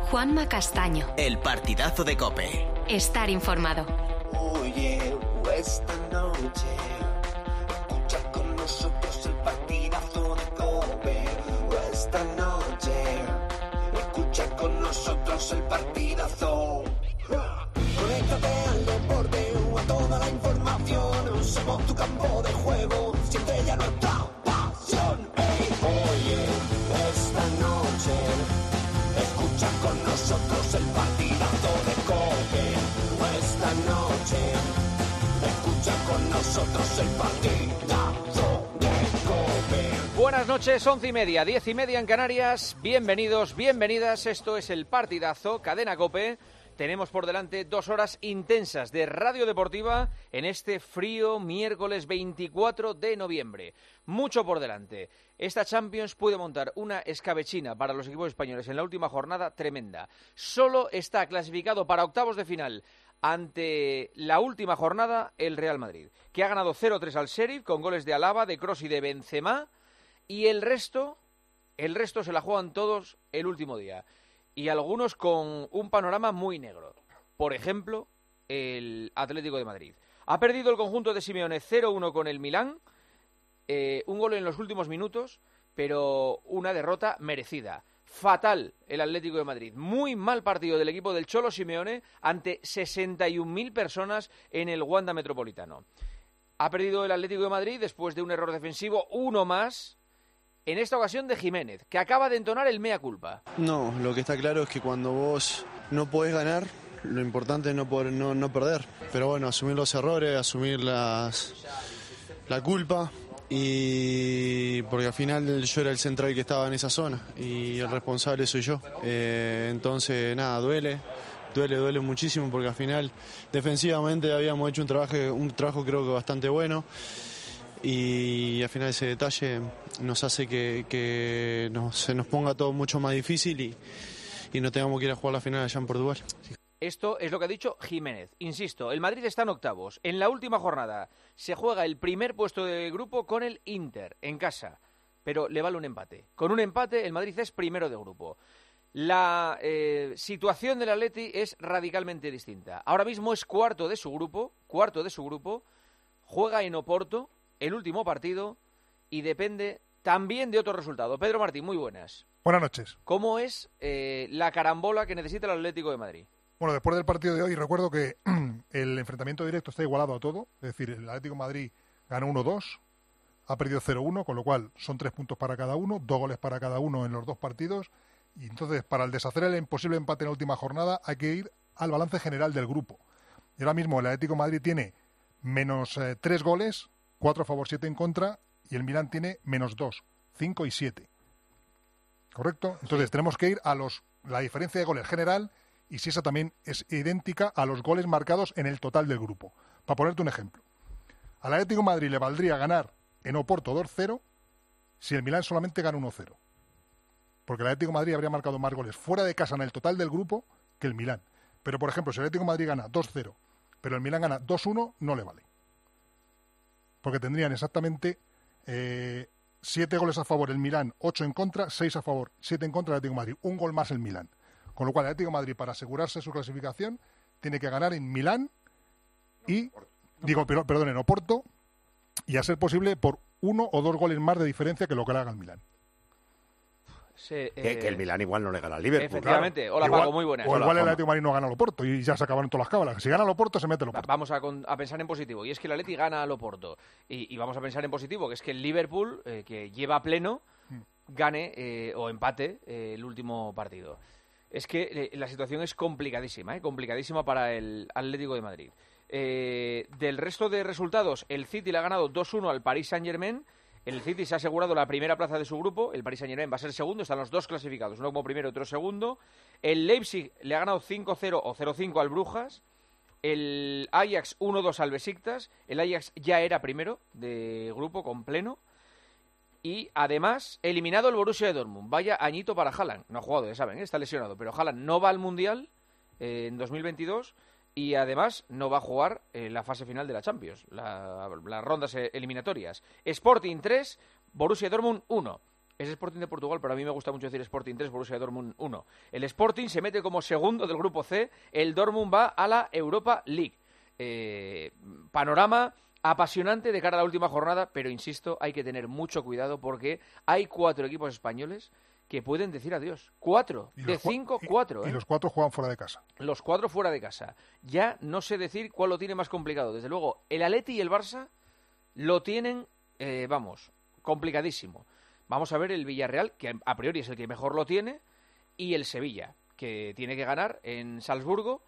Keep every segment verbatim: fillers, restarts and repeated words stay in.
Juanma Castaño. El partidazo de COPE. Estar informado. Oye, esta noche escucha con nosotros el partidazo de COPE. Esta noche escucha con nosotros el partidazo. Conéctate al deporte, a toda la información. Somos tu campo de juego, siempre ya nuestra pasión. Hey, oye, esta noche escucha con nosotros el partidazo de COPE. Esta noche escucha con nosotros el partidazo de COPE. Buenas noches, once y media, diez y media en Canarias. Bienvenidos, bienvenidas. Esto es el partidazo, Cadena COPE. Tenemos por delante dos horas intensas de radio deportiva en este frío miércoles veinticuatro de noviembre. Mucho por delante. Esta Champions puede montar una escabechina para los equipos españoles en la última jornada tremenda. Solo está clasificado para octavos de final ante la última jornada el Real Madrid, que ha ganado cero tres al Sheriff con goles de Alaba, de Kroos y de Benzema, y el resto, el resto se la juegan todos el último día. Y algunos con un panorama muy negro. Por ejemplo, el Atlético de Madrid. Ha perdido el conjunto de Simeone cero uno con el Milán, eh, un gol en los últimos minutos, pero una derrota merecida. Fatal el Atlético de Madrid. Muy mal partido del equipo del Cholo Simeone ante sesenta y un mil personas en el Wanda Metropolitano. Ha perdido el Atlético de Madrid después de un error defensivo, uno más, en esta ocasión de Jiménez, que acaba de entonar el mea culpa. No, lo que está claro es que cuando vos no podés ganar, lo importante es no, poder, no, no perder. Pero bueno, asumir los errores, asumir las, la culpa, y porque al final yo era el central que estaba en esa zona y el responsable soy yo. Eh, entonces, nada, duele. Duele, duele muchísimo porque al final defensivamente habíamos hecho un trabajo, un trabajo creo que bastante bueno. Y al final ese detalle nos hace que, que nos, se nos ponga todo mucho más difícil y, y no tengamos que ir a jugar la final allá en Portugal. Esto es lo que ha dicho Jiménez. Insisto, el Madrid está en octavos. En la última jornada se juega el primer puesto de grupo con el Inter, en casa. Pero le vale un empate. Con un empate el Madrid es primero de grupo. La eh, situación del Atleti es radicalmente distinta. Ahora mismo es cuarto de su grupo, cuarto de su grupo, juega en Oporto el último partido y depende también de otro resultado. Pedro Martín, muy buenas. Buenas noches. ¿Cómo es eh, la carambola que necesita el Atlético de Madrid? Bueno, después del partido de hoy recuerdo que el enfrentamiento directo está igualado a todo. Es decir, el Atlético de Madrid ganó uno dos, ha perdido cero uno, con lo cual son tres puntos para cada uno, dos goles para cada uno en los dos partidos. Y entonces, para el deshacer el imposible empate en la última jornada, hay que ir al balance general del grupo. Y ahora mismo el Atlético de Madrid tiene menos eh, tres goles, cuatro a favor, siete en contra, y el Milán tiene menos dos, cinco y siete. ¿Correcto? Entonces tenemos que ir a los la diferencia de goles general y si esa también es idéntica a los goles marcados en el total del grupo. Para ponerte un ejemplo. Al Atlético de Madrid le valdría ganar en Oporto dos cero si el Milán solamente gana uno cero. Porque el Atlético de Madrid habría marcado más goles fuera de casa en el total del grupo que el Milán. Pero, por ejemplo, si el Atlético de Madrid gana dos cero, pero el Milán gana dos uno, no le vale. Porque tendrían exactamente eh, siete goles a favor el Milán, ocho en contra, seis a favor, siete en contra el Atlético de Madrid, un gol más el Milán. Con lo cual el Atlético de Madrid, para asegurarse su clasificación, tiene que ganar en Milán y, digo, pero, perdón, en Oporto, y a ser posible por uno o dos goles más de diferencia que lo que le haga el Milán. Sí, eh... que, que el Milán igual no le gana al Liverpool. Efectivamente. Claro. Hola, igual, Paco, muy buenas. O Hola, igual el Juanma. Atlético de Madrid no gana al Oporto y ya se acabaron todas las cábalas. Si gana el Oporto, se mete el Oporto. Vamos a, con, a pensar en positivo. Y es que el Atleti gana al Oporto. Y, y vamos a pensar en positivo, que es que el Liverpool, eh, que lleva a pleno, gane eh, o empate eh, el último partido. Es que eh, la situación es complicadísima, eh, complicadísima para el Atlético de Madrid. Eh, del resto de resultados, el City le ha ganado dos uno al Paris Saint-Germain. El City se ha asegurado la primera plaza de su grupo. El Paris Saint-Germain va a ser segundo. Están los dos clasificados, uno como primero y otro segundo. El Leipzig le ha ganado cinco cero o cero cinco al Brujas. El Ajax uno dos al Besiktas. El Ajax ya era primero de grupo con pleno. Y además, eliminado el Borussia de Dortmund. Vaya añito para Haaland. No ha jugado, ya saben, ¿eh? Está lesionado. Pero Haaland no va al Mundial eh, en dos mil veintidós. Y además no va a jugar en la fase final de la Champions, la, las rondas eliminatorias. Sporting tres, Borussia Dortmund uno. Es Sporting de Portugal, pero a mí me gusta mucho decir Sporting tres, Borussia Dortmund uno. El Sporting se mete como segundo del grupo C, el Dortmund va a la Europa League. Eh, panorama apasionante de cara a la última jornada, pero insisto, hay que tener mucho cuidado porque hay cuatro equipos españoles que pueden decir adiós. Cuatro. De cinco, cuatro. Y, ¿eh? y los cuatro juegan fuera de casa. Los cuatro fuera de casa. Ya no sé decir cuál lo tiene más complicado. Desde luego, el Atleti y el Barça lo tienen, eh, vamos, complicadísimo. Vamos a ver el Villarreal, que a priori es el que mejor lo tiene, y el Sevilla, que tiene que ganar en Salzburgo,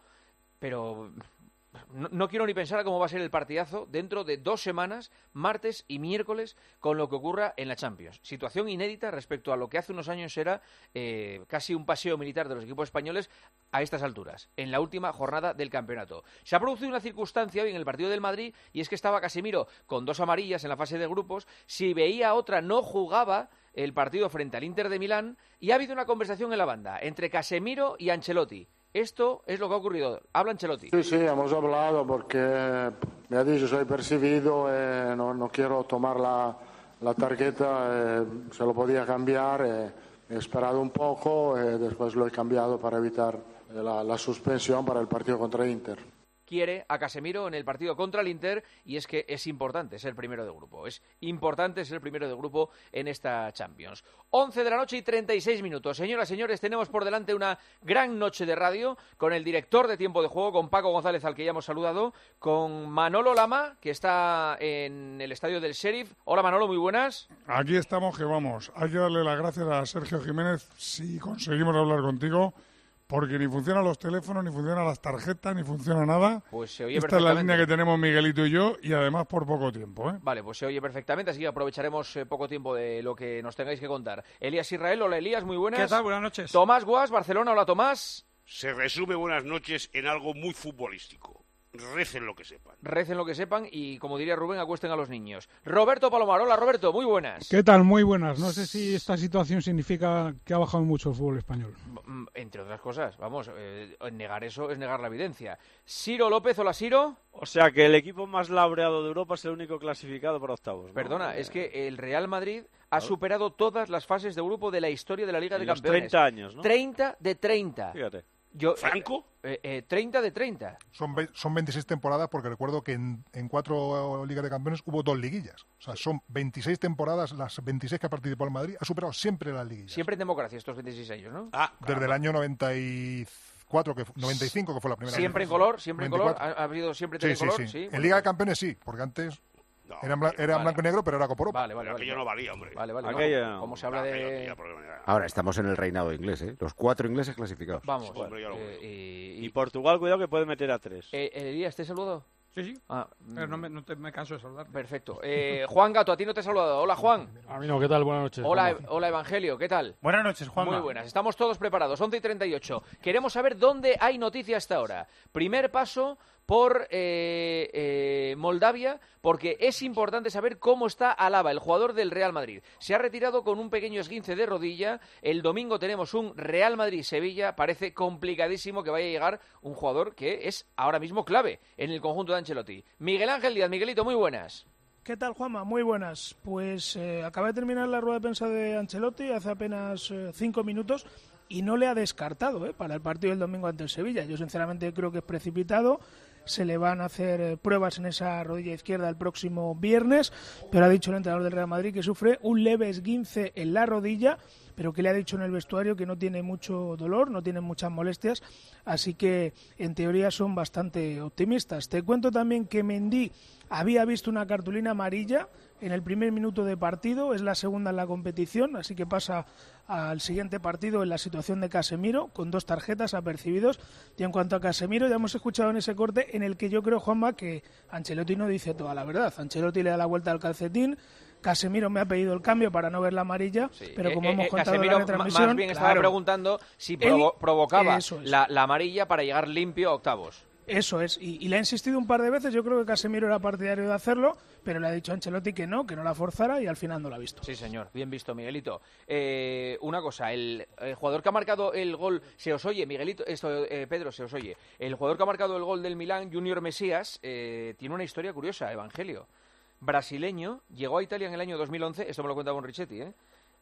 pero no, no quiero ni pensar cómo va a ser el partidazo dentro de dos semanas, martes y miércoles, con lo que ocurra en la Champions. Situación inédita respecto a lo que hace unos años era eh, casi un paseo militar de los equipos españoles a estas alturas, en la última jornada del campeonato. Se ha producido una circunstancia hoy en el partido del Madrid, y es que estaba Casemiro con dos amarillas en la fase de grupos. Si veía otra, no jugaba el partido frente al Inter de Milán, y ha habido una conversación en la banda entre Casemiro y Ancelotti. Esto es lo que ha ocurrido. Habla Ancelotti. Sí, sí, hemos hablado porque me ha dicho soy percibido, eh, no, no quiero tomar la, la tarjeta, eh, se lo podía cambiar, eh, he esperado un poco, eh, después lo he cambiado para evitar eh, la, la suspensión para el partido contra Inter. Quiere a Casemiro en el partido contra el Inter, y es que es importante ser primero de grupo. Es importante ser primero de grupo en esta Champions. once de la noche y treinta y seis minutos. Señoras y señores, tenemos por delante una gran noche de radio con el director de Tiempo de Juego, con Paco González, al que ya hemos saludado, con Manolo Lama, que está en el estadio del Sheriff. Hola Manolo, muy buenas. Aquí estamos, que vamos. Hay que darle las gracias a Sergio Jiménez si conseguimos hablar contigo, porque ni funcionan los teléfonos, ni funcionan las tarjetas, ni funciona nada. Pues se oye Esta es la perfectamente. línea que tenemos Miguelito y yo, y además por poco tiempo, ¿eh? Vale, pues se oye perfectamente, así que aprovecharemos eh, poco tiempo de lo que nos tengáis que contar. Elías Israel, hola Elías, muy buenas. ¿Qué tal? Buenas noches. Tomás Guas, Barcelona, hola Tomás. Se resume buenas noches en algo muy futbolístico. Recen lo que sepan. Recen lo que sepan y, como diría Rubén, acuesten a los niños. Roberto Palomar, hola Roberto, muy buenas. ¿Qué tal? Muy buenas. No sé si esta situación significa que ha bajado mucho el fútbol español. Entre otras cosas, vamos, eh, negar eso es negar la evidencia. Ciro López, hola Ciro. O sea que el equipo más laureado de Europa es el único clasificado para octavos, ¿no? Perdona, es que el Real Madrid ha superado todas las fases de grupo de la historia de la Liga de los Campeones. treinta años, ¿no? treinta de treinta. Fíjate. Yo, ¿Franco? Eh, eh, treinta de treinta. Son, ve- son veintiséis temporadas, porque recuerdo que en, en cuatro Ligas de Campeones hubo dos liguillas. O sea, son veintiséis temporadas, las veintiséis que ha participado el Madrid, ha superado siempre las liguillas. Siempre en democracia estos veintiséis años, ¿no? Ah, Desde el año noventa y cuatro, que, fu- noventa y cinco, que fue la primera. Siempre en vez. color, siempre en color. veinticuatro. Ha, ha habido siempre Sí, en sí, color, sí. sí. En Liga de Campeones sí, porque antes no, era, en blan- era en vale. blanco y negro, pero era Copa Europa. Vale, vale, Pero vale. aquello no valía, hombre. Vale, vale. Aquello no. no. Como se habla Aquello no de... tenía problema. Ahora estamos en el reinado inglés, ¿eh? Los cuatro ingleses clasificados. Vamos. Hombre, ya lo eh, veo. y, Y y- Portugal, cuidado que puede meter a tres. eh, Elías, ¿te he saludado? Sí, sí. Ah, Pero no mm, me, no te, me canso de saludar. Perfecto. Eh, Juan Gato, a ti no te he saludado. Hola, Juan. A mí no, ¿qué tal? Buenas noches. Hola, ¿Cómo? hola Evangelio, ¿qué tal? Buenas noches, Juanma. Muy buenas, estamos todos preparados, once y treinta y ocho. Queremos saber dónde hay noticia hasta ahora. Primer paso por eh, eh, Moldavia, porque es importante saber cómo está Alaba, el jugador del Real Madrid. Se ha retirado con un pequeño esguince de rodilla. El domingo tenemos un Real Madrid-Sevilla. Parece complicadísimo que vaya a llegar un jugador que es ahora mismo clave en el conjunto de Ancelotti. Miguel Ángel Díaz, Miguelito, muy buenas. ¿Qué tal, Juanma? Muy buenas. Pues eh, acaba de terminar la rueda de prensa de Ancelotti hace apenas eh, cinco minutos y no le ha descartado eh, para el partido del domingo ante el Sevilla. Yo sinceramente creo que es precipitado. Se le van a hacer eh, pruebas en esa rodilla izquierda el próximo viernes, pero ha dicho el entrenador del Real Madrid que sufre un leve esguince en la rodilla, pero que le ha dicho en el vestuario que no tiene mucho dolor, no tiene muchas molestias, así que en teoría son bastante optimistas. Te cuento también que Mendy había visto una cartulina amarilla en el primer minuto de partido, es la segunda en la competición, así que pasa al siguiente partido en la situación de Casemiro, con dos tarjetas apercibidos. Y en cuanto a Casemiro, ya hemos escuchado en ese corte en el que yo creo, Juanma, que Ancelotti no dice toda la verdad. Ancelotti le da la vuelta al calcetín. Casemiro me ha pedido el cambio para no ver la amarilla, sí. pero como eh, hemos eh, contado Casemiro en la retransmisión... más bien estaba claro, preguntando si provo- provocaba eso es. la, la amarilla para llegar limpio a octavos. Eso es, y, y le ha insistido un par de veces. Yo creo que Casemiro era partidario de hacerlo, pero le ha dicho a Ancelotti que no, que no la forzara, y al final no la ha visto. Sí, señor, bien visto, Miguelito. Eh, una cosa, el, el jugador que ha marcado el gol, se os oye, Miguelito, esto, eh, Pedro, se os oye. El jugador que ha marcado el gol del Milán, Junior Mesías, eh, tiene una historia curiosa, Evangelio. Brasileño, llegó a Italia en el año dos mil once, esto me lo cuenta Bon Richetti, ¿eh?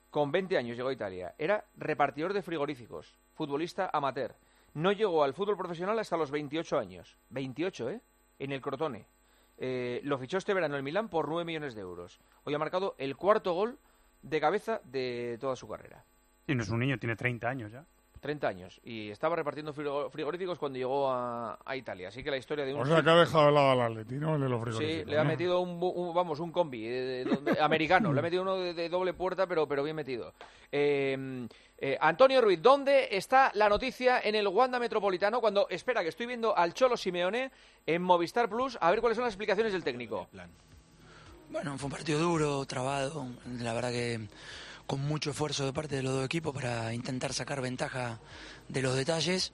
con veinte años llegó a Italia. Era repartidor de frigoríficos, futbolista amateur. No llegó al fútbol profesional hasta los veintiocho años. veintiocho, ¿eh? En el Crotone. Eh, lo fichó este verano el Milán por nueve millones de euros. Hoy ha marcado el cuarto gol de cabeza de toda su carrera. Y no es un niño, tiene treinta años ya. treinta años. Y estaba repartiendo frigoríficos cuando llegó a, a Italia. Así que la historia de un... O sea, que ha dejado de lado al Atleti, ¿no? El de los frigoríficos. Sí, le ha metido un, un vamos, un combi de, de, de, americano. Le ha metido uno de, de doble puerta, pero, pero bien metido. Eh, eh, Antonio Ruiz, ¿dónde está la noticia en el Wanda Metropolitano? Cuando, espera, que estoy viendo al Cholo Simeone en Movistar Plus, a ver cuáles son las explicaciones del técnico. Bueno, fue un partido duro, trabado. La verdad que con mucho esfuerzo de parte de los dos equipos para intentar sacar ventaja de los detalles.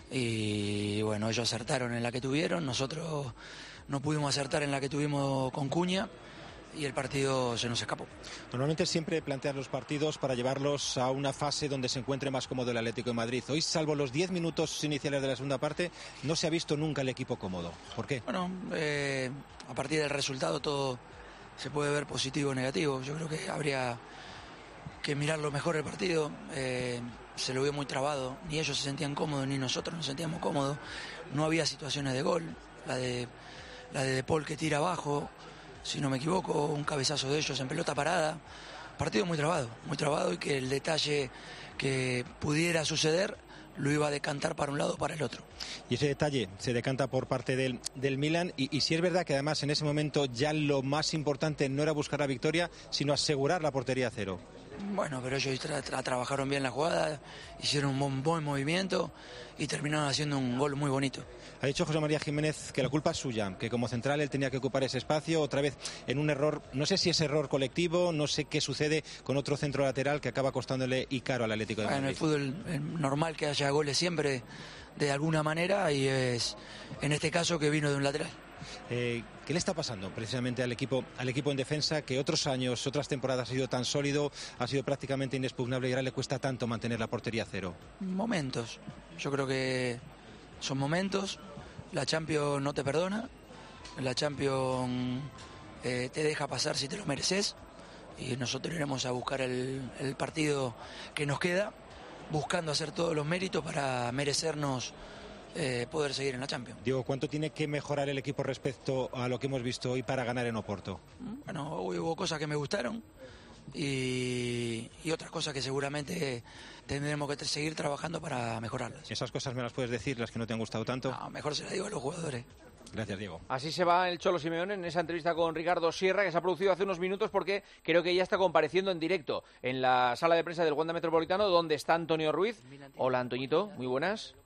Y bueno, ellos acertaron en la que tuvieron, nosotros no pudimos acertar en la que tuvimos con Cuña y el partido se nos escapó. Normalmente siempre planteas los partidos para llevarlos a una fase donde se encuentre más cómodo el Atlético de Madrid. Hoy, salvo los diez minutos iniciales de la segunda parte, no se ha visto nunca el equipo cómodo. ¿Por qué? Bueno, eh, a partir del resultado todo se puede ver positivo o negativo. Yo creo que habría que mirarlo mejor el partido. Eh, se lo vio muy trabado, ni ellos se sentían cómodos ni nosotros nos sentíamos cómodos. No había situaciones de gol, la de la de, de Paul que tira abajo, si no me equivoco, un cabezazo de ellos en pelota parada. Partido muy trabado, muy trabado, y que el detalle que pudiera suceder lo iba a decantar para un lado o para el otro. Y ese detalle se decanta por parte del, del Milan, y, y si es verdad que además en ese momento ya lo más importante no era buscar la victoria, sino asegurar la portería a cero. Bueno, pero ellos tra tra trabajaron bien la jugada, hicieron un buen, buen movimiento y terminaron haciendo un gol muy bonito. Ha dicho José María Jiménez que la culpa es suya, que como central él tenía que ocupar ese espacio, otra vez en un error, no sé si es error colectivo, no sé qué sucede con otro centro lateral que acaba costándole y caro al Atlético de Madrid. En el fútbol es normal que haya goles siempre de alguna manera, y es en este caso que vino de un lateral. Eh, ¿Qué le está pasando precisamente al equipo al equipo en defensa, que otros años, otras temporadas ha sido tan sólido, ha sido prácticamente inexpugnable, y ahora le cuesta tanto mantener la portería a cero? Momentos, yo creo que son momentos. La Champions no te perdona, la Champions eh, te deja pasar si te lo mereces, y nosotros iremos a buscar el, el partido que nos queda, buscando hacer todos los méritos para merecernos Eh, poder seguir en la Champions. Diego, ¿cuánto tiene que mejorar el equipo respecto a lo que hemos visto hoy para ganar en Oporto? Bueno, hoy hubo cosas que me gustaron y, y otras cosas que seguramente tendremos que seguir trabajando para mejorarlas. ¿Esas cosas me las puedes decir, las que no te han gustado tanto? No, mejor se las digo a los jugadores. Gracias, Diego. Así se va el Cholo Simeone en esa entrevista con Ricardo Sierra, que se ha producido hace unos minutos, porque creo que ya está compareciendo en directo en la sala de prensa del Wanda Metropolitano, donde está Antonio Ruiz. Hola, Antoñito, muy buenas.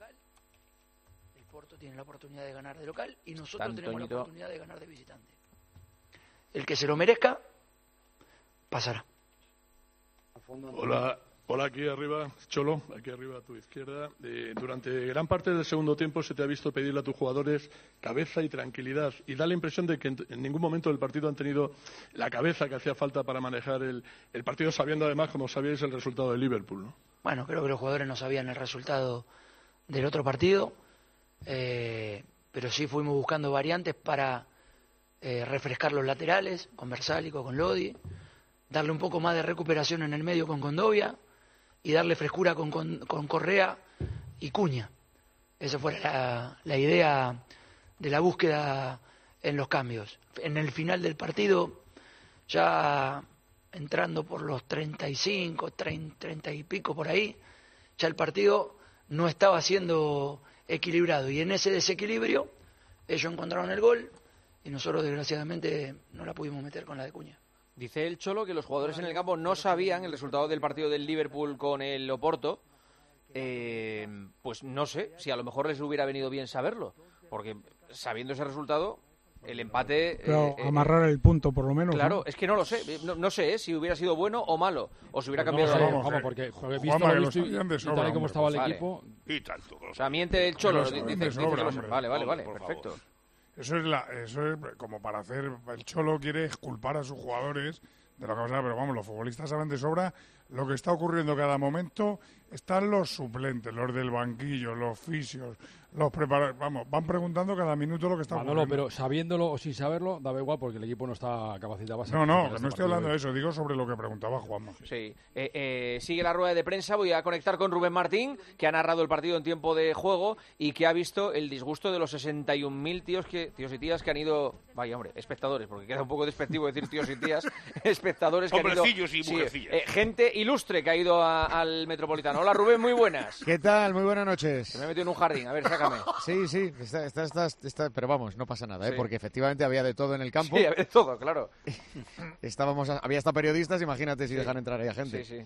Tiene la oportunidad de ganar de local y nosotros Tanto tenemos ñito. la oportunidad de ganar de visitante. El que se lo merezca, pasará. Hola, hola, aquí arriba, Cholo, aquí arriba a tu izquierda. Eh, durante gran parte del segundo tiempo se te ha visto pedirle a tus jugadores cabeza y tranquilidad, y da la impresión de que en, en ningún momento del partido han tenido la cabeza que hacía falta para manejar el, el partido, sabiendo además, como sabíais, el resultado de Liverpool, ¿no? Bueno, creo que los jugadores no sabían el resultado del otro partido. Eh, pero sí fuimos buscando variantes para eh, refrescar los laterales con Versálico, con Lodi, darle un poco más de recuperación en el medio con Condovia y darle frescura con, con, con Correa y Cuña. Esa fue la, la idea de la búsqueda en los cambios. En el final del partido, ya entrando por los treinta y cinco, treinta, treinta y pico por ahí, ya el partido no estaba siendo equilibrado, y en ese desequilibrio ellos encontraron el gol y nosotros desgraciadamente no la pudimos meter con la de Cuña. Dice el Cholo que los jugadores en el campo no sabían el resultado del partido del Liverpool con el Oporto. Eh, pues no sé si a lo mejor les hubiera venido bien saberlo, porque sabiendo ese resultado, el empate... Pero eh, amarrar el punto, por lo menos. Claro, ¿no? es que no lo sé. No, no sé eh, si hubiera sido bueno o malo, o si hubiera Pues cambiado... no, la- vamos, Vamos, eh. porque joder, Juanma, visto que lo lo visto y, sabían de y sobra, tal y como hombre, estaba el vale. equipo... Y tanto. O sea, miente el Cholo, Que lo dice, saben dice de que sobra, lo- hombre. Vale, vale, vale, Por perfecto. favor. Eso es, la, eso es como para hacer... El Cholo quiere exculpar a sus jugadores de lo que pasa, pero vamos, los futbolistas saben de sobra lo que está ocurriendo cada momento están los suplentes, los del banquillo, los fisios, los preparadores. Vamos, van preguntando cada minuto lo que está Manolo, ocurriendo. pero sabiéndolo o sin saberlo, daba igual porque el equipo no está capacitado. No, no, que no estoy hablando de eso, digo sobre lo que preguntaba Juanma. Sí, eh, eh, sigue la rueda de prensa, voy a conectar con Rubén Martín, que ha narrado el partido en tiempo de juego y que ha visto el disgusto de los sesenta y un mil tíos, que, tíos y tías que han ido, vaya hombre, espectadores, porque queda un poco despectivo decir tíos y tías, espectadores que han ido... Hombrecillos y sí, mujercillas. eh, gente ilustre que ha ido a- al Metropolitano. Hola Rubén, muy buenas. ¿Qué tal? Muy buenas noches. Me he metido en un jardín, a ver, sácame. Sí, sí, está, está, está, está- pero vamos, no pasa nada, ¿eh? Sí. Porque efectivamente había de todo en el campo. Sí, había de todo, claro. Estábamos, a- había hasta periodistas, imagínate si Sí. dejan entrar ahí a gente. Sí, sí.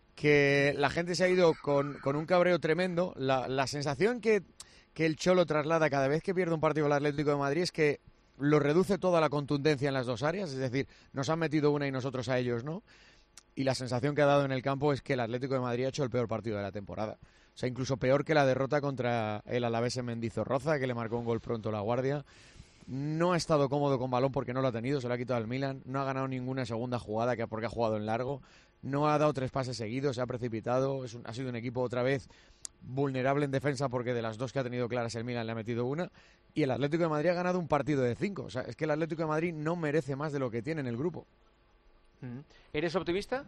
Que la gente se ha ido con, con un cabreo tremendo. La, la sensación que, que el Cholo traslada cada vez que pierde un partido el Atlético de Madrid es que lo reduce toda la contundencia en las dos áreas, es decir, nos han metido una y nosotros a ellos no. Y la sensación que ha dado en el campo es que el Atlético de Madrid ha hecho el peor partido de la temporada. O sea, incluso peor que la derrota contra el Alavés en Mendizorroza, que le marcó un gol pronto la Guardia. No ha estado cómodo con balón porque no lo ha tenido, se lo ha quitado al Milan. No ha ganado ninguna segunda jugada que porque ha jugado en largo. No ha dado tres pases seguidos, se ha precipitado. Es un- ha sido un equipo otra vez vulnerable en defensa porque de las dos que ha tenido claras el Milan le ha metido una. Y el Atlético de Madrid ha ganado un partido de cinco. O sea, es que el Atlético de Madrid no merece más de lo que tiene en el grupo. Mm. ¿Eres optimista?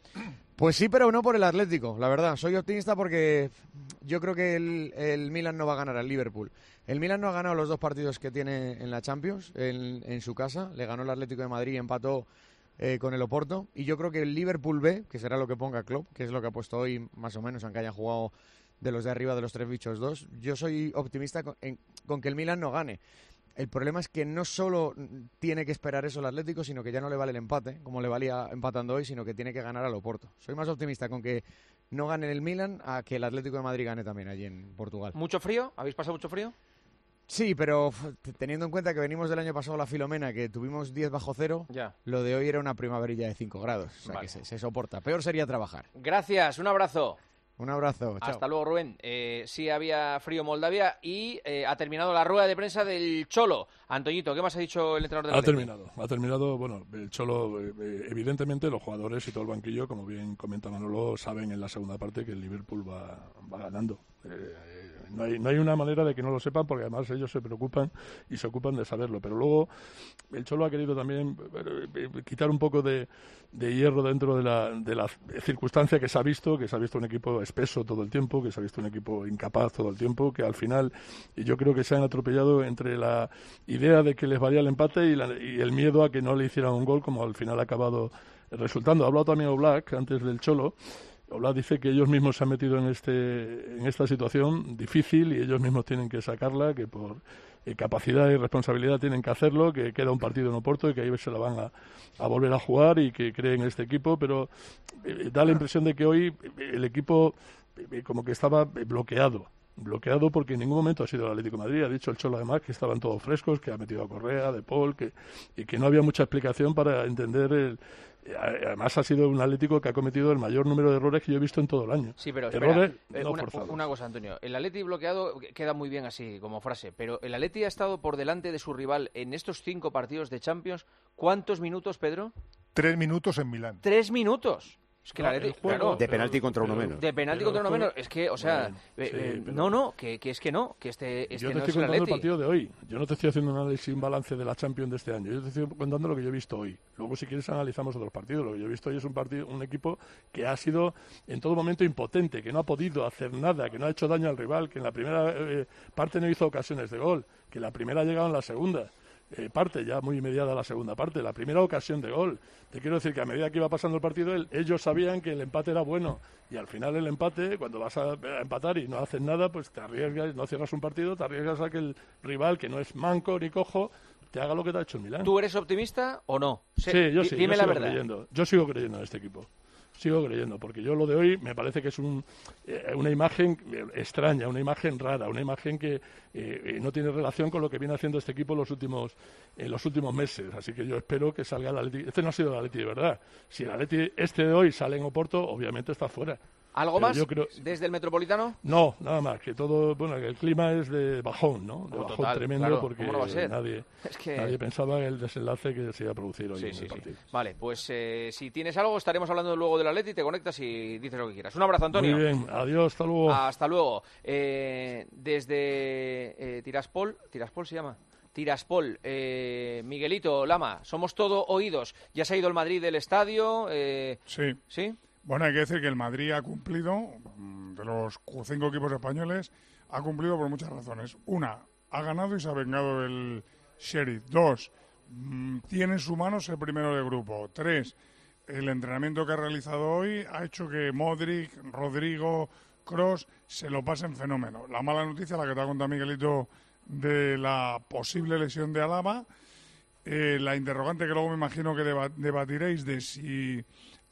Pues sí, pero no por el Atlético, la verdad. Soy optimista porque yo creo que el, el Milan no va a ganar al Liverpool. El Milan no ha ganado los dos partidos que tiene en la Champions, en, en su casa. Le ganó el Atlético de Madrid y empató eh, con el Oporto. Y yo creo que el Liverpool B, que será lo que ponga Klopp, que es lo que ha puesto hoy más o menos, aunque haya jugado de los de arriba de los tres bichos dos, yo soy optimista con, en- con que el Milan no gane. El problema es que no solo tiene que esperar eso el Atlético, sino que ya no le vale el empate, como le valía empatando hoy, sino que tiene que ganar al Oporto. Soy más optimista con que no gane el Milan a que el Atlético de Madrid gane también allí en Portugal. ¿Mucho frío? ¿Habéis pasado mucho frío? Sí, pero f- teniendo en cuenta que venimos del año pasado la Filomena, que tuvimos diez bajo cero, Ya. lo de hoy era una primaverilla de cinco grados. O sea Vale. que se, se soporta. Peor sería trabajar. Gracias, un abrazo. Un abrazo. Chao. Hasta luego, Rubén. Eh, sí había frío en Moldavia y eh, ha terminado la rueda de prensa del Cholo. Antoñito, ¿qué más ha dicho el entrenador del Ha Atleti? terminado, ha terminado, bueno, el Cholo, eh, eh, evidentemente los jugadores y todo el banquillo, como bien comenta Manolo, saben en la segunda parte que el Liverpool va, va ganando. Eh, eh, no, hay, no hay una manera de que no lo sepan porque además ellos se preocupan y se ocupan de saberlo. Pero luego el Cholo ha querido también eh, eh, quitar un poco de, de hierro dentro de la, de la circunstancia que se ha visto, que se ha visto un equipo espeso todo el tiempo, que se ha visto un equipo incapaz todo el tiempo, que al final y yo creo que se han atropellado entre la idea de que les valía el empate y, la- y el miedo a que no le hicieran un gol, como al final ha acabado resultando. Ha hablado también Oblak antes del Cholo. Oblak dice que ellos mismos se han metido en este en esta situación difícil y ellos mismos tienen que sacarla, que por eh, capacidad y responsabilidad tienen que hacerlo, que queda un partido en Oporto y que ahí se la van a, a volver a jugar y que creen en este equipo, pero eh, da la impresión de que hoy eh, el equipo eh, como que estaba eh, bloqueado. bloqueado porque en ningún momento ha sido el Atlético de Madrid. Ha dicho el Cholo además que estaban todos frescos, que ha metido a Correa, De Paul, que, y que no había mucha explicación para entender el... Además ha sido un Atlético que ha cometido el mayor número de errores que yo he visto en todo el año. Sí, pero espera, errores eh, no una, forzados. una cosa, Antonio. El Atleti bloqueado queda muy bien así como frase, pero el Atleti ha estado por delante de su rival en estos cinco partidos de Champions. ¿Cuántos minutos, Pedro? Tres minutos en Milán. Tres minutos. Es que No, el Atleti, el juego- claro. De penalti contra uno menos. De penalti Pero contra uno el menos. juego- Es que, o sea, Bueno, eh, sí, eh, pero- no, no, que, que es que no, que este, este Yo te no estoy es el contando el Atleti. partido de hoy. Yo no te estoy haciendo un análisis, un balance de la Champions de este año. Yo te estoy contando lo que yo he visto hoy. Luego, si quieres, analizamos otros partidos. Lo que yo he visto hoy es un partido, un equipo que ha sido en todo momento impotente, que no ha podido hacer nada, que no ha hecho daño al rival, que en la primera eh, parte no hizo ocasiones de gol, que la primera ha llegado en la segunda. Eh, parte ya muy mediada la segunda parte, la primera ocasión de gol. Te quiero decir que a medida que iba pasando el partido, el- ellos sabían que el empate era bueno y al final el empate, cuando vas a, a empatar y no haces nada, pues te arriesgas, no cierras un partido, te arriesgas a que el rival, que no es manco ni cojo, te haga lo que te ha hecho el Milán. ¿Tú eres optimista o no? Sí, Sé- yo di- sí, Dime yo la sigo verdad. creyendo. Yo sigo creyendo en este equipo. Sigo creyendo, porque yo lo de hoy me parece que es un, eh, una imagen eh, extraña, una imagen rara, una imagen que eh, eh, no tiene relación con lo que viene haciendo este equipo en los últimos en los últimos meses. Así que yo espero que salga el Atleti. Este no ha sido el Atleti de verdad. Si el Atleti este de hoy sale en Oporto, obviamente está fuera. ¿Algo Pero más yo creo- desde el Metropolitano? No, nada más, que todo, bueno, que el clima es de bajón, ¿no? De No, bajón total, tremendo claro, porque ¿cómo no va a ser? nadie, Es que- nadie pensaba en el desenlace que se iba a producir hoy Sí, en sí, el sí. partido. Vale, pues eh, si tienes algo, estaremos hablando luego del Atleti, te conectas y dices lo que quieras. Un abrazo, Antonio. Muy bien, adiós, hasta luego. Hasta luego. Eh, desde eh, Tiraspol, ¿Tiraspol se llama? Tiraspol, eh, Miguelito, Lama, somos todo oídos. Ya se ha ido el Madrid del estadio. Eh, Sí. ¿Sí? Bueno, hay que decir que el Madrid ha cumplido, mm, de los cu- cinco equipos españoles, ha cumplido por muchas razones. Una, ha ganado y se ha vengado el Sheriff. Dos, mm, tiene en su mano ser primero de grupo. Tres, el entrenamiento que ha realizado hoy ha hecho que Modric, Rodrigo, Kroos se lo pasen fenómeno. La mala noticia, la que te ha contado Miguelito, de la posible lesión de Alaba. Eh, la interrogante que luego me imagino que deba- debatiréis de si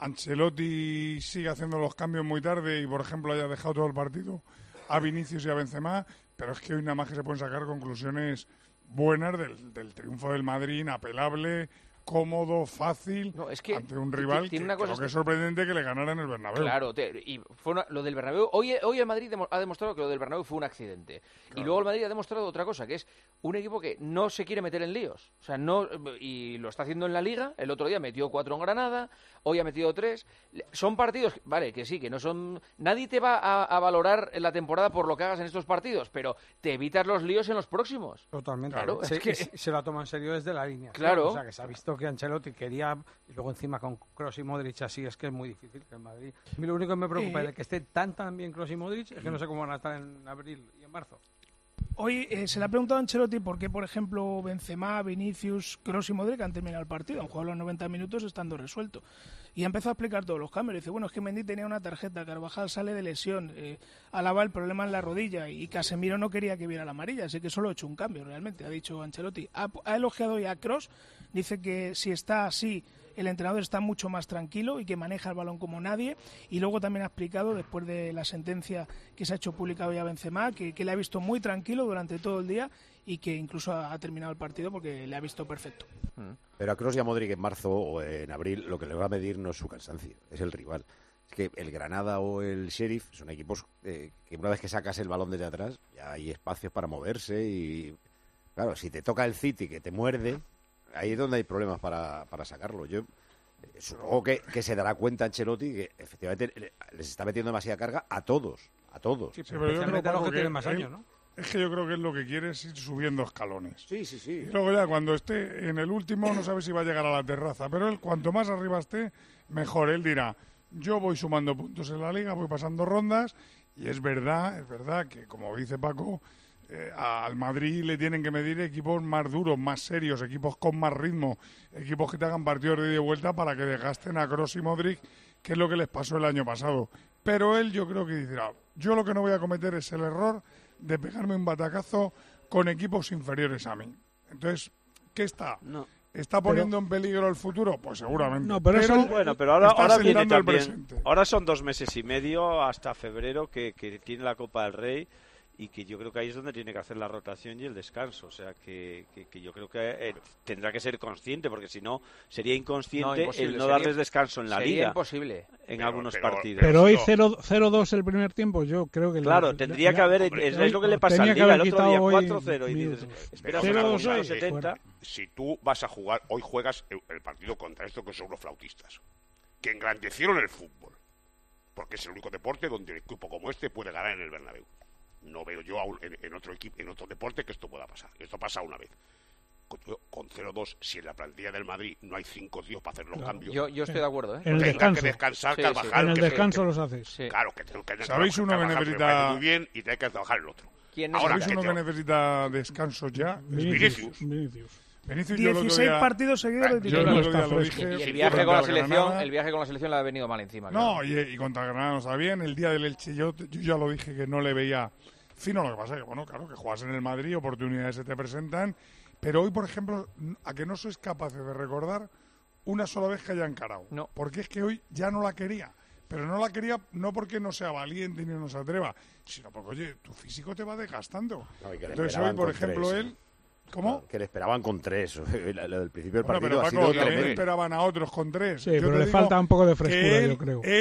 Ancelotti sigue haciendo los cambios muy tarde y, por ejemplo, haya dejado todo el partido a Vinicius y a Benzema, pero es que hoy nada más que se pueden sacar conclusiones buenas del, del triunfo del Madrid, inapelable, cómodo, fácil, es que ante un ti- rival tiene que una cosa creo que es este- sorprendente que le ganara en el Bernabéu. Claro, te- y fue una- lo del Bernabéu. Hoy, hoy el Madrid demo- ha demostrado que lo del Bernabéu fue un accidente. Y luego el Madrid ha demostrado otra cosa, que es un equipo que no se quiere meter en líos. O sea, no y lo está haciendo en la Liga. El otro día metió cuatro en Granada, hoy ha metido tres. Son partidos, vale, que sí, que no son... Nadie te va a, a valorar en la temporada por lo que hagas en estos partidos, pero te evitas los líos en los próximos. Totalmente. Claro, se, es que- se- se la toma en serio desde la línea. Claro. O sea, que se ha visto que Ancelotti quería, y luego encima con Kroos y Modric así, es que es muy difícil que el Madrid... A mí lo único que me preocupa Eh, de que esté tan tan bien Kroos y Modric es que no sé cómo van a estar en abril y en marzo. Hoy eh, se le ha preguntado a Ancelotti por qué, por ejemplo, Benzema, Vinicius, Kroos y Modric han terminado el partido. Han jugado los noventa minutos estando resuelto. Y ha empezado a explicar todos los cambios. Dice, bueno, es que Mendy tenía una tarjeta, Carvajal sale de lesión, eh, Alaba el problema en la rodilla y Casemiro no quería que viera la amarilla, así que solo ha hecho un cambio realmente, ha dicho Ancelotti. Ha, ha elogiado hoy a Kroos, dice que si está así, el entrenador está mucho más tranquilo y que maneja el balón como nadie. Y luego también ha explicado, después de la sentencia que se ha hecho pública hoy a Benzema, que, que le ha visto muy tranquilo durante todo el día y que incluso ha, ha terminado el partido porque le ha visto perfecto. Pero a Kroos y a Modric en marzo o en abril lo que le va a medir no es su cansancio, es el rival. Es que el Granada o el Sheriff son equipos eh, que una vez que sacas el balón desde atrás ya hay espacios para moverse y claro, si te toca el City que te muerde, ahí es donde hay problemas para, para sacarlo. Yo eh, supongo que, que se dará cuenta Ancelotti que efectivamente le- les está metiendo demasiada carga a todos, a todos. Sí, pero yo creo, Paco, que tiene que más él- años, ¿no? Es que yo creo que es lo que quiere es ir subiendo escalones. Sí, sí, sí. Y luego ya cuando esté en el último no sabe si va a llegar a la terraza, pero él cuanto más arriba esté, mejor. Él dirá, yo voy sumando puntos en la liga, voy pasando rondas y es verdad, es verdad que como dice Paco, eh, al Madrid le tienen que medir equipos más duros, más serios, equipos con más ritmo, equipos que te hagan partidos de ida y vuelta para que desgasten a Kroos y Modric, que es lo que les pasó el año pasado. Pero él yo creo que dirá, yo lo que no voy a cometer es el error de pegarme un batacazo con equipos inferiores a mí. Entonces, ¿qué está? ¿Está poniendo en peligro el futuro? Pues seguramente. No, pero eso- bueno, pero ahora, está ahora viene sentando el también. presente. Ahora son dos meses y medio hasta febrero que, que tiene la Copa del Rey y que yo creo que ahí es donde tiene que hacer la rotación y el descanso. O sea, que, que, que yo creo que eh, tendrá que ser consciente, porque si no, sería inconsciente imposible, el no sería- darles descanso en la sería liga. imposible. En Pero- algunos pero- partidos. Pero hoy cero dos el primer tiempo, yo creo que... Claro, le- tendría le- que haber, hombre, es, es lo que le pasa tenía al que Liga el haber otro día, quitado hoy cuatro cero, y dices, minutos. espera, Pero una una cosa, cosa, setenta. si tú vas a jugar, hoy juegas el, el partido contra estos que son los flautistas, que engrandecieron el fútbol, porque es el único deporte donde un equipo como este puede ganar en el Bernabéu. No veo yo a un- en, en otro equipo, en otro deporte que esto pueda pasar. Esto pasa una vez. Con, con cero dos, si en la plantilla del Madrid no hay cinco tíos para hacer los Claro. cambios. Yo, yo estoy de acuerdo, ¿eh? En el Tendrá descanso. que descansar Sí, Carvajal. sí. En el que- descanso que- los haces. Sí. Claro, que tengo que ¿Sabéis uno que Carvajal me necesita- parece muy bien y tiene que trabajar el otro. ¿Quién Ahora, ¿Sabéis que uno te- que necesita descanso ya? Es Vinicius. Vinicius. Vinicius, yo el otro dieciséis día- partidos seguidos de Yo el titular. otro Está día lo fresco. dije. Y el sí, viaje con la contra selección, Granada. el viaje con la selección le ha venido mal encima. No, claro. y, y contra Granada no está bien. El día del Elche yo, yo ya lo dije que no le veía fino. Lo que pasa es que, bueno, claro, que juegas en el Madrid, oportunidades se te presentan. Pero hoy, por ejemplo, a que no sois capaces de recordar una sola vez que haya encarado. No. Porque es que hoy ya no la quería. Pero no la quería no porque no sea valiente ni no se atreva, sino porque, oye, tu físico te va desgastando. No, y que le Entonces hoy, esperaban por con ejemplo, tres, él... ¿Cómo? Que le esperaban con tres. Lo del principio del Bueno, partido pero ha Paco, sido también tremendo. esperaban a otros con tres. Sí, Yo pero te le digo falta un poco de que frescura, él, yo creo. Él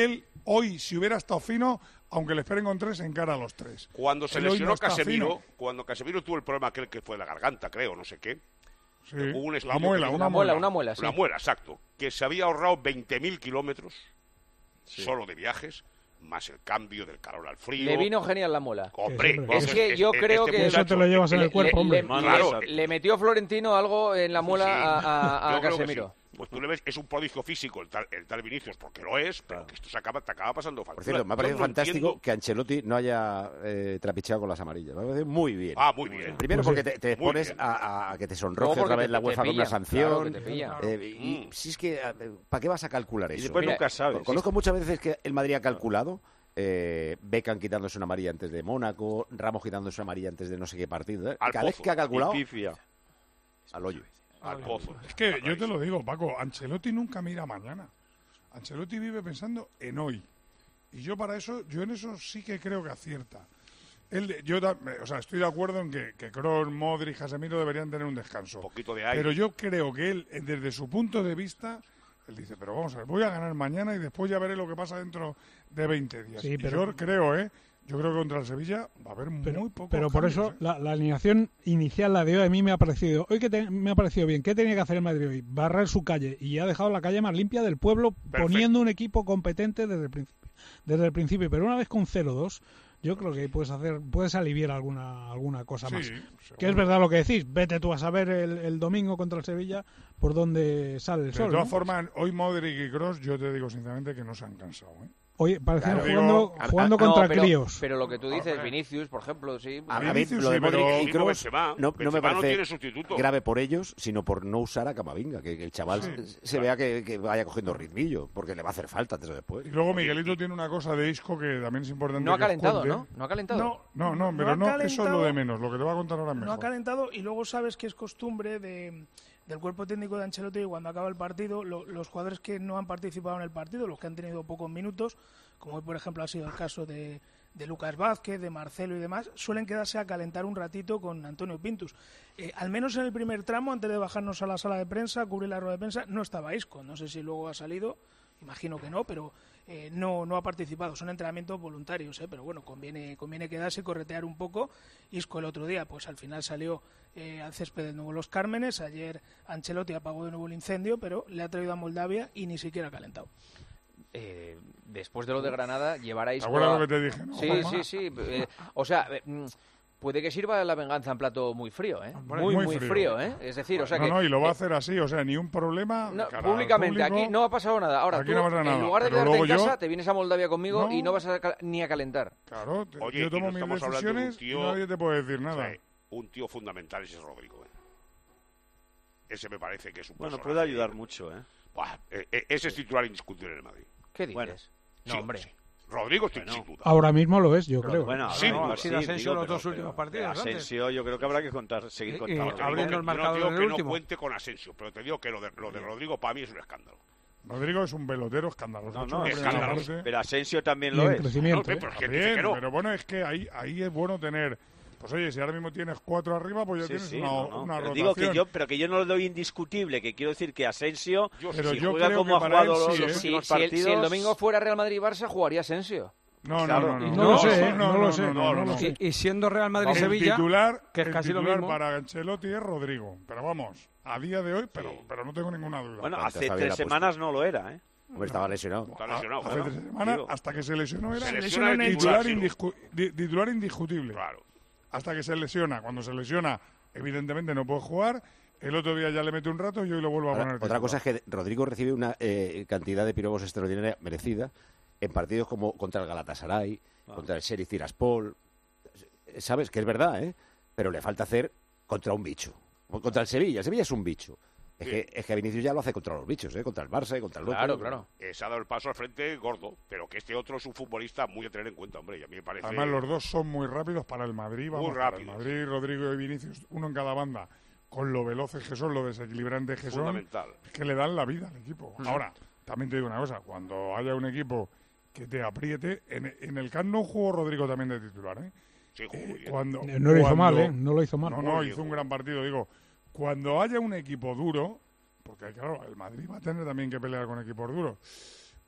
hoy, si hubiera estado fino, aunque le esperen con tres, encara a los tres. Cuando se Él hoy lesionó no está Casemiro, fino. cuando Casemiro tuvo el problema aquel que fue la garganta, creo, no sé qué. Sí, hubo un la estudio muela, que- una muela. una muela, sí. Una muela, exacto. Que se había ahorrado veinte mil kilómetros Sí. solo de viajes, más el cambio del calor al frío. Le vino genial la muela. Hombre, es entonces, que yo este creo que muchacho- Eso te lo llevas en el le- cuerpo, le- hombre. le- Claro. le- le metió Florentino algo en la muela Sí, a, a- a yo creo que Casemiro. sí. Pues tú le ves, es un prodigio físico el tal, el tal Vinicius, porque lo es, pero que esto se acaba, te acaba pasando factura. Por cierto, me ha Yo parecido no fantástico entiendo- que Ancelotti no haya eh, trapicheado con las amarillas. Me ha parecido muy bien. Ah, muy bien. Primero Pues porque sí. te, te Muy expones bien. a, a que te No, sonroje porque otra vez te- la te UEFA con una pillan, sanción. claro que te pillan. Eh, y si es que, ¿para qué vas a calcular eso? después nunca sabes. Conozco muchas veces que el Madrid ha calculado. Eh, Beckham quitándose una amarilla antes de Mónaco, Ramos quitándose una amarilla antes de no sé qué partido. ¿eh? Al Cada vez pozo. que ha calculado, Y pifia. al hoyo. Al pozo. Es que yo te lo digo, Paco, Ancelotti nunca mira mañana. Ancelotti vive pensando en hoy. Y yo para eso, yo en eso sí que creo que acierta. Él, yo, da- o sea, estoy de acuerdo en que, que Kroos, Modric, Casemiro deberían tener un descanso. Un poquito de aire. Pero yo creo que él, eh, desde su punto de vista, él dice, pero vamos a ver, voy a ganar mañana y después ya veré lo que pasa dentro de veinte días. Sí, Y pero- yo creo, ¿eh? Yo creo que contra el Sevilla va a haber Pero, muy poco. pero por eso la, la alineación inicial, la de hoy, a mí me ha parecido hoy que te- me ha parecido bien. ¿Qué tenía que hacer el Madrid hoy? Barrer su calle y ha dejado la calle más limpia del pueblo, poniendo un equipo competente desde el principio. Desde el principio, pero una vez con cero dos, yo creo que puedes hacer, puedes aliviar alguna alguna cosa Sí, más. seguro. Que es verdad lo que decís. Vete tú a saber el, el domingo contra el Sevilla por dónde sale el De sol. todas ¿no? formas, hoy Modric y Kroos, yo te digo sinceramente que no se han cansado, ¿eh? Oye, parecían Claro, jugando, digo- jugando No, contra pero, críos. pero lo que tú dices, Hombre. Vinicius, por ejemplo, sí. A, a mí Vinicius lo de sí, pero- Modric y Mismo Kroos Benzema. no, no me Benzema no parece tiene sustituto. grave por ellos, sino por no usar a Camavinga, que, que el chaval Sí, se, se vea que, que vaya cogiendo ritmillo, porque le va a hacer falta antes o después. Y luego Miguelito tiene una cosa de Isco que también es importante. No ha que os calentado, cuente. ¿no? No ha calentado. No, No, no, No pero ha no, eso es calentado. lo de menos. Lo que te voy a contar ahora es No mejor. ha calentado y luego sabes que es costumbre de, del cuerpo técnico de Ancelotti cuando acaba el partido, lo- los jugadores que no han participado en el partido, los que han tenido pocos minutos, como hoy, por ejemplo ha sido el caso de, de Lucas Vázquez, de Marcelo y demás, suelen quedarse a calentar un ratito con Antonio Pintus. Eh, al menos en el primer tramo, antes de bajarnos a la sala de prensa, cubrir la rueda de prensa, no estaba Isco. No sé si luego ha salido, imagino que no, pero eh, no, no ha participado. Son entrenamientos voluntarios, ¿eh? Pero bueno, conviene, conviene quedarse y corretear un poco. Isco el otro día, pues al final salió eh, al césped de nuevo Los Cármenes. Ayer Ancelotti apagó de nuevo el incendio, pero le ha traído a Moldavia y ni siquiera ha calentado. Eh, después de lo de Granada, llevar a Isco... ¿Te acuerdas a- lo que te dije, no, Sí, Juanma? sí, sí. eh, o sea, eh, mm, puede que sirva la venganza en plato muy frío, ¿eh? Hombre, Muy, muy muy frío. frío, ¿eh? Es decir, o sea no, que... no, y lo va a eh, hacer así, o sea, ni un problema. no, cara al públicamente, público. aquí no ha pasado nada. Ahora, Aquí tú, no pasa en nada, lugar de pero quedarte en luego yo- casa, te vienes a Moldavia conmigo No. y no vas a cal- ni a calentar. Claro, te- Oye, yo y tomo no mis estamos hablando de un decisiones tío- y nadie te puede decir nada. Sí, un tío fundamental ese es Rodrigo. ¿eh? Ese me parece que es un Bueno, personaje- puede ayudar mucho, ¿eh? Buah, eh, eh, ese es titular indiscutible en el Madrid. ¿Qué dices? Bueno, no, Sí, hombre. sí. Rodrigo sin, Bueno. sin duda. Ahora mismo lo es, yo creo. Bueno, Sí, ahora no, no, ha sí, sido Asensio digo, los pero- dos últimos pero partidos, antes. Asensio, yo creo que habrá que contar, seguir Y- y contando. Te digo abriendo que- el yo marcador no digo en el que no último. cuente con Asensio, pero te digo que lo de, lo de Rodrigo para mí es un escándalo. Rodrigo es un pelotero escandaloso. No, Ha hecho no, una es primera escandaloso. parte- Pero Asensio también Y lo en es. crecimiento. No sé, ¿eh? pero es que Bien, dice que no. pero bueno, es que ahí, ahí es bueno tener. Pues oye, si ahora mismo tienes cuatro arriba, pues ya Sí, tienes sí, una, no, no. una Pero rotación. digo que yo, pero que yo no lo doy indiscutible, que quiero decir que Asensio, Yo Pero si yo juega creo como que ha para él jugado sí, los ¿eh? Si, últimos si el, partidos... si el domingo fuera Real Madrid-Barça, jugaría Asensio. No, no, Claro, no, y no. no lo sé, ¿eh? No lo sé, no, no no, lo no. sé. Y, y siendo Real El Madrid-Sevilla, titular, que es el casi lo titular mismo. para Ancelotti es Rodrigo. Pero vamos, a día de hoy, pero, pero no tengo ninguna duda. Bueno, Antes hace había tres la puesta. semanas no lo era, ¿eh? Hombre, estaba lesionado. Está lesionado. Hace claro. tres semanas, digo. hasta que se lesionó era Se titular, lesiona en el titular, sí, indiscu- di- titular indiscutible. Claro. Hasta que se lesiona. Cuando se lesiona, evidentemente no puede jugar. El otro día ya le mete un rato y hoy lo vuelvo a Ahora, poner. otra titular. cosa es que Rodrigo recibe una eh, cantidad de pirobos extraordinaria merecida en partidos como contra el Galatasaray, Ah. contra el Sheriff Tiraspol. Sabes que es verdad, ¿eh? Pero le falta hacer contra un bicho. O Contra el Sevilla. El Sevilla es un bicho. Es, Sí. que, es que Vinicius ya lo hace contra los bichos, ¿eh? Contra el Barça y contra el otro. Claro, claro. Eh, se ha dado el paso al frente gordo, pero que este otro es un futbolista muy a tener en cuenta, hombre, y a mí me parece... Además, los dos son muy rápidos para el Madrid. Vamos, Muy para el rápidos. Madrid, Rodrigo y Vinicius, uno en cada banda, con lo veloces que son, lo desequilibrantes que son, Fundamental. es que le dan la vida al equipo. Ahora, también te digo una cosa, cuando haya un equipo que te apriete, en, en el Camp Nou jugó Rodrigo también de titular, ¿eh? Sí, jugó muy bien. Cuando, Eh, no lo hizo cuando- mal, ¿eh? No lo hizo mal. No, no, hizo un gran partido. Digo, cuando haya un equipo duro, porque claro, el Madrid va a tener también que pelear con equipos duros.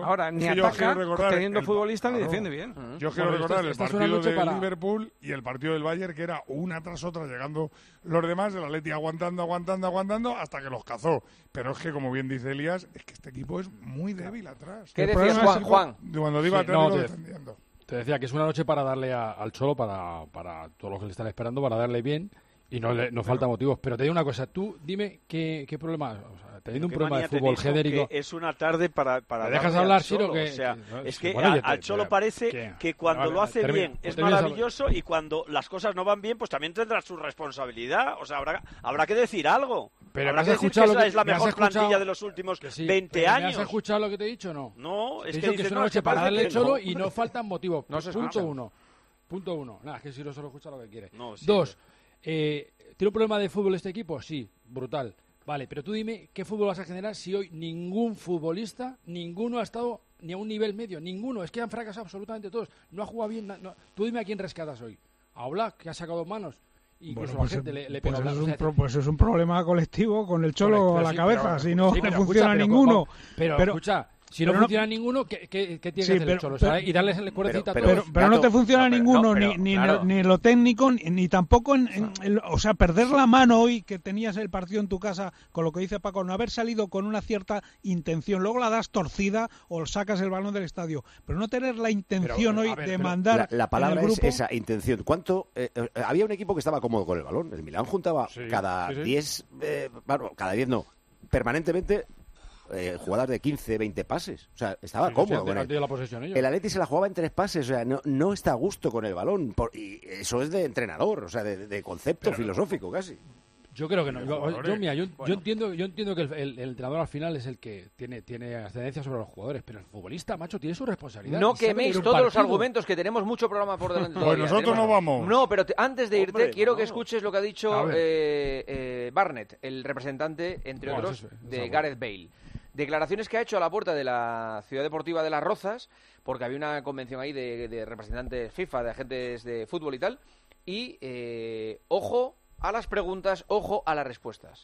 Yo, Ahora, ni es que yo ataca quiero recordar teniendo el- futbolista ni claro. defiende bien. Yo quiero Bueno, recordar esta- el esta es una partido noche de para- Liverpool y el partido del Bayern, que era una tras otra, llegando los demás, el Atleti aguantando, aguantando, aguantando, hasta que los cazó. Pero es que, como bien dice Elías, es que este equipo es muy débil atrás. ¿Qué El decías, problema es Juan? el- Juan? Cuando digo Sí, Atlético no, te- defendiendo. Te decía que es una noche para darle a- al Cholo, para, para todos los que le están esperando, para darle bien Y no, le, no falta motivos. Pero te digo una cosa, tú dime qué, qué problema... O sea, teniendo un problema de fútbol genérico... Es una tarde para... para ¿Me dejas hablar, Siro? Que, que, o sea, que, es que bueno, a, te, al Cholo pero, parece ¿qué? que cuando vale, lo hace termina, bien es termina maravilloso y cuando las cosas no van bien, pues también tendrá su responsabilidad. O sea, habrá, habrá que decir algo. Pero habrá me que has decir que escuchado esa lo que, es la me has mejor escuchado, plantilla de los últimos sí, veinte pero años. ¿Me has escuchado lo que te he dicho o no? No, es te que, he dicho dices, que es no, una es que noche para parece darle que Cholo no. y no faltan motivos. No se Punto escucha. uno. Punto uno. Nada, es que Siro solo escucha lo que quiere. No, sí, Dos, eh, ¿tiene un problema de fútbol este equipo? Sí, brutal. Vale, pero tú dime qué fútbol vas a generar si hoy ningún futbolista, ninguno ha estado ni a un nivel medio, ninguno. Es que han fracasado absolutamente todos. No ha jugado bien. No. Tú dime a quién rescatas hoy. A Oblak, que ha sacado manos. Incluso Bueno, la pues, gente le, le pues, pega es Oblak. un O sea, pro- pues es un problema colectivo con el Cholo Correcto, a la sí, cabeza. pero- si no sí, pero no funciona escucha, pero ninguno. con- Pero, pero escucha, si no pero no- funciona ninguno, ¿qué, qué, qué tiene Sí, que hacer pero- el Cholo? pero- ¿sabes? Y darles el cuercita pero, a pero, todos. pero no te funciona No, pero- ninguno, no, pero, ni, ni, claro. ni en lo técnico, ni, ni tampoco en, en- en lo- o sea, perder la mano hoy que tenías el partido en tu casa, con lo que dice Paco, no haber salido con una cierta intención, luego la das torcida o sacas el balón del estadio, pero no tener la intención Pero, hoy a ver, de pero mandar la, la palabra en el es grupo. esa intención. ¿Cuánto eh, eh, había un equipo que estaba cómodo con el balón? El Milán juntaba Sí, cada sí, sí. diez, eh, bueno, cada diez no, permanentemente eh, jugadas de quince, veinte pases. O sea, estaba Sí, sí, cómodo han- con han él. tenido la posesión ellos. El Atleti se la jugaba en tres pases, o sea, no, no está a gusto con el balón. Por- y eso es de entrenador, o sea, de, de concepto filosófico casi. Yo creo que no. Yo, jugadores. yo, mira, yo, yo Bueno. entiendo, yo entiendo que el, el- el entrenador al final es el que tiene, tiene ascendencia sobre los jugadores, pero el futbolista, macho, tiene su responsabilidad. No y sabe queméis leer un todos los partido. argumentos, que tenemos mucho programa por delante. Pues todavía. nosotros Tenemos- no vamos. No, pero te- antes de irte, Hombre, quiero no. que escuches lo que ha A dicho ver. eh, eh, Barnett, el representante, entre Bueno, otros, eso es- eso de es Gareth Bale. Declaraciones que ha hecho a la puerta de la Ciudad Deportiva de Las Rozas, porque había una convención ahí de, de representantes FIFA, de agentes de fútbol y tal. Y, eh, ojo a las preguntas, ojo a las respuestas.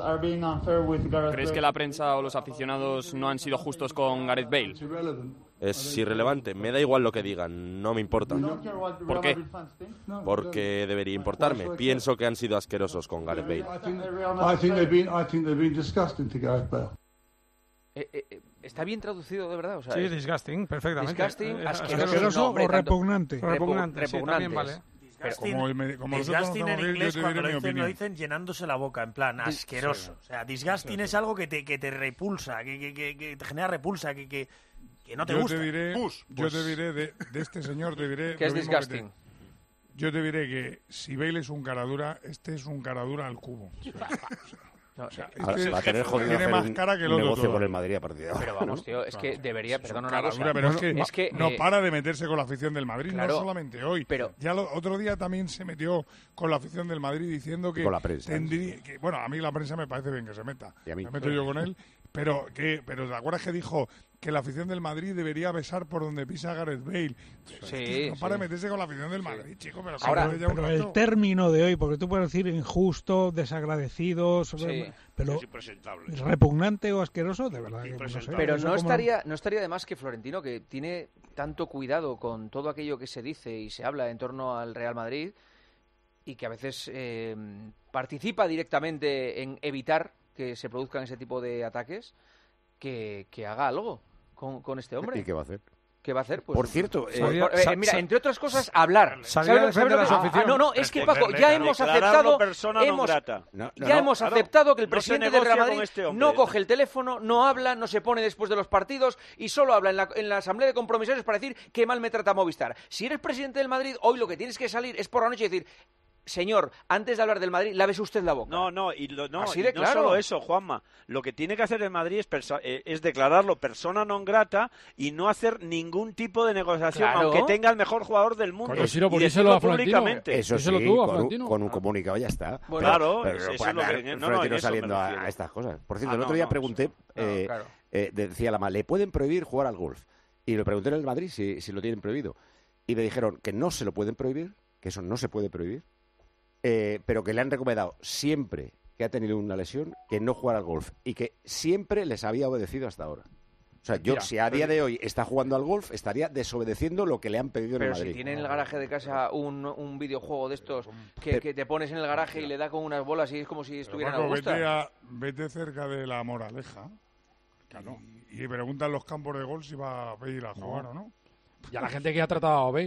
¿Crees que la prensa o los aficionados no han sido justos con Gareth Bale? Es irrelevante, me da igual lo que digan, no me importa. ¿Por qué? Porque debería importarme. Pienso que han sido asquerosos con Gareth Bale. I think they've been, I think they've been disgusting to Gareth Bale. Eh, eh, eh, ¿Está bien traducido de verdad? O sea, Sí, es- disgusting, perfectamente. Disgusting, Eh, asqueroso, asqueroso no, hombre, o tanto- repugnante. repu- Repugnante, sí, también repugnantes. vale. Pero como, el- como nosotros Disgusting no en estamos bien, inglés yo te cuando diré lo mi dicen, lo opinión. dicen llenándose la boca, en plan, asqueroso. Sí. O sea, disgusting es algo que te, que te repulsa, que, que, que, que te genera repulsa, que, que, que no te yo gusta. Te diré, Pus, yo pues- te diré de, de este señor, te diré... ¿Qué es lo mismo que te- disgusting? yo te diré que si Bale es un caradura, este es un caradura al cubo. O sea, Va- este va a tener jodido tiene hacer más un, cara que el un otro. negocio todo. con el Madrid a partir de ahora. Pero vamos, ¿no? tío, es que debería, perdona una Caradura, cosa. pero es que, es que, no eh, para de meterse con la afición del Madrid, claro, no solamente hoy. pero- ya lo- otro día también se metió con la afición del Madrid diciendo que con la prensa. tendría que, bueno, a mí la prensa me parece bien que se meta. Y a mí. Me meto yo con él, pero que pero ¿te acuerdas que dijo que la afición del Madrid debería besar por donde pisa Gareth Bale? Sí, no para sí. de meterse con la afición del Madrid, chico, pero Ahora, ya un pero rato. el término de hoy, porque tú puedes decir injusto, desagradecido, sobre- Sí. pero Es impresentable. repugnante o asqueroso, de verdad. que no sé. Pero Eso no como- estaría, no estaría de más que Florentino, que tiene tanto cuidado con todo aquello que se dice y se habla en torno al Real Madrid y que a veces eh, participa directamente en evitar que se produzcan ese tipo de ataques, que, que haga algo con, con este hombre. ¿Y qué va a hacer? ¿Qué va a hacer? Pues, Por cierto, pues, eh, por- eh, sa- mira, sa- entre otras cosas, hablar. Salir ¿Sabes a lo- sabes defender lo a que- su Ah, afición. no, no, es que Paco, Responderle, ya claro. hemos Declararlo aceptado, persona non hemos, grata. No, no, ya no. hemos Claro. aceptado que el No se presidente del negocia Real con Madrid este hombre. no coge el teléfono, no habla, no se pone después de los partidos y solo habla en la, en la asamblea de compromisarios para decir qué mal me trata Movistar. Si eres presidente del Madrid, hoy lo que tienes que salir es por la noche y decir: señor, antes de hablar del Madrid, lávese usted la boca. No, no, y, lo- no, Así y de no claro. solo eso, Juanma. Lo que tiene que hacer el Madrid es, perso- eh, es declararlo persona non grata y no hacer ningún tipo de negociación, Claro. aunque tenga el mejor jugador del mundo. Coño, Siro, y pues decirlo díselo a Florentino. públicamente. Eso sí, Díselo tú a con, un, Florentino. con un comunicado ya está. Bueno, claro, pero eso no es puede lo que- andar no, no, Florentino en eso me saliendo a, refiero. a estas cosas. Por cierto, Ah, el no, otro día no, pregunté, eso eh, claro. eh, decía Lama, ¿le pueden prohibir jugar al golf? Y le pregunté en el Madrid si, si lo tienen prohibido. Y me dijeron que no se lo pueden prohibir, que eso no se puede prohibir, eh, pero que le han recomendado siempre que ha tenido una lesión que no jugara al golf y que siempre les había obedecido hasta ahora. O sea, yo, Mira, si a día de hoy está jugando al golf, estaría desobedeciendo lo que le han pedido en el Pero Madrid. si tiene en el garaje de casa un, un videojuego de estos que, Pero- que te pones en el garaje y le da con unas bolas y es como si Pero, estuvieran a Paco, gusto. vete, a- vete cerca de la Moraleja y, y pregunta en los campos de gol si va a pedir a jugar o no. Y a la gente que ha tratado a Bale.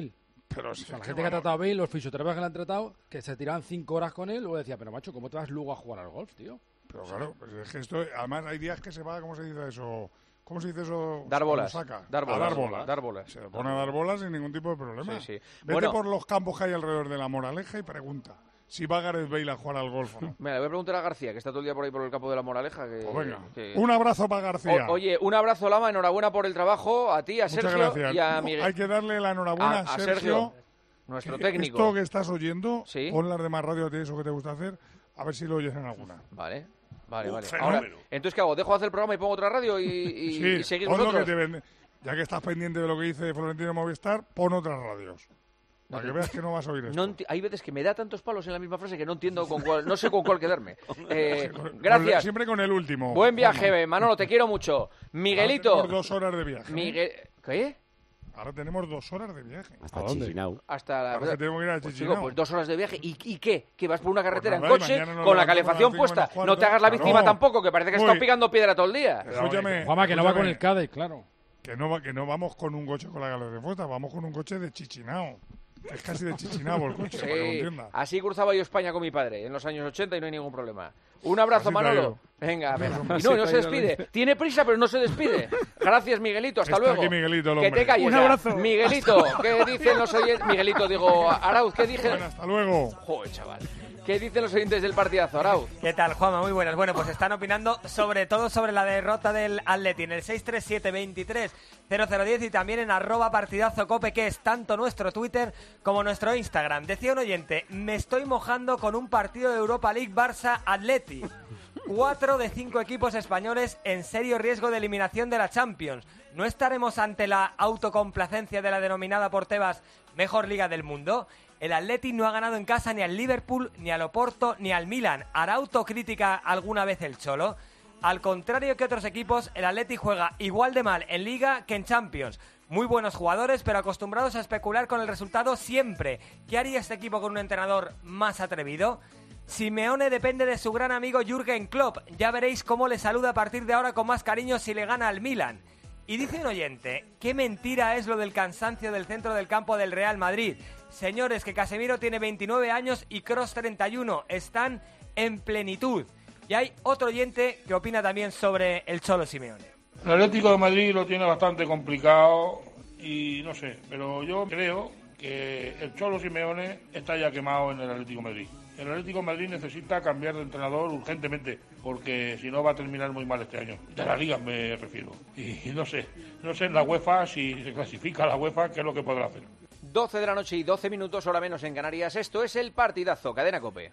Pero si O sea, es la que, gente que ha bueno, tratado a Bale, los fisioterapeutas que le han tratado, que se tiraban cinco horas con él, luego decía, pero macho, ¿cómo te vas luego a jugar al golf, tío? Pero claro, pues es que esto, además hay días que se va, ¿cómo se dice eso? ¿Cómo se dice eso? Dar cuando bolas. saca? Dar A bolas. dar bolas. Dar bolas. Se pone a dar bolas sin ningún tipo de problema. Sí, sí. Vete Bueno. por los campos que hay alrededor de La Moraleja y pregunta si va Gareth Bale a jugar al golf o no. Mira, le voy a preguntar a García, que está todo el día por ahí por el campo de la Moraleja. Que, Pues venga, que- un abrazo para García. O- oye, un abrazo, Lama, enhorabuena por el trabajo, a ti, a Muchas Sergio gracias. y a No, Miguel. hay que darle la enhorabuena a, a, a Sergio, nuestro que técnico. Esto que estás oyendo, Sí. pon las demás radios de eso que te gusta hacer, a ver si lo oyes en alguna. Vale, vale, Un vale. fenómeno. Ahora, entonces, ¿qué hago? ¿Dejo de hacer el programa y pongo otra radio y, y, Sí, y seguir pon lo vosotros? que te vende. Ya que estás pendiente de lo que dice Florentino Movistar, pon otras radios. Para que veas que no vas a oír esto. No enti- hay veces que me da tantos palos en la misma frase que no entiendo con cuál, no sé con cuál quedarme. Eh, Con- gracias. Siempre con el último. Buen viaje, Manolo, te quiero mucho. Miguelito. Ahora tenemos dos horas de viaje. Miguel, ¿qué? Ahora tenemos dos horas de viaje. Hasta Chichinau. Hasta la. Ahora que tenemos que ir a Pues, Chichinau. chico, pues dos horas de viaje. ¿Y, y qué? ¿Que vas por una carretera nada, en y coche mañana nos con la levantamos a calefacción las cinco puesta? menos cuarto. No te hagas la Claro. víctima tampoco, que parece que has Uy. estado picando piedra todo el día. Escúchame. Juanma, que no va con escúchame, el Cádiz, claro. Que no, va, que no vamos con un coche con la calefacción puesta, vamos con un coche de Chichinao. Es casi de Chichinabo el coche, para que lo Sí, entienda. así cruzaba yo España con mi padre en los años ochenta y no hay ningún problema. Un abrazo, Así te ha Manolo. ido. Venga, venga. Así Y no, te no ha se ido, despide. Luis. Tiene prisa, pero no se despide. Gracias, Miguelito. Hasta Está luego. aquí Miguelito, el Que hombre. te calles. Un ya. abrazo. Miguelito, ¿qué dicen los oyentes? Miguelito, digo, Arauz, ¿qué dije? Bueno, hasta luego. Joder, chaval. ¿Qué dicen los oyentes del partidazo, Arauz? ¿Qué tal, Juanma? Muy buenas. Bueno, pues están opinando sobre todo sobre la derrota del Atleti en el seis tres siete veintitrés cero cero diez y también en arroba partidazo cope, que es tanto nuestro Twitter como nuestro Instagram. Decía un oyente, me estoy mojando con un partido de Europa League Barça-Atleti. Cuatro de cinco equipos españoles en serio riesgo de eliminación de la Champions. ¿No estaremos ante la autocomplacencia de la denominada por Tebas mejor liga del mundo? El Atleti no ha ganado en casa ni al Liverpool, ni al Oporto, ni al Milan. ¿Hará autocrítica alguna vez el Cholo? Al contrario que otros equipos, el Atleti juega igual de mal en Liga que en Champions. Muy buenos jugadores, pero acostumbrados a especular con el resultado siempre. ¿Qué haría este equipo con un entrenador más atrevido? Simeone depende de su gran amigo Jürgen Klopp. Ya veréis cómo le saluda a partir de ahora con más cariño si le gana al Milan. Y dice un oyente, qué mentira es lo del cansancio del centro del campo del Real Madrid. Señores, que Casemiro tiene veintinueve años y Kroos treinta y uno. Están en plenitud. Y hay otro oyente que opina también sobre el Cholo Simeone. El Atlético de Madrid lo tiene bastante complicado y no sé, pero yo creo que el Cholo Simeone está ya quemado en el Atlético de Madrid. El Atlético de Madrid necesita cambiar de entrenador urgentemente, porque si no va a terminar muy mal este año. De la Liga me refiero. Y no sé, no sé en la UEFA, si se clasifica a la UEFA, qué es lo que podrá hacer. doce de la noche y doce minutos, hora menos en Canarias. Esto es el partidazo, Cadena COPE.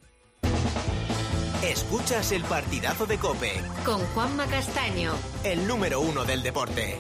Escuchas el partidazo de COPE. Con Juanma Castaño. El número uno del deporte.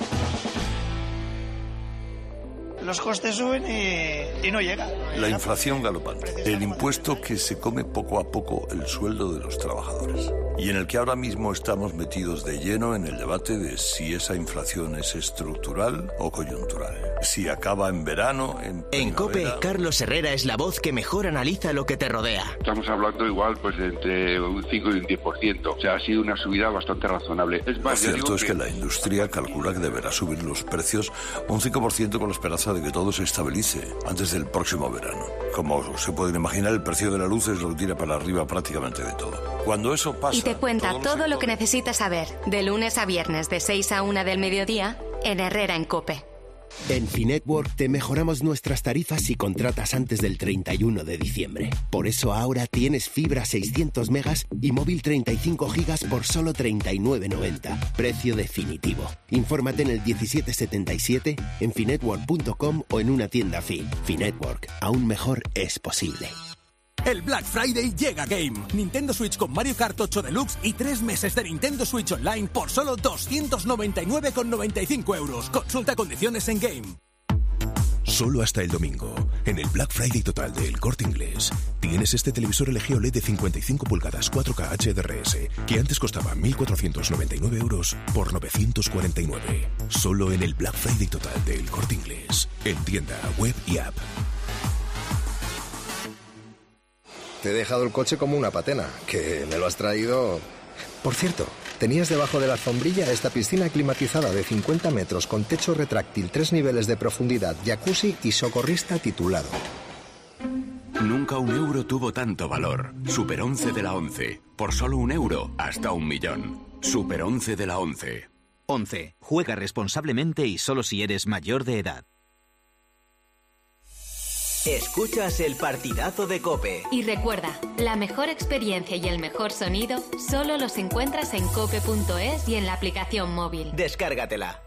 Los costes suben y, y no llega. La inflación galopante, el impuesto que se come poco a poco el sueldo de los trabajadores y en el que ahora mismo estamos metidos de lleno en el debate de si esa inflación es estructural o coyuntural, si acaba en verano, en En COPE, Carlos Herrera es la voz que mejor analiza lo que te rodea. Estamos hablando igual pues entre un cinco y un diez por ciento. O sea, ha sido una subida bastante razonable. Es Lo más, yo cierto digo es que la industria calcula que deberá subir los precios un cinco por ciento con la esperanza de que todo se estabilice antes del próximo verano. Como se pueden imaginar, el precio de la luz es lo que tira para arriba prácticamente de todo. Cuando eso pasa... Y te cuenta todo lo que necesitas saber, de lunes a viernes de seis a una del mediodía, en Herrera en COPE. En Finetwork te mejoramos nuestras tarifas si contratas antes del treinta y uno de diciembre. Por eso ahora tienes fibra seiscientos megas y móvil treinta y cinco gigas por solo treinta y nueve noventa. Precio definitivo. Infórmate en el diecisiete setenta y siete, en finetwork punto com o en una tienda Fin. Finetwork, aún mejor es posible. El Black Friday llega a Game. Nintendo Switch con Mario Kart ocho Deluxe y tres meses de Nintendo Switch Online por solo doscientos noventa y nueve con noventa y cinco euros. Consulta condiciones en Game. Solo hasta el domingo, en el Black Friday total de El Corte Inglés, tienes este televisor L G O L E D de cincuenta y cinco pulgadas cuatro K H D R S, que antes costaba mil cuatrocientos noventa y nueve euros por novecientos cuarenta y nueve. Solo en el Black Friday total de El Corte Inglés, en tienda, web y app. Te he dejado el coche como una patena, que me lo has traído Por cierto, tenías debajo de la alfombrilla esta piscina climatizada de cincuenta metros con techo retráctil, tres niveles de profundidad, jacuzzi y socorrista titulado. Nunca un euro tuvo tanto valor. Super once de la once. Por solo un euro, hasta un millón. Super once de la once. once. Juega responsablemente y solo si eres mayor de edad. Escuchas el partidazo de COPE. Y recuerda, la mejor experiencia y el mejor sonido solo los encuentras en cope punto es y en la aplicación móvil. Descárgatela.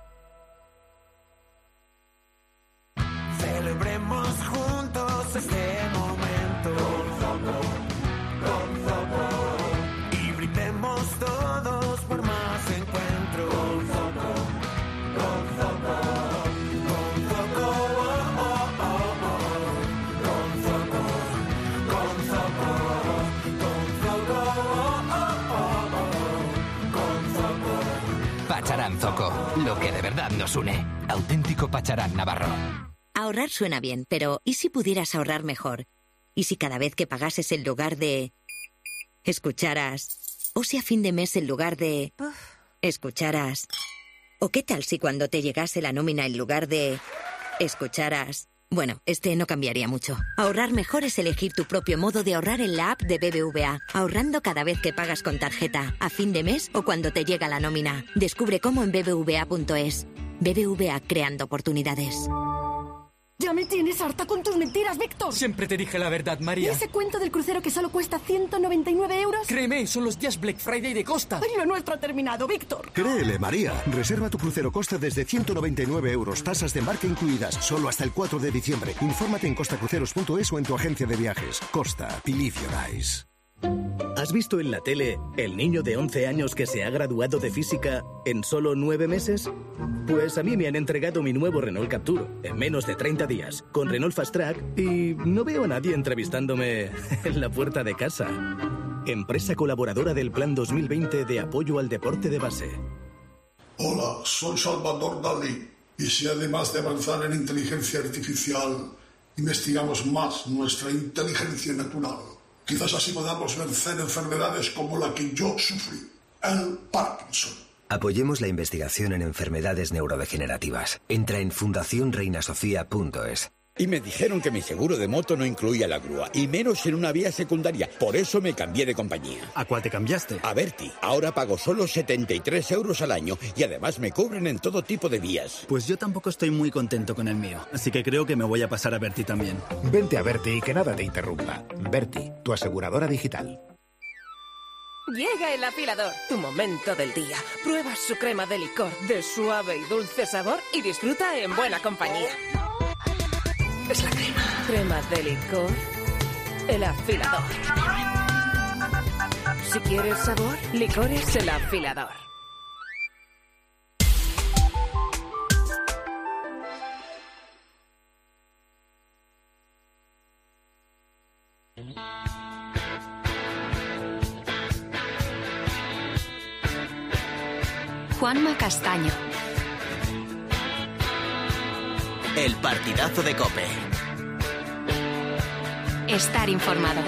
Celebremos juntos este momento con Zoco, con Zoco, y brindemos todos por más encuentro con Zoco, con Zoco, con Zoco, oh, oh, oh, oh. Con Zoco, con Zoco, con Zoco, oh, oh, oh, oh. Con Zoco. Pacharán Zoco, lo que de verdad nos une. Auténtico Pacharán Navarro. Ahorrar suena bien, pero ¿y si pudieras ahorrar mejor? ¿Y si cada vez que pagases en lugar de... escucharas? ¿O si a fin de mes en lugar de... escucharas? ¿O qué tal si cuando te llegase la nómina en lugar de... escucharas? Bueno, este no cambiaría mucho. Ahorrar mejor es elegir tu propio modo de ahorrar en la app de B B V A. Ahorrando cada vez que pagas con tarjeta, a fin de mes o cuando te llega la nómina. Descubre cómo en b b v a punto es. B B V A, creando oportunidades. Ya me tienes harta con tus mentiras, Víctor. Siempre te dije la verdad, María. ¿Y ese cuento del crucero que solo cuesta ciento noventa y nueve euros? Créeme, son los días Black Friday de Costa. Ay, lo nuestro ha terminado, Víctor. Créele, María. Reserva tu crucero Costa desde ciento noventa y nueve euros, tasas de embarque incluidas, solo hasta el cuatro de diciembre. Infórmate en costa cruceros punto es o en tu agencia de viajes. Costa, believe your eyes. ¿Has visto en la tele el niño de once años que se ha graduado de física en solo nueve meses? Pues a mí me han entregado mi nuevo Renault Captur en menos de treinta días, con Renault Fast Track, y no veo a nadie entrevistándome en la puerta de casa. Empresa colaboradora del Plan dos mil veinte de apoyo al deporte de base. Hola, soy Salvador Dalí, y si además de avanzar en inteligencia artificial, investigamos más nuestra inteligencia natural, quizás así podamos vencer enfermedades como la que yo sufrí, el Parkinson. Apoyemos la investigación en enfermedades neurodegenerativas. Entra en fundación reina sofía punto es. Y me dijeron que mi seguro de moto no incluía la grúa, y menos en una vía secundaria. Por eso me cambié de compañía. ¿A cuál te cambiaste? A Berti. Ahora pago solo setenta y tres euros al año y además me cubren en todo tipo de vías. Pues yo tampoco estoy muy contento con el mío, así que creo que me voy a pasar a Berti también. Vente a Berti y que nada te interrumpa. Berti, tu aseguradora digital. Llega el afilador, tu momento del día. Prueba su crema de licor de suave y dulce sabor y disfruta en buena compañía. Es la crema. Crema de licor, el afilador. Si quieres sabor, licores el afilador. Juanma Castaño. El partidazo de COPE. Estar informado.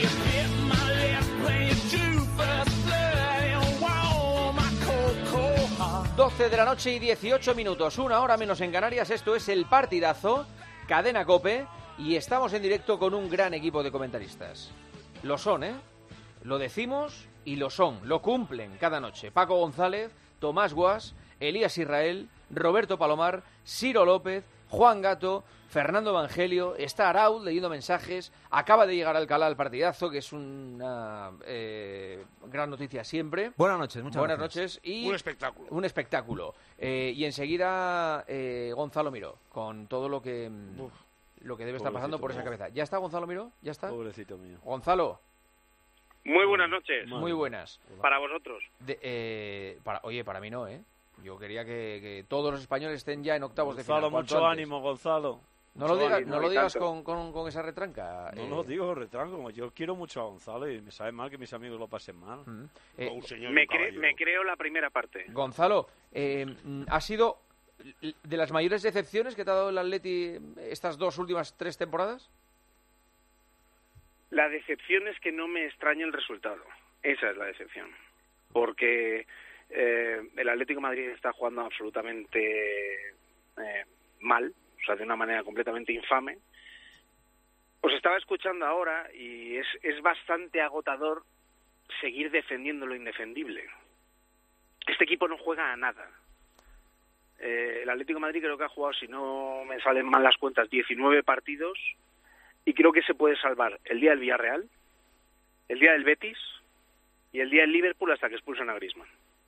doce de la noche y dieciocho minutos, una hora menos en Canarias. Esto es el partidazo, Cadena COPE, y estamos en directo con un gran equipo de comentaristas. Lo son, ¿eh? Lo decimos y lo son, lo cumplen cada noche. Paco González, Tomás Guas, Elías Israel, Roberto Palomar, Ciro López, Juan Gato, Fernando Evangelio, está Arauz leyendo mensajes, acaba de llegar Alcalá al partidazo, que es una eh, gran noticia siempre. Buenas noches, muchas Buenas gracias. noches. Y un espectáculo. Un espectáculo. Eh, y enseguida eh, Gonzalo Miró, con todo lo que, Uf, lo que debe estar pasando por esa cabeza. ¿Ya está Gonzalo Miró? ¿Ya está? Pobrecito mío. Gonzalo. Muy buenas noches. Muy buenas. Para vosotros. De, eh, para, oye, para mí no, ¿eh? Yo quería que, que todos los españoles estén ya en octavos Gonzalo, de final. mucho antes. ánimo, Gonzalo. No lo digas, ánimo, no lo digas con, con, con esa retranca. No eh. lo digo retranco. Yo quiero mucho a Gonzalo y me sabe mal que mis amigos lo pasen mal. Mm. Eh, un señor me, cre me creo la primera parte. Gonzalo, eh, ha sido de las mayores decepciones que te ha dado el Atleti estas dos últimas tres temporadas. La decepción es que no me extraña el resultado. Esa es la decepción. Porque eh, el Atlético de Madrid está jugando absolutamente eh, mal, o sea, de una manera completamente infame. Os estaba escuchando ahora y es, es bastante agotador seguir defendiendo lo indefendible. Este equipo no juega a nada. Eh, el Atlético de Madrid creo que ha jugado, si no me salen mal las cuentas, diecinueve partidos, y creo que se puede salvar el día del Villarreal, el día del Betis y el día del Liverpool hasta que expulsan a Griezmann.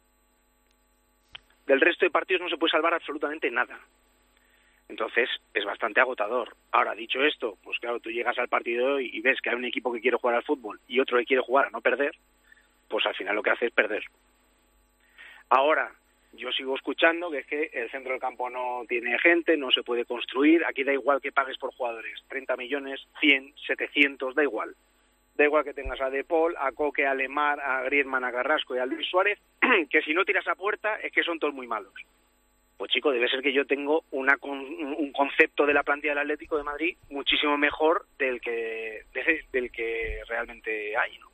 Del resto de partidos no se puede salvar absolutamente nada. Entonces es bastante agotador. Ahora, dicho esto, pues claro, tú llegas al partido de hoy y ves que hay un equipo que quiere jugar al fútbol y otro que quiere jugar a no perder, pues al final lo que hace es perder. Ahora, yo sigo escuchando que es que el centro del campo no tiene gente, no se puede construir, aquí da igual que pagues por jugadores, treinta millones, cien, setecientos, da igual. Da igual que tengas a De Paul, a Coque, a Lemar, a Griezmann, a Carrasco y a Luis Suárez, que si no tiras a puerta es que son todos muy malos. Pues chico, debe ser que yo tengo una con, un concepto de la plantilla del Atlético de Madrid muchísimo mejor del que de, del que realmente hay, ¿no?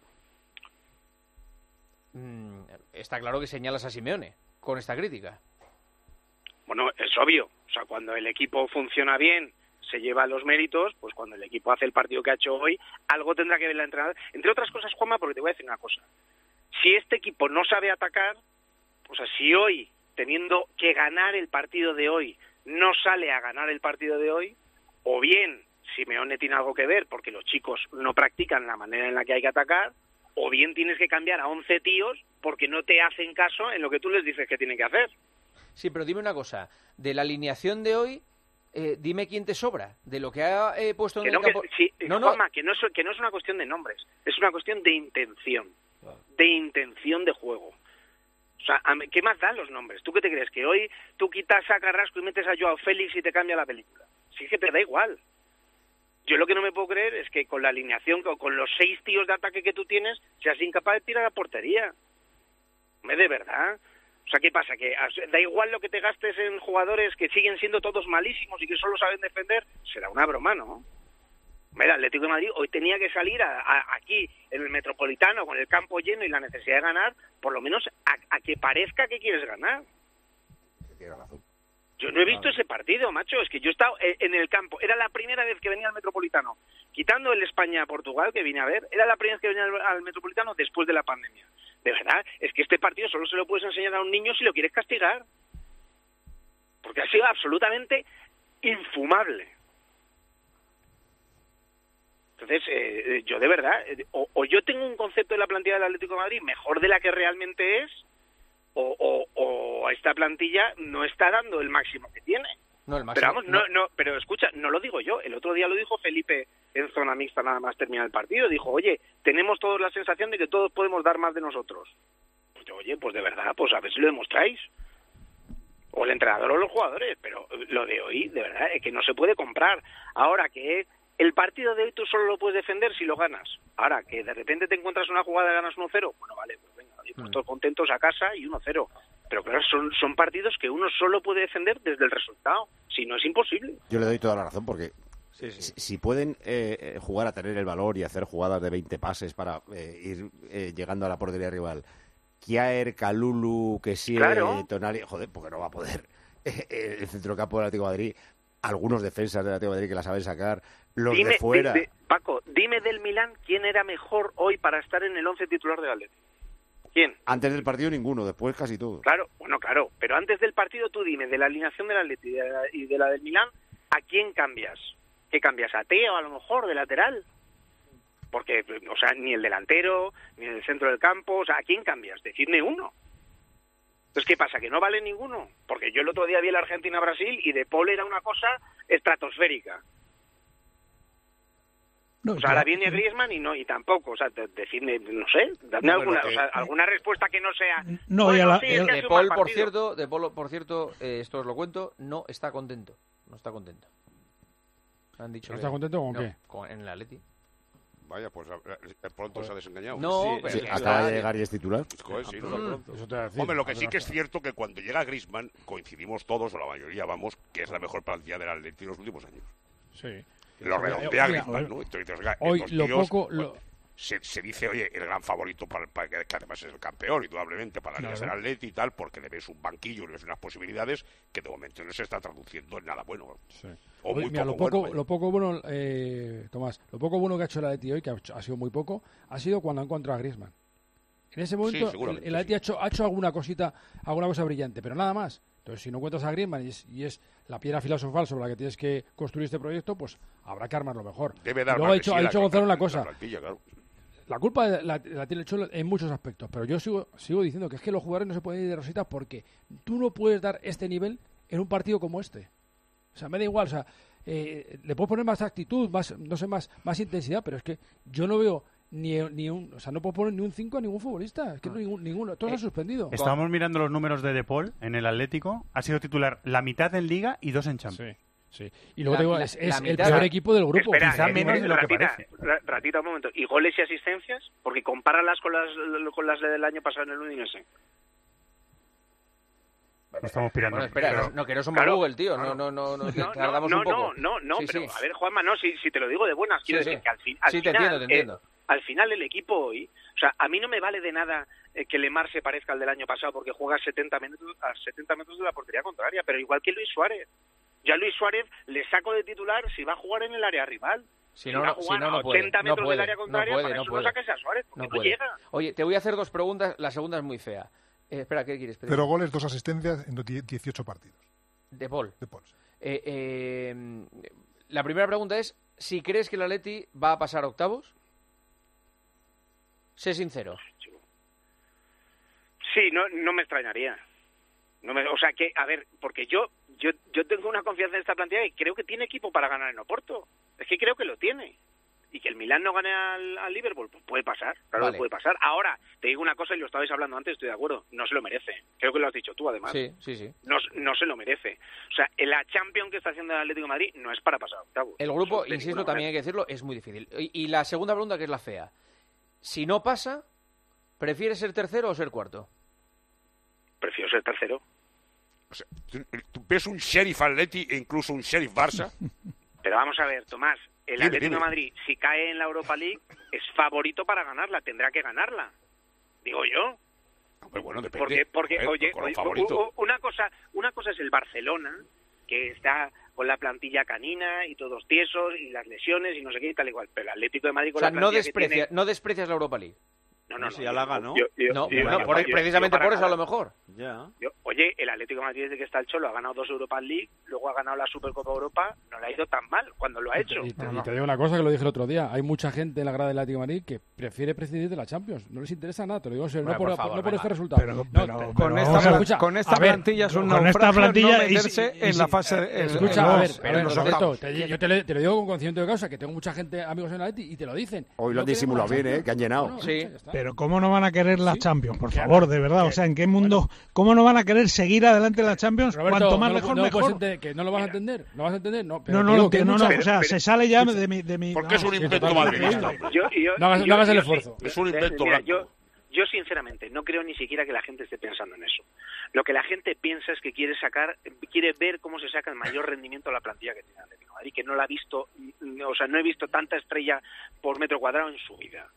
Mm, está claro que señalas a Simeone con esta crítica. Bueno, es obvio. O sea, cuando el equipo funciona bien, se lleva los méritos, pues cuando el equipo hace el partido que ha hecho hoy, algo tendrá que ver la entrenador. Entre otras cosas, Juanma, porque te voy a decir una cosa. Si este equipo no sabe atacar, o sea, si hoy, teniendo que ganar el partido de hoy, no sale a ganar el partido de hoy, o bien Simeone tiene algo que ver porque los chicos no practican la manera en la que hay que atacar, o bien tienes que cambiar a once tíos porque no te hacen caso en lo que tú les dices que tienen que hacer. Sí, pero dime una cosa, de la alineación de hoy, eh, dime quién te sobra, de lo que ha eh, puesto en que el no, campo... Que, sí, no, Juanma, no. Que, no es, que no es una cuestión de nombres, es una cuestión de intención, de intención de juego. O sea, ¿qué más dan los nombres? ¿Tú qué te crees? ¿Que hoy tú quitas a Carrasco y metes a Joao Félix y te cambia la película? Sí que te da igual. Yo lo que no me puedo creer es que con la alineación, con los seis tíos de ataque que tú tienes, seas incapaz de tirar a portería. ¿Me de verdad? O sea, ¿qué pasa? ¿Que da igual lo que te gastes en jugadores que siguen siendo todos malísimos y que solo saben defender? Será una broma, ¿no? Mira, el Atlético de Madrid hoy tenía que salir a, a, aquí, en el Metropolitano, con el campo lleno y la necesidad de ganar, por lo menos a, a que parezca que quieres ganar. Tiene razón. Yo no he visto ese partido, macho. Es que yo he estado en el campo. Era la primera vez que venía al Metropolitano. Quitando el España-Portugal que vine a ver, era la primera vez que venía al, al Metropolitano después de la pandemia. De verdad, es que este partido solo se lo puedes enseñar a un niño si lo quieres castigar. Porque ha sido absolutamente infumable. Entonces, eh, yo de verdad, eh, o, o yo tengo un concepto de la plantilla del Atlético de Madrid mejor de la que realmente es, o, o, o esta plantilla no está dando el máximo que tiene. No, el máximo, pero vamos, no, no. no, pero escucha, no lo digo yo. El otro día lo dijo Felipe en zona mixta nada más terminar el partido. Dijo, oye, tenemos todos la sensación de que todos podemos dar más de nosotros. Pues, oye, pues de verdad, pues a ver si lo demostráis. O el entrenador o los jugadores. Pero lo de hoy, de verdad, es que no se puede comprar. Ahora que el partido de hoy tú solo lo puedes defender si lo ganas. Ahora que de repente te encuentras una jugada y ganas uno cero, bueno, vale, pues venga, oye, pues todos contentos a casa y uno cero. Pero claro, son, son partidos que uno solo puede defender desde el resultado. Si no, es imposible. Yo le doy toda la razón porque sí, sí. Si, si pueden eh, jugar a tener el valor y hacer jugadas de veinte pases para eh, ir eh, llegando a la portería rival, Kjaer, Kalulu, Kessie, claro. Tonali, joder, porque no va a poder eh, el centrocampo del Atlético de Madrid, algunos defensas del Atlético de Madrid que la saben sacar, los dime, de fuera. De, de, Paco, dime del Milán quién era mejor hoy para estar en el once titular del Atlético. ¿Quién? Antes del partido ninguno, después casi todo. Claro, bueno, claro, pero antes del partido tú dime, de la alineación del Atlético y de la, y de la del Milán, ¿a quién cambias? ¿Qué cambias? ¿A Teo a lo mejor de lateral? Porque, o sea, ni el delantero, ni el centro del campo, o sea, ¿a quién cambias? Decidme uno. Entonces, ¿qué pasa? ¿Que no vale ninguno? Porque yo el otro día vi el Argentina-Brasil y De Paul era una cosa estratosférica. No, o sea, ahora viene Griezmann y no y tampoco, o sea, de, decidme, no sé, dame no, alguna, que, o sea, alguna respuesta que no sea. No, bueno, la, sí, el, es que De es un Paul, mal por partido. cierto, de Paul, por cierto, eh, esto os lo cuento, no está contento, no está contento. Han dicho ¿No que, está contento con no, qué? Con, en el Atleti. Vaya, pues eh, pronto se ha desengañado. No, sí, pero Sí, sí, acaba sí. de llegar y es titular. Joder, sí, no, Mm. Eso te voy a decir. Hombre, lo que sí que es cierto que cuando llega Griezmann, coincidimos todos, o la mayoría, vamos, que es la mejor plantilla del Atlético en los últimos años. Sí. Lo redondea Mira, Griezmann, ¿no? Entonces, oiga, Hoy estos lo tíos, poco... pues, Lo, se, se dice, oye, el gran favorito para, para que, que además es el campeón, indudablemente, para Claro. el Atleti y tal, porque le ves un banquillo, le ves unas posibilidades que de momento no se está traduciendo en nada bueno. Sí. O Oye, muy mira, poco lo poco, bueno. lo poco bueno, eh, Tomás, lo poco bueno que ha hecho el Atleti hoy, que ha, hecho- ha sido muy poco, ha sido cuando ha encontrado a Griezmann. En ese momento, el, seguramente, el Atleti ha, hecho, ha hecho alguna cosita, alguna cosa brillante, pero nada más. Entonces, si no encuentras a Griezmann y es, y es la piedra filosofal sobre la que tienes que construir este proyecto, pues habrá que armarlo mejor. Debe Y dar luego más ha dicho, de sí ha la- dicho Gonzalo una la cosa. plantilla, claro. La culpa la, la tiene el Cholo en muchos aspectos, pero yo sigo, sigo diciendo que es que los jugadores no se pueden ir de rositas porque tú no puedes dar este nivel en un partido como este. O sea, me da igual, o sea, eh, le puedo poner más actitud, más, no sé, más, más intensidad, pero es que yo no veo ni, ni un, o sea, no puedo poner ni un cinco a ningún futbolista, es que no, ningún, ninguno, todos han suspendido. Estábamos mirando los números de De Paul en el Atlético, ha sido titular la mitad en Liga y dos en Champions. Sí. Y luego La- te digo, la- es, es la el mitad- peor equipo del grupo. Espera, quizá eh, menos de lo que ratita, parece. ra- Ratita, un momento. ¿Y goles y asistencias? Porque compáralas con las, con las del año pasado en el Udinese. No estamos pirando. Bueno, espera, Pero- no, que no somos claro, Google, tío. No, no, no, no, No, tardamos no, un poco. no, no, no, Sí, pero sí. a ver, Juanma, no, si, si te lo digo de buenas, quiero Sí, decir sí. que al, fin, al Sí, te final, entiendo, te eh, entiendo. al final el equipo hoy, o sea, a mí no me vale de nada eh, que Lemar se parezca al del año pasado porque juega setenta minutos, a setenta metros de la portería contraria, pero igual que Luis Suárez. Yo a Luis Suárez le saco de titular si va a jugar en el área rival. Si Si no, va a no, si jugar no, no a puede. ochenta No metros puede, del área no contraria, puede, para no eso puede. no saques a Suárez, porque No no, puede. llega. Oye, te voy a hacer dos preguntas. La segunda es muy fea. Eh, espera, ¿qué quieres pedir? Cero goles, dos asistencias en die- dieciocho partidos. De Paul. De Paul, sí. Eh, eh, la primera pregunta es si crees que el Atleti va a pasar a octavos. Sé sincero. Sí, no, no me extrañaría. No me, o sea, que, a ver, porque yo, yo yo tengo una confianza en esta plantilla y creo que tiene equipo para ganar en Oporto. Es que creo que lo tiene. Y que el Milán no gane al, al Liverpool, pues puede pasar, claro Vale. que puede pasar. Ahora, te digo una cosa y lo estabais hablando antes, estoy de acuerdo, no se lo merece. Creo que lo has dicho tú, además. Sí, sí, sí. No, no se lo merece. O sea, la Champions que está haciendo el Atlético de Madrid no es para pasar a octavos. El grupo, Eso de insisto, ninguna también hay que decirlo, es muy difícil. Y, y la segunda pregunta, que es la fea. Si no pasa, ¿prefieres ser tercero o ser cuarto? Prefiero ser tercero. O sea, tú, tú ves un Sheriff Atleti e incluso un Sheriff Barça. Pero vamos a ver, Tomás, el Dime, Atlético dime. de Madrid, si cae en la Europa League, es favorito para ganarla, tendrá que ganarla. Digo yo. Pero bueno, depende. Porque, porque Joder, oye, con los oye, favoritos. u- u- una cosa, una cosa es el Barcelona, que está con la plantilla canina y todos tiesos y las lesiones y no sé qué y tal igual, pero el Atlético de Madrid O con sea, la no, plantilla que desprecia, tiene... no desprecias la Europa League. No, no, Si no, ya yo- la ganó. yo- yo- No, yo- bueno, yo- por- yo- precisamente yo para por eso a nada. lo mejor. Ya. Yo- oye, el Atlético de Madrid desde que está el Cholo ha ganado dos Europa League, luego ha ganado la Supercopa Europa, no le ha ido tan mal cuando lo ha hecho. Y te, y te digo una cosa que lo dije el otro día. Hay mucha gente en la grada del Atlético de Madrid que prefiere prescindir de la Champions. No les interesa nada, te lo digo en serio. Bueno, no por, por favor, no por venga. este resultado. Pero- No, pero- te- pero Con esta, vamos a ver, escucha, con esta a ver, plantilla es un con esta naufragio plantilla no y si- meterse y en si- la fase... en- Escucha, en a los- ver, a en ver, los Roberto, octavos. te- yo te, lo- te lo digo con conocimiento de causa, que tengo mucha gente, amigos en el Atleti, y te lo dicen. Hoy lo No han queremos disimulado la bien, ¿eh? Champions. Que han llenado. No, Sí. ya está. Pero ¿cómo no van a querer la Champions? Por Que- favor, de verdad. que- O sea, ¿en qué mundo? ¿Cómo no van a querer seguir adelante la Champions? Roberto, Cuanto más no lo- lejos, no lo puedes mejor. entender, que no lo vas a entender, no vas a entender, no. pero No, no, digo lo que hay no, no. mucha- O sea, pero- se sale ya de mi... De mi Porque es un vamos, invento totalmente. madridista. hombre. Yo- yo- No hagas- yo- no hagas el yo- esfuerzo. Es un Eh, invento mira, blanco. yo, yo sinceramente no creo ni siquiera que la gente esté pensando en eso. Lo que la gente piensa es que quiere sacar, quiere ver cómo se saca el mayor rendimiento a la plantilla que tiene el Atlético de Madrid, que no la ha visto, mm, o sea, no he visto tanta estrella por metro cuadrado en su vida.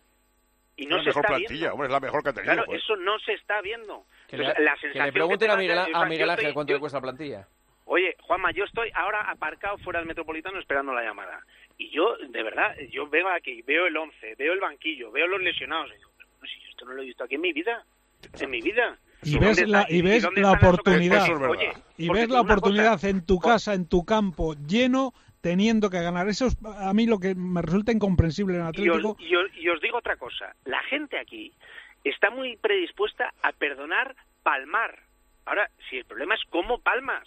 Y no es la se mejor está plantilla, viendo. hombre, es la mejor que ha tenido. Claro, pues. eso no se está viendo. Que le, Entonces, la que sensación le pregunten te a da- Miguel, o a sea, Miguel yo Ángel estoy- cuánto yo- le cuesta la plantilla. Oye, Juanma, yo estoy ahora aparcado fuera del Metropolitano esperando la llamada. Y yo, de verdad, yo veo aquí, veo el once, veo el banquillo, veo los lesionados. Y digo, pero bueno, si yo esto no lo he visto aquí en mi vida. En mi vida. Y ¿Dónde ves está- la, y ves dónde la están las oportunidad. ocasiones? Oye, Y porque ves te la digo una oportunidad cosa, en tu casa, en tu campo, lleno, teniendo que ganar. Eso es a mí lo que me resulta incomprensible en Y Atlético. os, y os- y os digo otra cosa. La gente aquí está muy predispuesta a perdonar palmar. Ahora, si el problema es cómo palmas.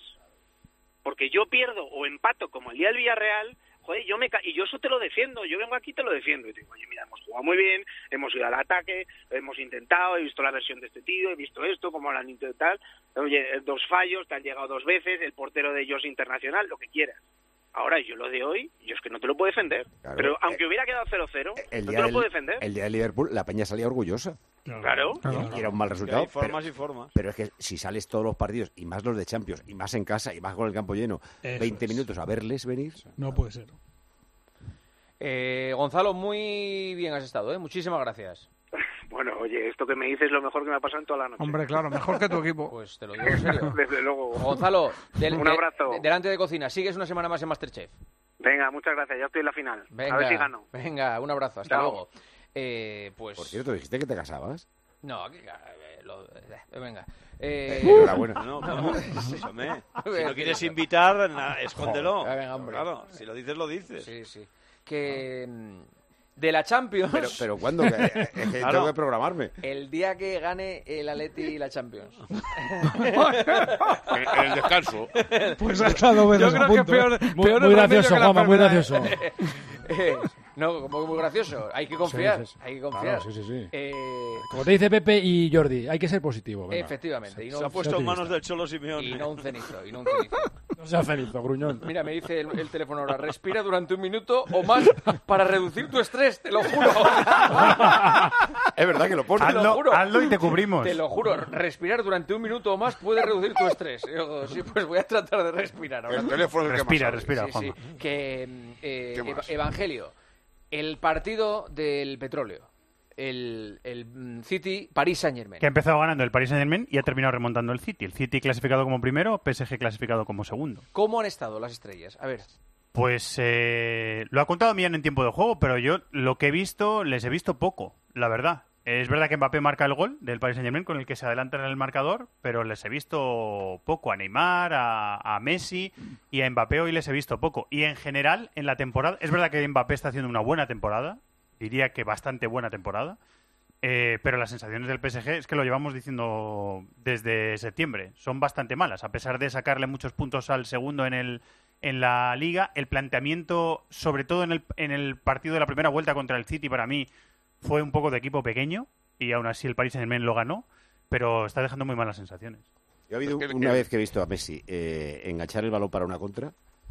Porque yo pierdo o empato como el día del Villarreal, joder, yo me ca- y yo eso te lo defiendo. Yo vengo aquí y te lo defiendo. Y te digo, oye, mira, hemos jugado muy bien, hemos ido al ataque, hemos intentado, he visto la versión de este tío, he visto esto, como lo han intentado. Oye, dos fallos, te han llegado dos veces, el portero de ellos internacional, lo que quieras. Ahora, yo lo de hoy, yo es que no te lo puedo defender. Claro. Pero aunque hubiera quedado cero cero, El no día, te lo del, puedo defender. el día de Liverpool, la peña salía orgullosa. Claro. Y era un mal resultado. hay formas pero, y formas. pero es que si sales todos los partidos, y más los de Champions, y más en casa, y más con el campo lleno, Eso veinte es. minutos a verles venir. No puede ser. Eh, Gonzalo, muy bien has estado, ¿eh? Muchísimas gracias. Bueno, oye, esto que me dices es lo mejor que me ha pasado en toda la noche. Hombre, claro, mejor que tu equipo. Pues te lo digo en serio. Desde luego. Gonzalo, del, un abrazo. De, de, delante de cocina, sigues una semana más en MasterChef. Venga, muchas gracias, ya estoy en la final. Venga, a ver si gano. Venga, un abrazo, hasta Chao. luego. Eh, pues... Por cierto, ¿dijiste que te casabas? No, que, eh, lo, eh, venga. Eh, Enhorabuena. No, ¿cómo? Escúchame. Si no quieres invitar, na, escóndelo. Joder, venga, hombre. Claro, si lo dices, lo dices. Sí, sí. Que de la Champions... Pero, pero ¿cuándo? Que, eh, que Claro. tengo que programarme. El día que gane el Atleti y la Champions. En, en el descanso. Pues hasta dos veces Yo creo a punto, que peor, ¿eh? peor Muy- el muy remedio gracioso, que la Juanma, muy enfermedad, gracioso. Eh, no, como muy gracioso. Hay que confiar. Sí, sí, sí. Hay que confiar. Claro, sí, sí, sí. Eh, Como te dice Pepe y Jordi, hay que ser positivo. venga. efectivamente. Y no Se ha un- puesto en manos del Cholo Simeone. Y no un cenizo. Y no un cenizo. No sea feliz, gruñón. Mira, me dice el, el teléfono ahora, respira durante un minuto o más para reducir tu estrés, te lo juro. Es verdad que lo pones. Te lo Hazlo, juro. hazlo y te cubrimos. Te lo juro, respirar durante un minuto o más puede reducir tu estrés. Y yo, sí, pues voy a tratar de respirar ahora. El teléfono es el que Respira, más sabe. respira, Sí, Juanma. sí. Que, eh, ¿Qué Eva- más? Evangelio, el partido del petróleo, el, el mm, City Paris Saint Germain. Que ha empezado ganando el Paris Saint-Germain y ha terminado remontando el City. El City clasificado como primero, P S G clasificado como segundo. ¿Cómo han estado las estrellas? A ver, Pues eh, lo ha contado Millán en tiempo de juego, pero yo lo que he visto, les he visto poco, la verdad. Es verdad que Mbappé marca el gol del Paris Saint-Germain con el que se adelantan en el marcador, pero les he visto poco a Neymar, a, a Messi y a Mbappé hoy les he visto poco. Y en general, en la temporada, es verdad que Mbappé está haciendo una buena temporada, diría que bastante buena temporada, eh, pero las sensaciones del P S G es que lo llevamos diciendo desde septiembre, son bastante malas, a pesar de sacarle muchos puntos al segundo en el en la Liga. El planteamiento, sobre todo en el, en el partido de la primera vuelta contra el City, para mí fue un poco de equipo pequeño y aún así el Paris Saint-Germain lo ganó, pero está dejando muy malas sensaciones. Yo ha habido Es que- una vez que he visto a Messi eh, enganchar el balón para una contra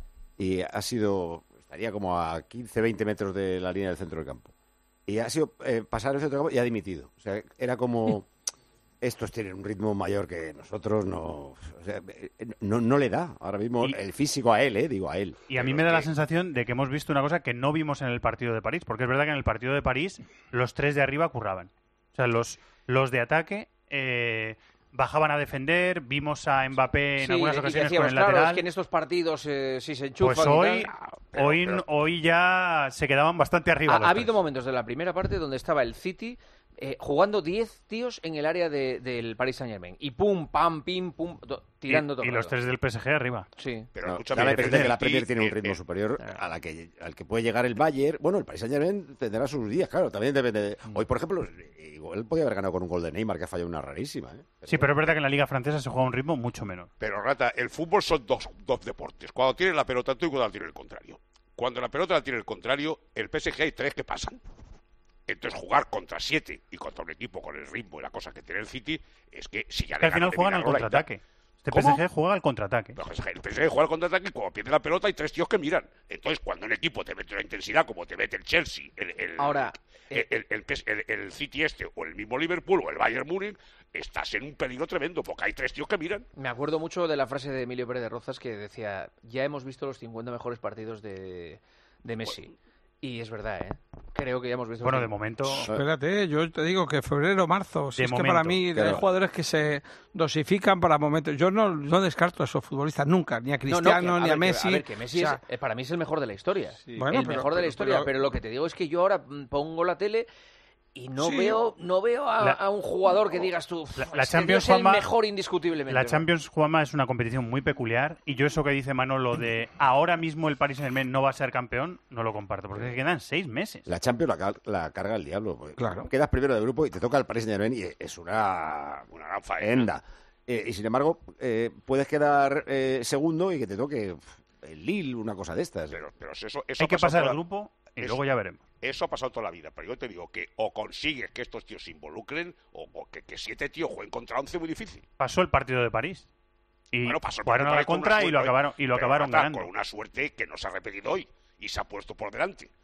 y ha sido, estaría como a quince, veinte metros de la línea del centro del campo. Y ha sido eh, pasar el centro del campo y ha dimitido. O sea, era como, estos tienen un ritmo mayor que nosotros, no, o sea, eh, no, no le da ahora mismo Y- el físico a él, eh, digo a él. Y a mí me da la sensación de que hemos visto una cosa que no vimos en el partido de París, porque es verdad que en el partido de París los tres de arriba curraban. O sea, los, los de ataque eh, bajaban a defender, vimos a Mbappé en sí, algunas y ocasiones decíamos, con el claro, lateral. es que en estos partidos eh, si se enchufan Pues y hoy, tal, hoy, pero- hoy ya se quedaban bastante arriba. Ha, los ha habido tres. momentos de la primera parte donde estaba el City eh, jugando diez tíos en el área de- del Paris Saint-Germain. Y pum, pam, pim, pum, do- tirando todo y, y el los rato. tres del P S G arriba. Sí. Pero No, escúchame, da la el impresión de que la City, Premier tiene un eh, ritmo eh, superior a la que, al que puede llegar el Bayern. Bueno, el Paris Saint-Germain tendrá sus días, claro, también depende de... Hoy, por ejemplo, igual podía haber ganado con un gol de Neymar, que ha fallado una rarísima. ¿eh? Sí, pero es verdad que en la Liga Francesa se juega a un ritmo mucho menor. Pero, Rata, el fútbol son dos, dos deportes. Cuando tiene la pelota tú y cuando la tiene el contrario. Cuando la pelota la tiene el contrario, el P S G hay tres que pasan. Entonces, jugar contra siete y contra un equipo con el ritmo y la cosa que tiene el City es que si ya Que le al final ganan de juegan al milagro, la contraataque. Este ¿Cómo? P S G juega al contraataque. Pero el P S G juega al contraataque y cuando pierde la pelota hay tres tíos que miran. Entonces, cuando un equipo te mete una intensidad como te mete el Chelsea, el, el, Ahora, el, el, el, el- el City este, o el mismo Liverpool, o el Bayern Múnich, estás en un peligro tremendo porque hay tres tíos que miran. Me acuerdo mucho de la frase de Emilio Pérez de Rozas que decía, ya hemos visto los cincuenta mejores partidos de, de Messi. Y es verdad, ¿eh? Creo que ya hemos visto... Bueno, los de momento... Espérate, yo te digo que febrero, marzo, si De es que momento, para mí claro. hay jugadores que se dosifican para momentos. Yo no, no descarto a esos futbolistas nunca, ni a No, no, Cristiano, que- ni ver, a que- Messi. a ver, que Messi O sea, es, eh, para mí es el mejor de la historia. Bueno, el pero- mejor de la pero- historia, pero, pero- lo que te digo es que yo ahora mm, pongo la tele y no Sí. veo no veo a, La- a un jugador que digas tú, La- "Uf, la este tío Champions, es el Juanma, mejor indiscutiblemente. La ¿no?". Champions, Juanma, es una competición muy peculiar y yo eso que dice Manolo de ahora mismo el Paris Saint-Germain no va a ser campeón, no lo comparto, porque es que quedan seis meses. La Champions la, cal- la carga el diablo. porque Claro. Quedas primero de grupo y te toca el Paris Saint-Germain y es una, una gran faena. Eh, y sin embargo, eh, puedes quedar eh, segundo y que te toque pf, el Lille, una cosa de estas. Pero, pero eso, eso Hay ha que pasado pasar el toda- grupo y eso- luego ya veremos. Eso ha pasado toda la vida, pero yo te digo que o consigues que estos tíos se involucren o, o que, que siete tíos jueguen contra once muy difícil. Pasó el partido de París. Y Bueno, pasó el jugaron a la partido con una contra y lo suerte, acabaron, y lo pero, acabaron Rata, ganando. con una suerte que no se ha repetido hoy y se ha puesto por delante.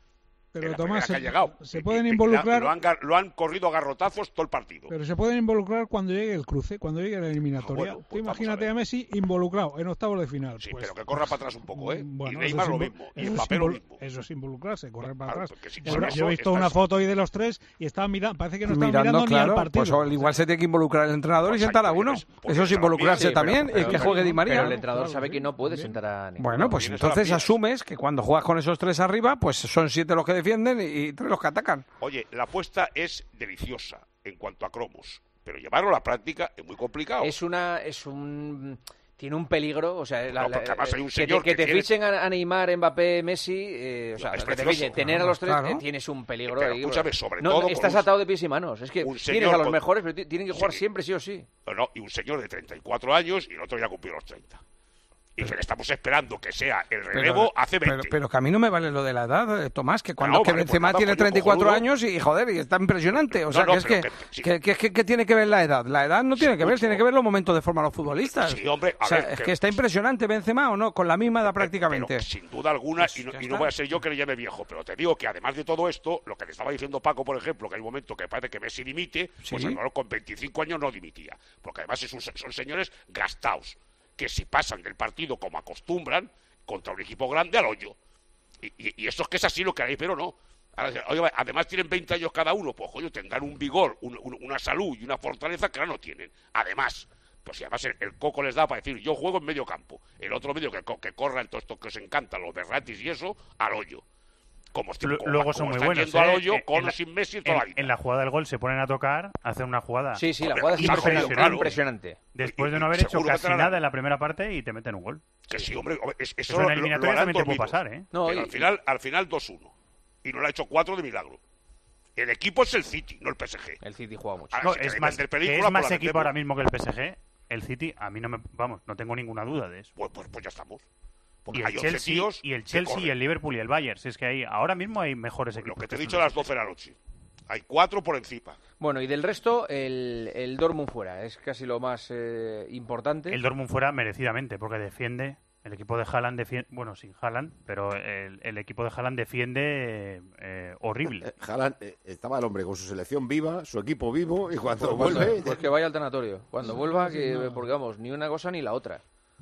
Pero la Tomás, que ha se, llegado. se Y- pueden y- y involucrar... Lo han, gar- lo han corrido a garrotazos todo el partido. Pero se pueden involucrar cuando llegue el cruce, cuando llegue la eliminatoria. Ah, bueno, Tú pues imagínate a, Messi involucrado en octavos de final. Sí, pues, pero que corra para atrás un poco, ¿eh? bueno, y Neymar eso lo es mismo. invo- Y eso es Mbappé lo invol- mismo. Eso es involucrarse, correr para Claro, atrás. porque si Yo- con yo eso he visto estás- una foto hoy de los tres y estaban mirando, parece que no estaban Mirando, mirando claro, ni al partido. pues al igual se tiene que involucrar el entrenador y Pues sentar a ahí, uno. pues, pues Eso es eso involucrarse también, también, pero- y que juegue Di María. Pero el entrenador Claro, sabe sí, que no puede también. sentar a ningún. Bueno, pues Tienes a las entonces vías. asumes que cuando juegas con esos tres arriba, pues son siete los que defienden y tres los que atacan. Oye, la apuesta es deliciosa en cuanto a cromos, pero llevarlo a la práctica es muy complicado. Es una, es un, tiene un peligro, o sea, la- No, la- porque además hay un que señor te, que que te tiene- fichen a, a Neymar, Mbappé, Messi, eh, o sea, Es que te precioso. fichen, tener a los tres, Claro. eh, tienes un peligro. Pero ahí, escúchame, bueno. sobre no, todo no, con estás un- atado de pies y manos. Es que un tienes señor a los con- mejores, pero ti- tienen que jugar Sí. siempre sí o sí. No, no, y un señor de treinta y cuatro años y el otro ya cumplió los treinta. Y que le estamos esperando que sea el relevo hace pero, veinte. pero que a mí no me vale lo de la edad, eh, Tomás, que cuando No, que vale, Benzema pues nada, tiene pues yo treinta y cuatro cojonudo. años y joder, y está impresionante. O sea, no, que es que, pero que- sí. que, que, que- que tiene que ver la edad. La edad no tiene que ver, tiene que ver los momentos de forma de los futbolistas. Sí, hombre, a o sea, ver, es que- que está impresionante Benzema o no, con la misma edad prácticamente. Pero, sin duda alguna, Pues y, no, ya y no está. voy a ser yo que le llame viejo, pero te digo que además de todo esto, lo que te estaba diciendo Paco, por ejemplo, que hay un momento que parece que Messi dimite, pues Sí. el valor con veinticinco años no dimitía. Porque además es un- son señores gastados, que si pasan del partido como acostumbran, contra un equipo grande al hoyo. Y, y, y eso es que es así lo que hay, pero no. Ahora, oye, además tienen veinte años cada uno, pues coño, tendrán un vigor, un- un- una salud y una fortaleza que ahora no tienen. Además, pues si además el, el coco les da para decir, yo juego en medio campo, el otro medio que, co- que corra en todo esto que os encanta, los Berratis y eso, al hoyo. Como, estoy- L- como- Luego como son muy están buenos. yendo al ¿eh? hoyo, En- con en o la- sin Messi toda la en, vida. en la jugada del gol se ponen a tocar, hacen una jugada. Sí, sí, la Hombre, jugada es claro, impresionante. claro. impresionante. Después Y- de no y haber hecho seguro que casi te la- nada en la primera parte y te meten un gol. Que sí, hombre, hombre, es- eso, Eso en lo- la lo eliminatoria harán también te puede dormidos. pasar, ¿eh? No, Pero y- al final, al final dos uno. Y no le ha hecho cuatro de milagro. El equipo es el City, no el P S G. El City juega mucho. Ahora, No, si es queréis más, vender que película, es pues más la equipo vendemos. ahora mismo que el P S G. El City, a mí no me. Vamos, no tengo ninguna duda de eso. Pues, pues, pues ya estamos. Porque Y el hay once Chelsea, tíos y el que Chelsea y corren. el Liverpool y el Bayern. Si es que hay, ahora mismo hay mejores Lo equipos. que te he que dicho a estos las doce de la noche. Hay cuatro por encima. Bueno, y del resto, el, el Dortmund fuera. Es casi lo más eh, importante. El Dortmund fuera merecidamente, porque defiende. El equipo de Haaland defiende. Bueno, sin Haaland, pero el, el equipo de Haaland defiende eh, horrible. Haaland, eh, estaba el hombre con su selección viva, su equipo vivo, y cuando Pues, vuelve... pues que vaya al tanatorio. Cuando vuelva, que porque vamos, ni una cosa ni la otra.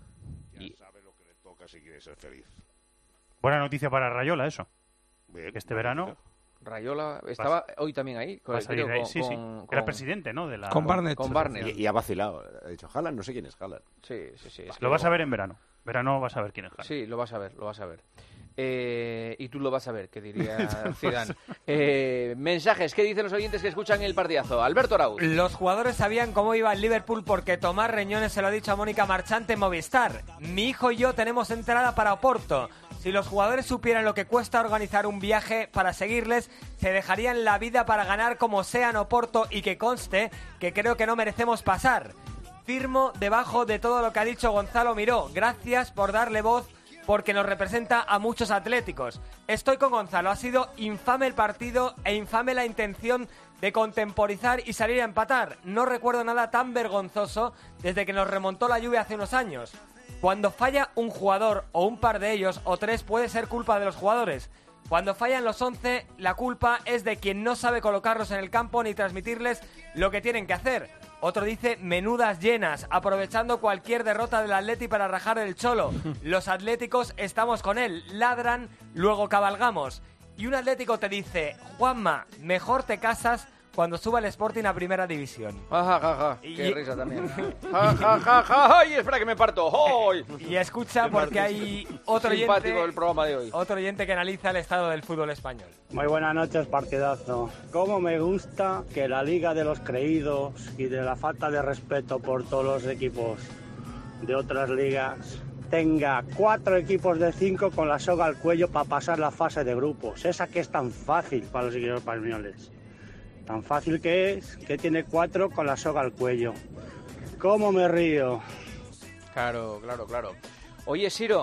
Ya sabe lo que le toca si quiere ser feliz. Buena noticia para Rayola, eso. Bien, Que este verano Rayola estaba hoy también ahí. Con va a el salir creo, de ahí. con- Sí, sí. con- Era con- presidente, ¿no? De la... Con Barnett. Con Barnett. Y, y ha vacilado. Ha dicho Haaland, no sé quién es Haaland. Sí, sí, sí. es que Lo vas a ver en verano. Verano vas a ver quién es Haaland. Sí, lo vas a ver, lo vas a ver. Eh, y tú lo vas a ver, que diría Zidane. Eh, mensajes, ¿qué dicen los oyentes que escuchan el partidazo? Alberto Arauz. Los jugadores sabían cómo iba el Liverpool porque Tomás Reñones se lo ha dicho a Mónica Marchante en Movistar. Mi hijo y yo tenemos entrada para Oporto. Si los jugadores supieran lo que cuesta organizar un viaje para seguirles, se dejarían la vida para ganar como sea en Oporto, y que conste que creo que no merecemos pasar. Firmo debajo de todo lo que ha dicho Gonzalo Miró. Gracias por darle voz, porque nos representa a muchos atléticos. Estoy con Gonzalo, ha sido infame el partido e infame la intención de contemporizar y salir a empatar. No recuerdo nada tan vergonzoso desde que nos remontó la lluvia hace unos años. Cuando falla un jugador o un par de ellos o tres, puede ser culpa de los jugadores. Cuando fallan los once, la culpa es de quien no sabe colocarlos en el campo ni transmitirles lo que tienen que hacer. Otro dice menudas llenas, aprovechando cualquier derrota del Atleti para rajar el cholo. Los atléticos estamos con él, ladran, luego cabalgamos. Y un atlético te dice, Juanma, mejor te casas cuando suba el Sporting a Primera División. Ja, ja, ja, ja. Y- Qué risa también. Ja, ja, ja, ja. ¡Ay, espera que me parto! ¡Ay! Y escucha, porque hay otro Simpático oyente, el programa de hoy. otro oyente que analiza el estado del fútbol español. Muy buenas noches, partidazo. Cómo me gusta que la Liga de los Creídos y de la falta de respeto por todos los equipos de otras ligas tenga cuatro equipos de cinco con la soga al cuello para pasar la fase de grupos. Esa que es tan fácil para los equipos españoles. Tan fácil que es que tiene cuatro con la soga al cuello. ¿Cómo me río? Claro, claro, claro. Oye, Siro,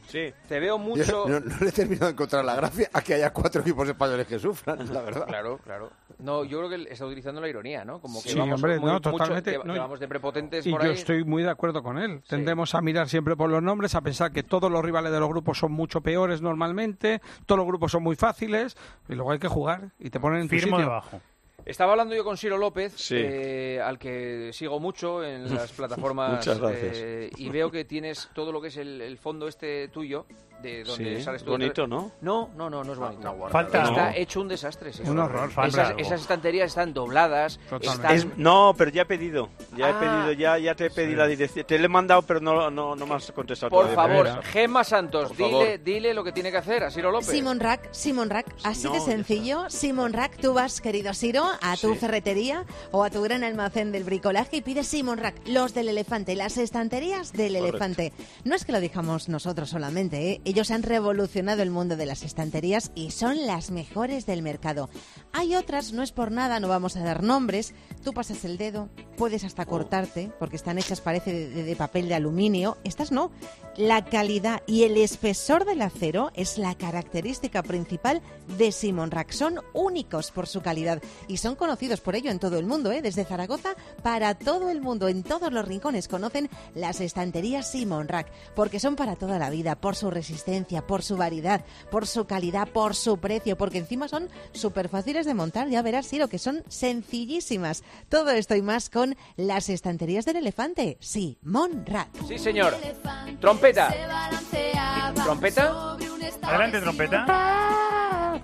Sí. Te veo mucho... Yo no, no le he terminado de encontrar la gracia a que haya cuatro equipos españoles que sufran, la verdad. Claro, claro. No, yo creo que está utilizando la ironía, ¿no? Como que Sí, vamos hombre, muy, no, mucho, totalmente, que, no, que vamos de prepotentes Y por yo ahí. estoy muy de acuerdo con él. Tendemos a mirar siempre por los nombres, a pensar que todos los rivales de los grupos son mucho peores normalmente, todos los grupos son muy fáciles, y luego hay que jugar y te ponen en tu Firmo sitio. debajo. Estaba hablando yo con Ciro López, Sí. eh, al que sigo mucho en las plataformas. Muchas gracias. eh, y veo que tienes todo lo que es el, el fondo este tuyo, de donde Sí, sales tú. bonito, ¿no? No, no, no, no es bonito. Falta- Está no. hecho un desastre. sí. Un horror, falta Esas, algo. esas estanterías están dobladas. Están... Es- no, pero ya he pedido. Ya he Ah. pedido, ya, ya te he pedido la dirección. Te lo he mandado, pero no, no, no me has contestado Por todavía. favor, Gemma Santos, Por dile, favor. dile lo que tiene que hacer a Ciro López. Simon Rack, Simon Rack, así No, de ya sencillo. Simon Rack, tú vas, querido Ciro, a tu Sí. ferretería o a tu gran almacén del bricolaje y pides Simon Rack, los del elefante, las estanterías del Correcto. elefante. No es que lo dijamos nosotros solamente, ¿eh? Ellos han revolucionado el mundo de las estanterías y son las mejores del mercado. Hay otras, no es por nada, no vamos a dar nombres. Tú pasas el dedo, puedes hasta cortarte, porque están hechas, parece, de, de- de papel de aluminio. Estas no. La calidad y el espesor del acero es la característica principal de Simon Rack. Son únicos por su calidad y son conocidos por ello en todo el mundo, ¿eh? Desde Zaragoza para todo el mundo, en todos los rincones conocen las estanterías Simon Rack, porque son para toda la vida, por su resistencia, por su variedad, por su calidad, por su precio, porque encima son súper fáciles de montar. Ya verás, Ciro, que son sencillísimas. Todo esto y más con las estanterías del elefante Simon Rack. Sí, señor. Trompeta. Trompeta. Adelante, trompeta.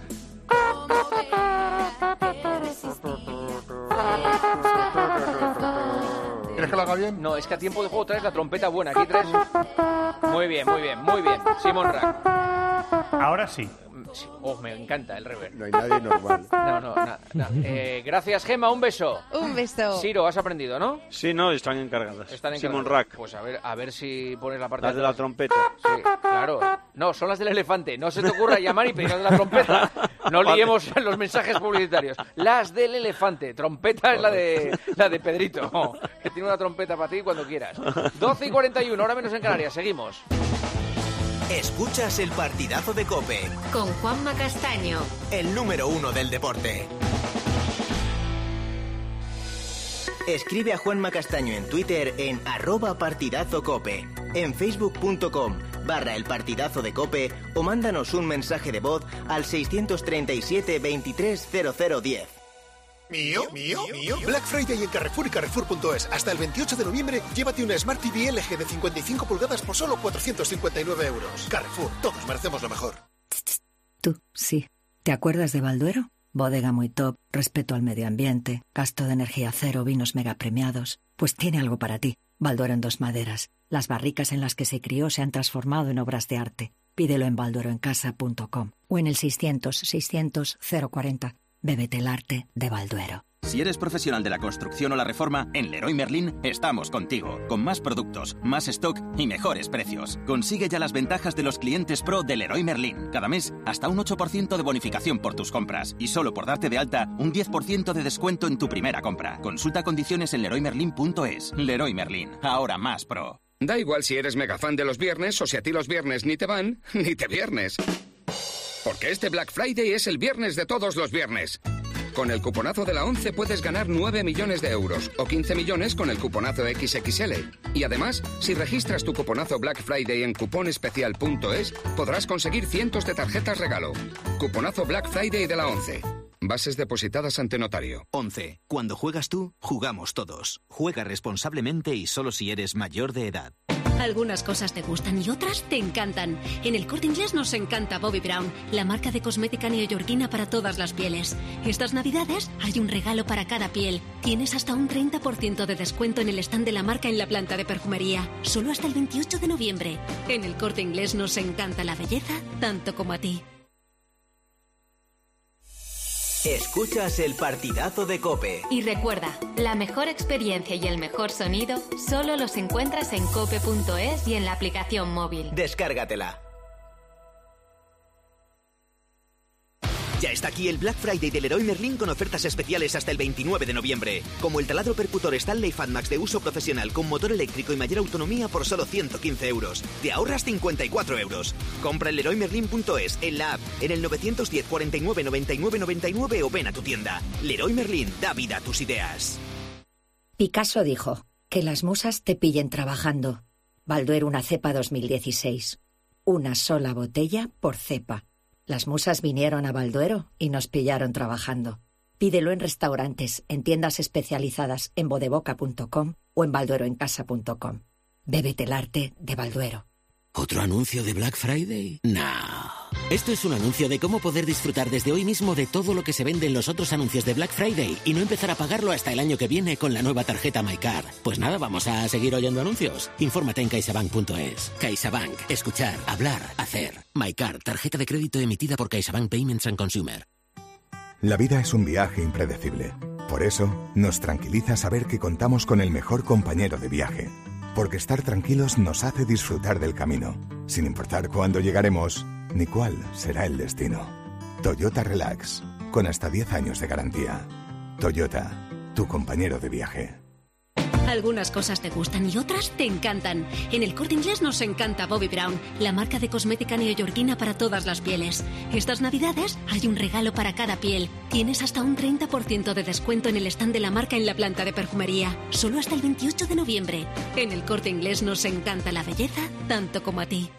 ¿Quieres que lo haga bien? No, es que a tiempo de juego traes la trompeta buena. Aquí traes... Muy bien, muy bien, muy bien. Simon Rack. Ahora sí. Sí. Oh, me encanta el reverb. No hay nadie normal. No, no, no. no. Eh, gracias, Gemma. Un beso. Un beso. Ciro, has aprendido, ¿no? Sí, no, están encargadas. Están Simon encargadas. Rack. Pues a ver, a ver si pones la parte Las de la atrás. trompeta. Sí, claro. No, son las del elefante. No se te ocurra llamar y pedir las de la trompeta. No liemos los mensajes publicitarios. Las del elefante. Trompeta es la de la de Pedrito, que tiene una trompeta para ti cuando quieras. doce y cuarenta y uno, hora menos en Canarias. Seguimos. Escuchas el partidazo de COPE, Con Juanma Castaño. el número uno del deporte. Escribe a Juanma Castaño en Twitter en arroba partidazo cope, en facebook.com barra el partidazo de COPE o mándanos un mensaje de voz al seiscientos treinta y siete veintitrés cero cero diez. ¿Mío? ¿Mío? ¿Mío? Black Friday en Carrefour y Carrefour punto es. Hasta el veintiocho de noviembre, llévate una Smart T V L G de cincuenta y cinco pulgadas por solo cuatrocientos cincuenta y nueve euros. Carrefour, todos merecemos lo mejor. Tú, sí. ¿Te acuerdas de Balduero? Bodega muy top, respeto al medio ambiente, gasto de energía cero, vinos mega premiados. Pues tiene algo para ti. Balduero en dos maderas. Las barricas en las que se crió se han transformado en obras de arte. Pídelo en baldueroencasa punto com o en el seiscientos seiscientos cero cuarenta. Bébete el arte de Balduero. Si eres profesional de la construcción o la reforma, en Leroy Merlin estamos contigo, con más productos, más stock y mejores precios. Consigue ya las ventajas de los clientes pro de Leroy Merlin. Cada mes, hasta un ocho por ciento de bonificación por tus compras. Y solo por darte de alta, un diez por ciento de descuento en tu primera compra. Consulta condiciones en leroy merlin punto es. Leroy Merlin, ahora más pro. Da igual si eres mega fan de los viernes o si a ti los viernes ni te van, ni te viernes. Porque este Black Friday es el viernes de todos los viernes. Con el cuponazo de la ONCE puedes ganar nueve millones de euros o quince millones con el cuponazo equis equis ele. Y además, si registras tu cuponazo Black Friday en cuponespecial punto es, podrás conseguir cientos de tarjetas regalo. Cuponazo Black Friday de la ONCE. Bases depositadas ante notario. once. Cuando juegas tú, jugamos todos. Juega responsablemente y solo si eres mayor de edad. Algunas cosas te gustan y otras te encantan. En el Corte Inglés nos encanta Bobbi Brown, la marca de cosmética neoyorquina para todas las pieles. Estas navidades hay un regalo para cada piel. Tienes hasta un treinta por ciento de descuento en el stand de la marca en la planta de perfumería. Solo hasta el veintiocho de noviembre. En el Corte Inglés nos encanta la belleza tanto como a ti. Escuchas el partidazo de COPE. Y recuerda, la mejor experiencia y el mejor sonido solo los encuentras en cope punto es y en la aplicación móvil. Descárgatela. Ya está aquí el Black Friday del Leroy Merlin con ofertas especiales hasta el veintinueve de noviembre. Como el taladro percutor Stanley Fatmax de uso profesional con motor eléctrico y mayor autonomía por solo ciento quince euros. Te ahorras cincuenta y cuatro euros. Compra en leroy merlin punto es, en la app, en el novecientos diez, cuarenta y nueve, noventa y nueve, noventa y nueve o ven a tu tienda. Leroy Merlin, da vida a tus ideas. Picasso dijo, que las musas te pillen trabajando. Balduero una cepa dos mil dieciséis. Una sola botella por cepa. Las musas vinieron a Balduero y nos pillaron trabajando. Pídelo en restaurantes, en tiendas especializadas en bodeboca punto com o en baldueroencasa punto com. Bébete el arte de Balduero. ¿Otro anuncio de Black Friday? No. Esto es un anuncio de cómo poder disfrutar desde hoy mismo de todo lo que se vende en los otros anuncios de Black Friday y no empezar a pagarlo hasta el año que viene con la nueva tarjeta MyCard. Pues nada, vamos a seguir oyendo anuncios. Infórmate en caixabank punto es. CaixaBank. Escuchar, hablar, hacer. MyCard. Tarjeta de crédito emitida por CaixaBank Payments and Consumer. La vida es un viaje impredecible. Por eso, nos tranquiliza saber que contamos con el mejor compañero de viaje. Porque estar tranquilos nos hace disfrutar del camino, sin importar cuándo llegaremos ni cuál será el destino. Toyota Relax, con hasta diez años de garantía. Toyota, tu compañero de viaje. Algunas cosas te gustan y otras te encantan. En el Corte Inglés nos encanta Bobbi Brown, la marca de cosmética neoyorquina para todas las pieles. Estas navidades hay un regalo para cada piel. Tienes hasta un treinta por ciento de descuento en el stand de la marca en la planta de perfumería. Solo hasta el veintiocho de noviembre. En el Corte Inglés nos encanta la belleza tanto como a ti.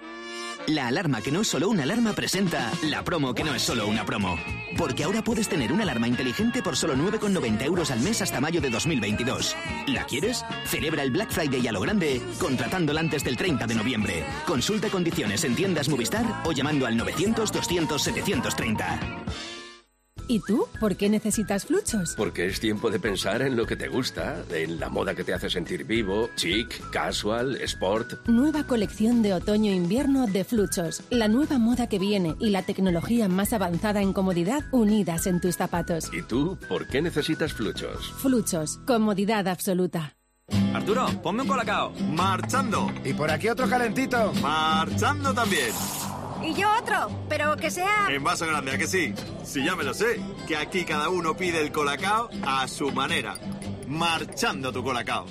La alarma que no es solo una alarma presenta la promo que no es solo una promo. Porque ahora puedes tener una alarma inteligente por solo nueve con noventa euros al mes hasta mayo de dos mil veintidós. ¿La quieres? Celebra el Black Friday a lo grande contratándola antes del treinta de noviembre. Consulta condiciones en tiendas Movistar o llamando al novecientos, doscientos, setecientos treinta. ¿Y tú? ¿Por qué necesitas Fluchos? Porque es tiempo de pensar en lo que te gusta, en la moda que te hace sentir vivo, chic, casual, sport. Nueva colección de otoño-invierno de Fluchos. La nueva moda que viene y la tecnología más avanzada en comodidad unidas en tus zapatos. ¿Y tú? ¿Por qué necesitas Fluchos? Fluchos. Comodidad absoluta. Arturo, ponme un colacao. Marchando. Y por aquí otro calentito. Marchando también. Y yo otro, pero que sea... En vaso grande, ¿a que sí? Sí, ya me lo sé, que aquí cada uno pide el colacao a su manera. Marchando tu colacao.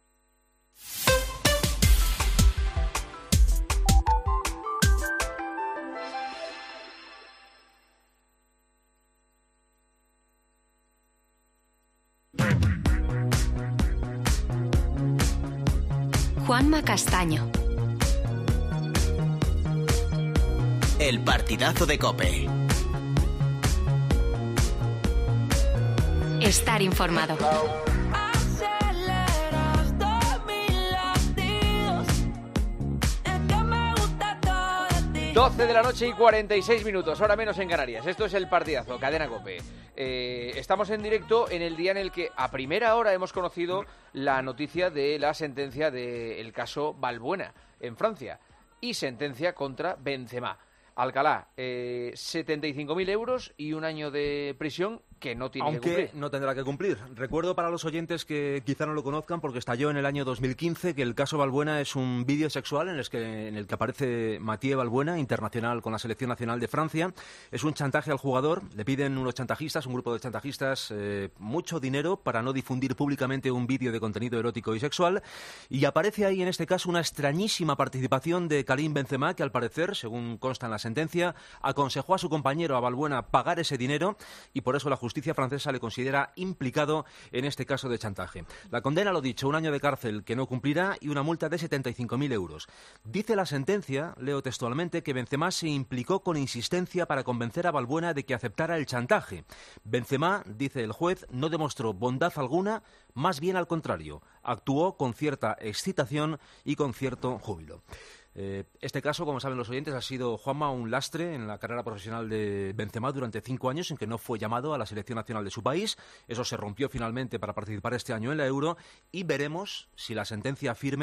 Juanma Castaño. El partidazo de COPE. Estar informado. doce de la noche y cuarenta y seis minutos, hora menos en Canarias. Esto es el partidazo, Cadena COPE. Eh, estamos en directo en el día en el que a primera hora hemos conocido la noticia de la sentencia del caso Balbuena en Francia y sentencia contra Benzema. Alcalá, eh, setenta y cinco mil euros y un año de prisión que no tiene Aunque que cumplir. no tendrá que cumplir. Recuerdo para los oyentes que quizá no lo conozcan porque estalló en el año dos mil quince que el caso Balbuena es un vídeo sexual en el que, en el que aparece Mathieu Balbuena, internacional con la Selección Nacional de Francia. Es un chantaje al jugador. Le piden unos chantajistas, un grupo de chantajistas, eh, mucho dinero para no difundir públicamente un vídeo de contenido erótico y sexual. Y aparece ahí en este caso una extrañísima participación de Karim Benzema que al parecer, según consta en la sentencia, aconsejó a su compañero, a Balbuena, pagar ese dinero y por eso la justicia francesa le considera implicado en este caso de chantaje. La condena, lo dicho, un año de cárcel que no cumplirá y una multa de setenta y cinco mil euros. Dice la sentencia, leo textualmente, que Benzema se implicó con insistencia para convencer a Balbuena de que aceptara el chantaje. Benzema, dice el juez, no demostró bondad alguna, más bien al contrario, actuó con cierta excitación y con cierto júbilo. Eh, este caso, como saben los oyentes, ha sido, Juanma, un lastre en la carrera profesional de Benzema durante cinco años en que no fue llamado a la selección nacional de su país. Eso se rompió finalmente para participar este año en la Euro y veremos si la sentencia firme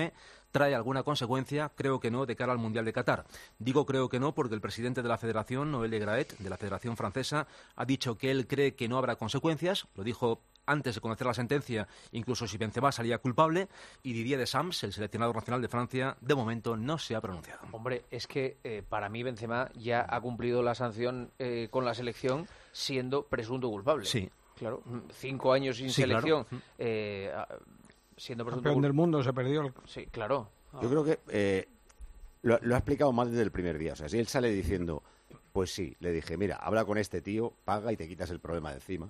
trae alguna consecuencia, creo que no, de cara al Mundial de Qatar. Digo creo que no porque el presidente de la Federación, Noël Le Graët, de la Federación Francesa, ha dicho que él cree que no habrá consecuencias, lo dijo antes de conocer la sentencia, incluso si Benzema salía culpable, y Didier Deschamps, el seleccionador nacional de Francia, de momento no se ha pronunciado. Hombre, es que eh, para mí Benzema ya ha cumplido la sanción eh, con la selección siendo presunto culpable. Sí. Claro, cinco años sin sí, selección, claro. eh, siendo presunto Campeón culpable. del mundo, se perdió. El... Sí, claro. Yo creo que eh, lo, lo ha explicado mal desde el primer día. O sea, si él sale diciendo, pues sí, le dije, mira, habla con este tío, paga y te quitas el problema de encima.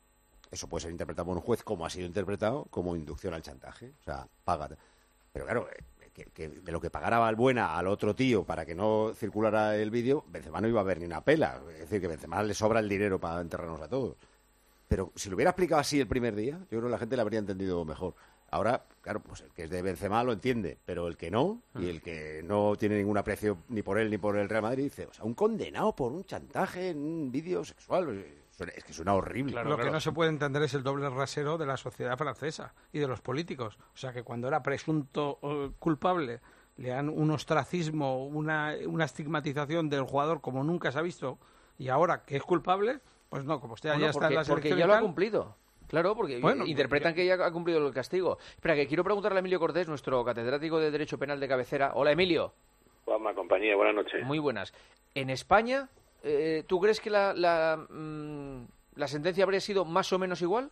Eso puede ser interpretado por un juez como ha sido interpretado, como inducción al chantaje. O sea, paga. Pero claro, eh, que, que de lo que pagara Valbuena al otro tío para que no circulara el vídeo, Benzema no iba a ver ni una pela. Es decir, que Benzema le sobra el dinero para enterrarnos a todos. Pero si lo hubiera explicado así el primer día, yo creo que la gente lo habría entendido mejor. Ahora, claro, pues el que es de Benzema lo entiende, pero el que no, y el que no tiene ningún aprecio ni por él ni por el Real Madrid, dice, o sea, un condenado por un chantaje en un vídeo sexual. Es que suena horrible. Claro, lo claro. que no se puede entender es el doble rasero de la sociedad francesa y de los políticos. O sea, que cuando era presunto uh, culpable le dan un ostracismo, una, una estigmatización del jugador como nunca se ha visto, y ahora que es culpable, pues no, como usted bueno, ya porque, está en la selección porque ya lo ha cumplido. Claro, porque bueno, interpretan que ya ha cumplido el castigo. Espera, que quiero preguntarle a Emilio Cortés, nuestro catedrático de Derecho Penal de cabecera. Hola, Emilio. Juanma, compañía, buenas noches. Muy buenas. En España, eh, ¿tú crees que la, la, mmm, la sentencia habría sido más o menos igual?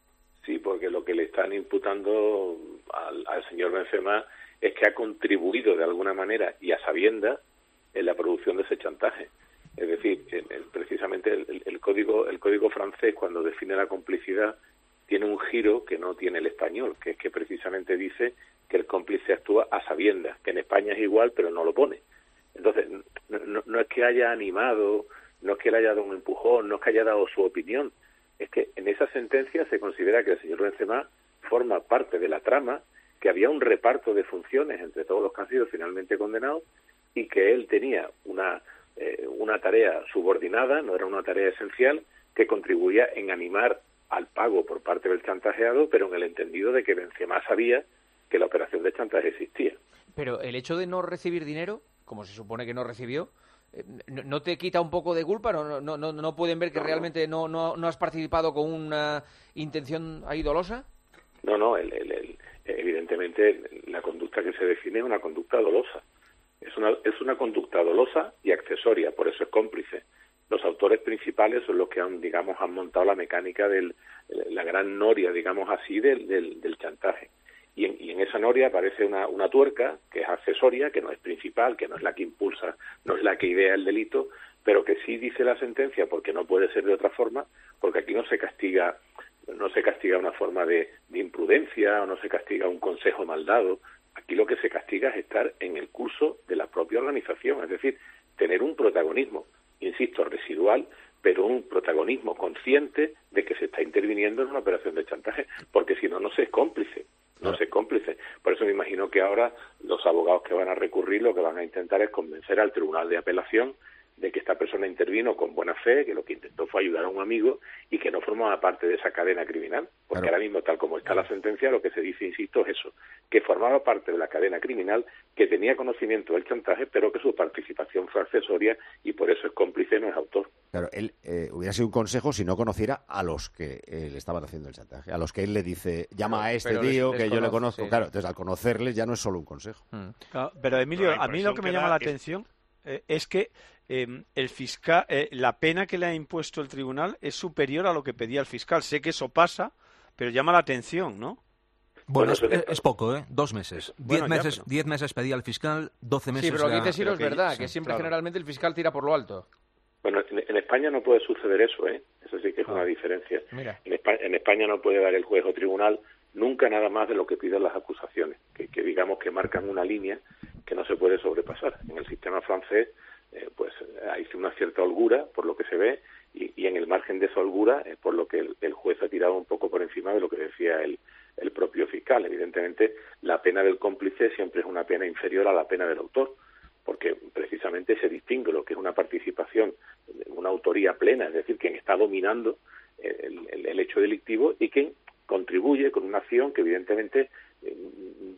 Sí, porque lo que le están imputando al, al señor Benzema es que ha contribuido de alguna manera y a sabiendas en la producción de ese chantaje. Es decir, el, el, precisamente el, el código el código francés, cuando define la complicidad, tiene un giro que no tiene el español, que es que precisamente dice que el cómplice actúa a sabiendas, que en España es igual, pero no lo pone. Entonces, no, no, no es que haya animado, no es que le haya dado un empujón, no es que haya dado su opinión, es que en esa sentencia se considera que el señor Benzema forma parte de la trama, que había un reparto de funciones entre todos los que han sido finalmente condenados y que él tenía una... Eh, una tarea subordinada, no era una tarea esencial, que contribuía en animar al pago por parte del chantajeado, pero en el entendido de que Benzema sabía que la operación de chantaje existía. Pero el hecho de no recibir dinero, como se supone que no recibió, eh, ¿no te quita un poco de culpa? ¿No, no, no, no pueden ver que no, realmente no, no, no has participado con una intención ahí dolosa? No, no, el, el, el, evidentemente la conducta que se define es una conducta dolosa. Es una, es una conducta dolosa y accesoria, por eso es cómplice. Los autores principales son los que han, digamos, han montado la mecánica de la gran noria, digamos así, del, del, del chantaje. Y en, y en esa noria aparece una, una tuerca que es accesoria, que no es principal, que no es la que impulsa, no es la que idea el delito, pero que sí dice la sentencia, porque no puede ser de otra forma, porque aquí no se castiga, no se castiga una forma de, de imprudencia, o no se castiga un consejo mal dado. Aquí lo que se castiga es estar en el curso de la propia organización, es decir, tener un protagonismo, insisto, residual, pero un protagonismo consciente de que se está interviniendo en una operación de chantaje, porque si no, no se es cómplice, no se es cómplice. Por eso me imagino que ahora los abogados que van a recurrir lo que van a intentar es convencer al Tribunal de Apelación de que esta persona intervino con buena fe, que lo que intentó fue ayudar a un amigo y que no formaba parte de esa cadena criminal. Porque claro, ahora mismo, tal como está la sentencia, lo que se dice, insisto, es eso, que formaba parte de la cadena criminal, que tenía conocimiento del chantaje, pero que su participación fue accesoria y por eso es cómplice, no es autor. Claro, él eh, hubiera sido un consejo si no conociera a los que eh, le estaban haciendo el chantaje, a los que él le dice, llama pero, a este tío les, les que conoce, yo le conozco. Sí, claro, sí. Entonces al conocerles ya no es solo un consejo. Hmm. Claro, pero Emilio, no, a mí lo que me llama la es... atención eh, es que Eh, el fiscal, eh, la pena que le ha impuesto el tribunal es superior a lo que pedía el fiscal. Sé que eso pasa, pero llama la atención, ¿no? Bueno, es, es, es poco, ¿eh? Dos meses. Diez, bueno, meses ya, pero... diez meses pedía el fiscal, doce meses... Sí, pero lo que ya... dice Siro es que, verdad, sí, que siempre claro. generalmente el fiscal tira por lo alto. Bueno, en, en España no puede suceder eso, ¿eh? Eso sí que es ah. una diferencia. Mira. En España, en España no puede dar el juez o tribunal nunca nada más de lo que piden las acusaciones, que, que digamos que marcan una línea que no se puede sobrepasar. En el sistema francés... Eh, pues hay una cierta holgura por lo que se ve y, y en el margen de esa holgura es por lo que el, el juez ha tirado un poco por encima de lo que decía el, el propio fiscal. Evidentemente la pena del cómplice siempre es una pena inferior a la pena del autor, porque precisamente se distingue lo que es una participación, una autoría plena, es decir, quien está dominando el, el, el hecho delictivo y quien contribuye con una acción que evidentemente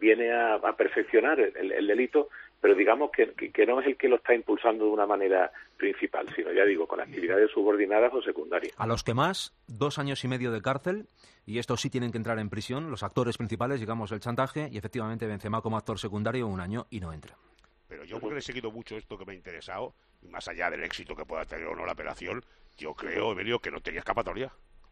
viene a, a perfeccionar el, el delito, pero digamos que, que, que no es el que lo está impulsando de una manera principal, sino, ya digo, con actividades subordinadas o secundarias. A los que más, dos años y medio de cárcel, y estos sí tienen que entrar en prisión, los actores principales, digamos, el chantaje, y efectivamente Benzema como actor secundario un año y no entra. Pero yo, porque he seguido mucho esto que me ha interesado, y más allá del éxito que pueda tener o no la operación, yo creo, Emilio, que no tenía escapatoria.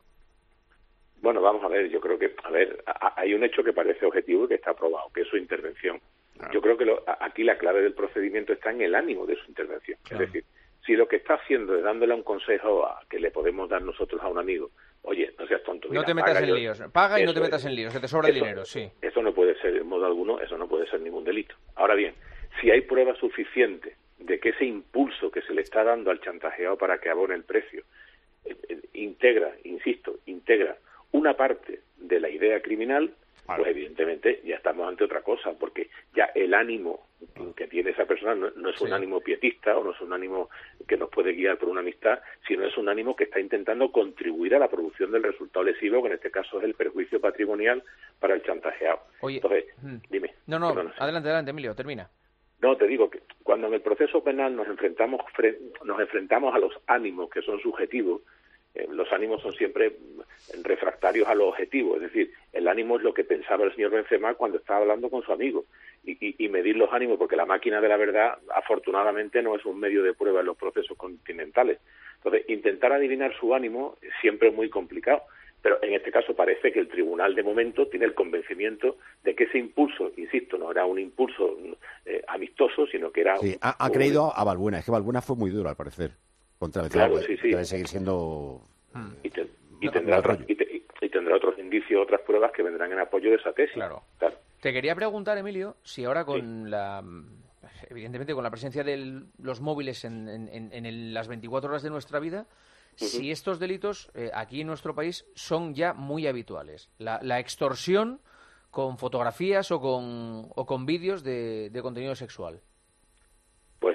Bueno, vamos a ver, yo creo que, a ver, a, hay un hecho que parece objetivo y que está aprobado, que es su intervención. Claro. Yo creo que lo, aquí la clave del procedimiento está en el ánimo de su intervención. Claro. Es decir, si lo que está haciendo es dándole un consejo a, que le podemos dar nosotros a un amigo, oye, no seas tonto. Mira, no te metas paga, en yo, líos, paga y no te metas es, en líos, que te sobra eso, dinero, sí. Eso no puede ser, en modo alguno, eso no puede ser ningún delito. Ahora bien, si hay prueba suficiente de que ese impulso que se le está dando al chantajeado para que abone el precio eh, eh, integra, insisto, integra una parte de la idea criminal, pues evidentemente ya estamos ante otra cosa, porque ya el ánimo que tiene esa persona no, no es un sí. ánimo pietista o no es un ánimo que nos puede guiar por una amistad, sino es un ánimo que está intentando contribuir a la producción del resultado lesivo, que en este caso es el perjuicio patrimonial para el chantajeado. Oye, Entonces, hmm. dime. No, no, perdón, adelante, adelante, Emilio, termina. No, te digo que cuando en el proceso penal nos enfrentamos nos enfrentamos a los ánimos que son subjetivos, eh, los ánimos son siempre refractarios a lo objetivo, es decir, el ánimo es lo que pensaba el señor Benzema cuando estaba hablando con su amigo, y, y, y medir los ánimos, porque la máquina de la verdad, afortunadamente, no es un medio de prueba en los procesos continentales. Entonces, intentar adivinar su ánimo siempre es muy complicado, pero en este caso parece que el tribunal de momento tiene el convencimiento de que ese impulso, insisto, no era un impulso eh, amistoso, sino que era... Sí, un, ha, ha creído a Balbuena, es que Balbuena fue muy duro al parecer contra el claro, sí, sí. Debe seguir siendo... Y, te, y, no, tendrá otros, y, te, y tendrá otros indicios, otras pruebas que vendrán en apoyo de esa tesis. Claro. claro. Te quería preguntar, Emilio, si ahora con sí. la... evidentemente con la presencia de los móviles en, en, en el, las veinticuatro horas de nuestra vida, uh-huh. si estos delitos eh, aquí en nuestro país son ya muy habituales. La, la extorsión con fotografías o con, o con vídeos de, de contenido sexual. Pues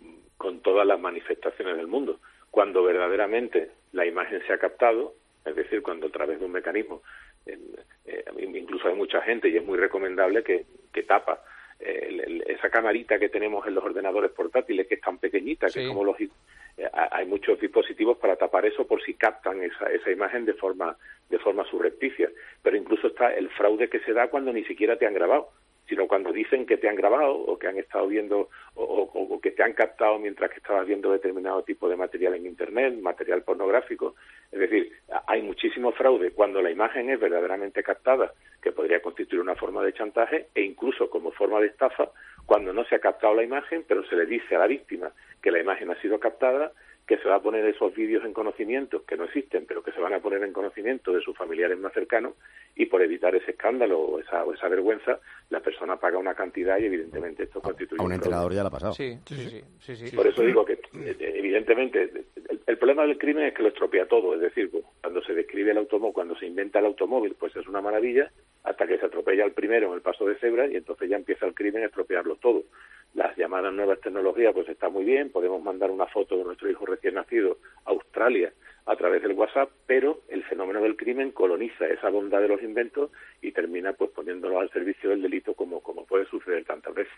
con todas las manifestaciones del mundo. Cuando verdaderamente la imagen se ha captado, es decir, cuando a través de un mecanismo, eh, eh, incluso hay mucha gente, y es muy recomendable que, que tapa eh, el, el, esa camarita que tenemos en los ordenadores portátiles, que es tan pequeñita, sí. que como los, eh, hay muchos dispositivos para tapar eso por si captan esa, esa imagen de forma, de forma surrepticia. Pero incluso está el fraude que se da cuando ni siquiera te han grabado, sino cuando dicen que te han grabado o que han estado viendo o, o, o que te han captado mientras que estabas viendo determinado tipo de material en Internet, material pornográfico. Es decir, hay muchísimo fraude cuando la imagen es verdaderamente captada, que podría constituir una forma de chantaje, e incluso como forma de estafa, cuando no se ha captado la imagen, pero se le dice a la víctima que la imagen ha sido captada, que se va a poner esos vídeos en conocimiento, que no existen, pero que se van a poner en conocimiento de sus familiares más cercanos, y por evitar ese escándalo o esa, o esa vergüenza, la persona paga una cantidad y evidentemente esto constituye a un entrenador ya lo ha pasado. Sí, sí, sí. sí, sí, sí por sí. eso digo que, evidentemente, el, el problema del crimen es que lo estropea todo, es decir, cuando se describe el automóvil, cuando se inventa el automóvil, pues es una maravilla, hasta que se atropella al primero en el paso de cebra, y entonces ya empieza el crimen a estropearlo todo. Las llamadas nuevas tecnologías, pues está muy bien, podemos mandar una foto de nuestro hijo recién nacido a Australia a través del WhatsApp, pero el fenómeno del crimen coloniza esa bondad de los inventos y termina pues poniéndolo al servicio del delito, como, como puede suceder tantas veces.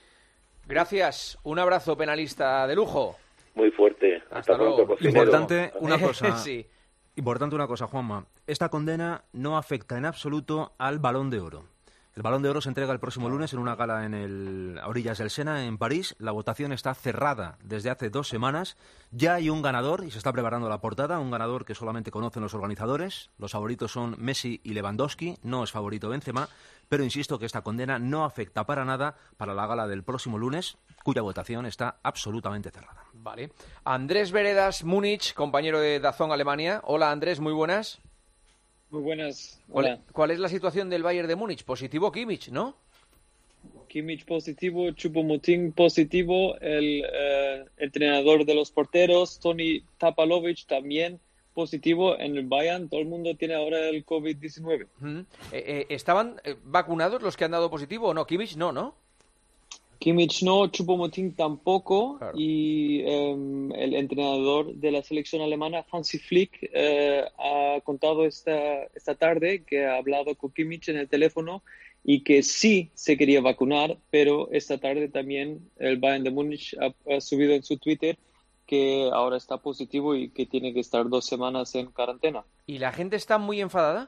Gracias, un abrazo, penalista de lujo. Muy fuerte. Hasta, Hasta luego. pronto, cocinero. Importante una cosa. sí. Importante una cosa, Juanma. Esta condena no afecta en absoluto al Balón de Oro. El Balón de Oro se entrega el próximo lunes en una gala en el, a orillas del Sena, en París. La votación está cerrada desde hace dos semanas. Ya hay un ganador y se está preparando la portada, un ganador que solamente conocen los organizadores. Los favoritos son Messi y Lewandowski, no es favorito Benzema, pero insisto que esta condena no afecta para nada para la gala del próximo lunes, cuya votación está absolutamente cerrada. Vale. Andrés Veredas, Múnich, compañero de DAZN Alemania. Hola Andrés, muy buenas. Muy buenas. ¿Cuál, Hola. ¿Cuál es la situación del Bayern de Múnich? Positivo Kimmich, ¿no? Kimmich positivo, Choupo-Moting positivo, el eh, entrenador de los porteros, Toni Tapalovic, también positivo en el Bayern. Todo el mundo tiene ahora el covid diecinueve. Uh-huh. eh, eh, ¿Estaban eh, vacunados los que han dado positivo o no? Kimmich no, ¿no? Kimmich no, Choupo-Moting tampoco, claro. y eh, el entrenador de la selección alemana, Hansi Flick, eh, ha contado esta, esta tarde que ha hablado con Kimmich en el teléfono y que sí se quería vacunar, pero esta tarde también el Bayern de Múnich ha, ha subido en su Twitter que ahora está positivo y que tiene que estar dos semanas en cuarentena. ¿Y la gente está muy enfadada?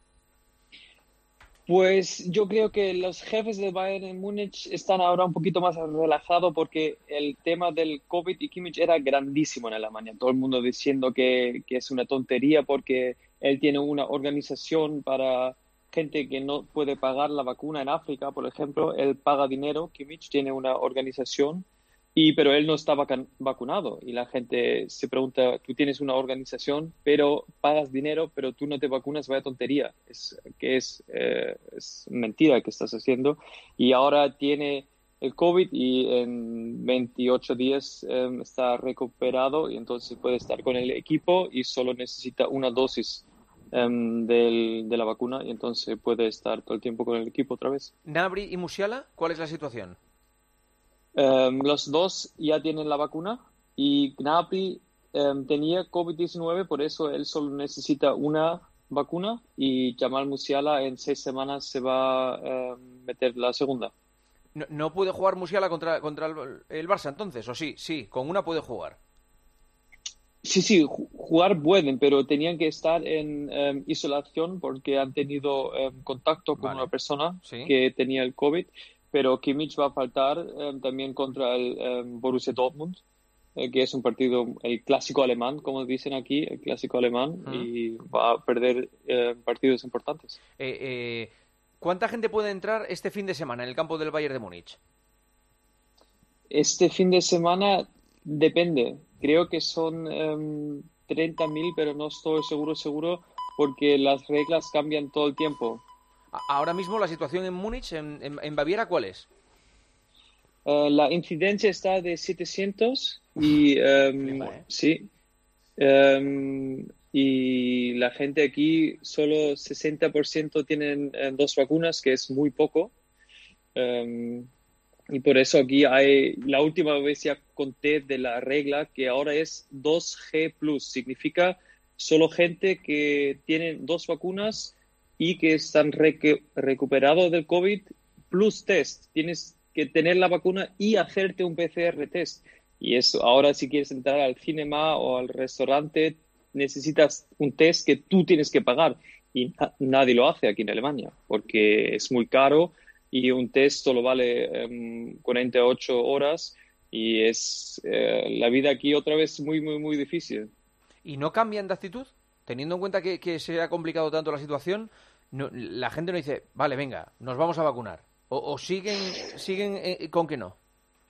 Pues yo creo que los jefes del Bayern de Múnich están ahora un poquito más relajados porque el tema del COVID y Kimmich era grandísimo en Alemania. Todo el mundo diciendo que, que es una tontería porque él tiene una organización para gente que no puede pagar la vacuna en África, por ejemplo. Él paga dinero, Kimmich tiene una organización, y pero él no está vac- vacunado. Y la gente se pregunta, tú tienes una organización, pero pagas dinero, pero tú no te vacunas, vaya tontería. Es que es, eh, es mentira que estás haciendo. Y ahora tiene el COVID y en veintiocho días eh, está recuperado y entonces puede estar con el equipo y solo necesita una dosis um, del, de la vacuna y entonces puede estar todo el tiempo con el equipo otra vez. Gnabry y Musiala, ¿cuál es la situación? Um, los dos ya tienen la vacuna y Gnabry um, tenía COVID diecinueve, por eso él solo necesita una vacuna y Jamal Musiala en seis semanas se va a um, meter la segunda. No, ¿No puede jugar Musiala contra, contra el, el Barça entonces? ¿O sí? Sí, con una puede jugar. Sí, sí, jugar pueden, pero tenían que estar en um, isolación porque han tenido um, contacto con vale. una persona ¿Sí? que tenía el COVID. Pero Kimmich va a faltar um, también contra el um, Borussia Dortmund, eh, que es un partido, el clásico alemán, como dicen aquí, el clásico alemán, uh-huh. y va a perder eh, partidos importantes. Eh, eh, ¿Cuánta gente puede entrar este fin de semana en el campo del Bayern de Múnich? Este fin de semana depende. Creo que son um, treinta mil, pero no estoy seguro, seguro, porque las reglas cambian todo el tiempo. Ahora mismo la situación en Múnich, en, en, en Baviera, ¿cuál es? Uh, la incidencia está de setecientos y um, ¿eh? sí, um, y la gente aquí solo sesenta por ciento tienen uh, dos vacunas, que es muy poco. Um, y por eso aquí hay, la última vez ya conté de la regla que ahora es dos G plus, significa solo gente que tiene dos vacunas y que están recu- recuperados del COVID plus test. Tienes que tener la vacuna y hacerte un P C R test. Y eso, ahora si quieres entrar al cinema o al restaurante, necesitas un test que tú tienes que pagar. Y na- nadie lo hace aquí en Alemania, porque es muy caro y un test solo vale um, cuarenta y ocho horas y es uh, la vida aquí otra vez muy, muy, muy difícil. ¿Y no cambian de actitud? Teniendo en cuenta que, que se ha complicado tanto la situación, no, la gente no dice, vale, venga, nos vamos a vacunar. O, o siguen, siguen eh, con que no.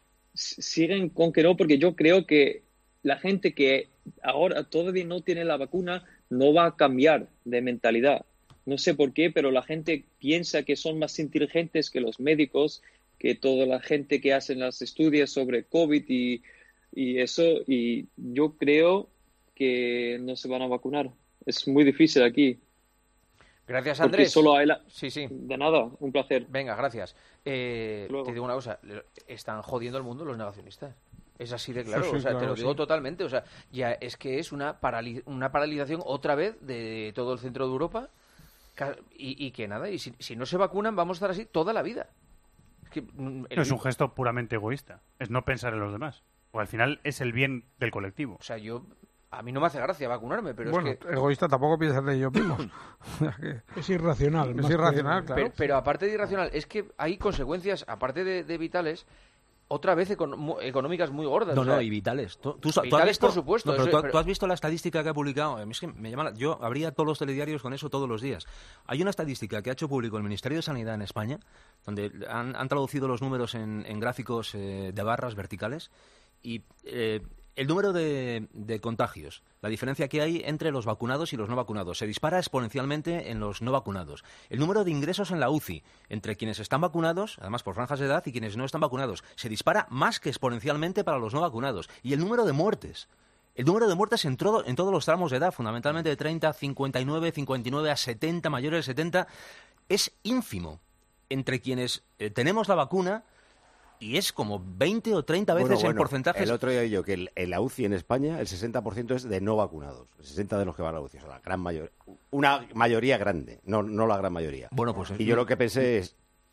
Siguen con que no, porque yo creo que la gente que ahora todavía no tiene la vacuna no va a cambiar de mentalidad. No sé por qué, pero la gente piensa que son más inteligentes que los médicos, que toda la gente que hacen los estudios sobre COVID y, y eso, y yo creo que no se van a vacunar. Es muy difícil aquí. Gracias, Andrés. Porque solo hay la... Sí, sí. De nada, un placer. Venga, gracias. Eh, te digo una cosa, están jodiendo el mundo los negacionistas. Es así de claro, sí, sí, o sea, claro, te lo digo sí. totalmente. O sea, ya es que es una, parali- una paralización otra vez de todo el centro de Europa y, y que nada, y si, si no se vacunan vamos a estar así toda la vida. Es, que, el... no, es un gesto puramente egoísta, es no pensar en los demás. O al final es el bien del colectivo. O sea, yo... A mí no me hace gracia vacunarme, pero bueno, es que... egoísta tampoco piensas de ellos mismos. Es irracional. Es irracional, que... claro. Pero, pero aparte de irracional, es que hay consecuencias, aparte de, de vitales, otra vez econ- económicas muy gordas. No, o sea, no, y vitales. ¿Tú, tú, vitales, tú has visto, por supuesto. No, pero, eso, tú, pero... tú has visto la estadística que ha publicado. Es que me llama la... Yo abría todos los telediarios con eso todos los días. Hay una estadística que ha hecho público el Ministerio de Sanidad en España, donde han, han traducido los números en, en gráficos eh, de barras verticales, y... Eh, el número de, de contagios, la diferencia que hay entre los vacunados y los no vacunados, se dispara exponencialmente en los no vacunados. El número de ingresos en la U C I, entre quienes están vacunados, además por franjas de edad, y quienes no están vacunados, se dispara más que exponencialmente para los no vacunados. Y el número de muertes. El número de muertes en, todo, en todos los tramos de edad, fundamentalmente de treinta, cincuenta y nueve, cincuenta y nueve a setenta, mayores de setenta, es ínfimo. Entre quienes eh, tenemos la vacuna... Y es como veinte o treinta veces bueno, bueno, en porcentajes. El otro día yo que el, en la U C I en España el sesenta por ciento es de no vacunados. El sesenta por ciento de los que van a la U C I. O sea, la gran mayoría. Una mayoría grande, no, no la gran mayoría. Bueno, pues, y yo lo que pensé es,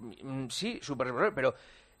mm, sí, súper responsable, pero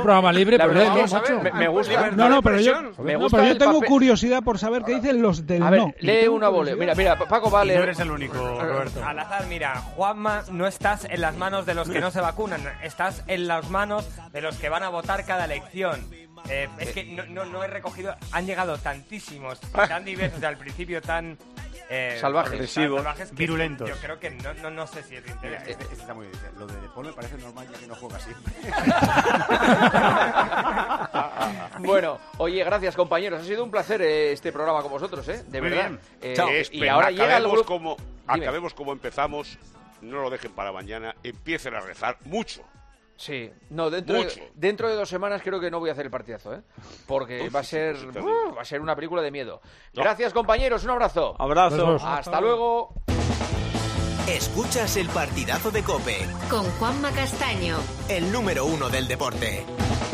programa libre, La pero verdad, no, vamos a macho. ver, me, me gusta. No, no, pero yo, Me no, gusta pero yo el tengo papel. curiosidad por Vamos a ver qué dicen los del A ver, no. lee una volea. Mira, mira, Paco va a leer. No eres el único, Roberto. Al azar, mira, Juanma, no estás en las manos de los que no se vacunan, estás en las manos de los que van a votar cada elección. Eh, es que no, no, no he recogido, han llegado tantísimos, tan diversos, al principio tan... Eh, salvajes, agresivos, salvajes, virulentos. Yo creo que no, no, no sé si es de interés. Este, este está muy bien. Lo de Paul me parece normal ya que no juega siempre. Bueno, oye, gracias compañeros. Ha sido un placer eh, este programa con vosotros, ¿eh? De Muy verdad. bien. Eh, Chao. y Espera, ahora llega el acabemos grupo... como Dime. acabemos como empezamos. No lo dejen para mañana. Empiecen a rezar mucho. Sí, no, dentro Mucho. de, dentro de dos semanas creo que no voy a hacer el partidazo, ¿eh? Porque Uf, va a ser pues está uh, bien. va a ser una película de miedo. No. Gracias compañeros, un abrazo. Abrazo. Hasta luego. Escuchas el partidazo de COPE, Con Juanma Castaño. el número uno del deporte.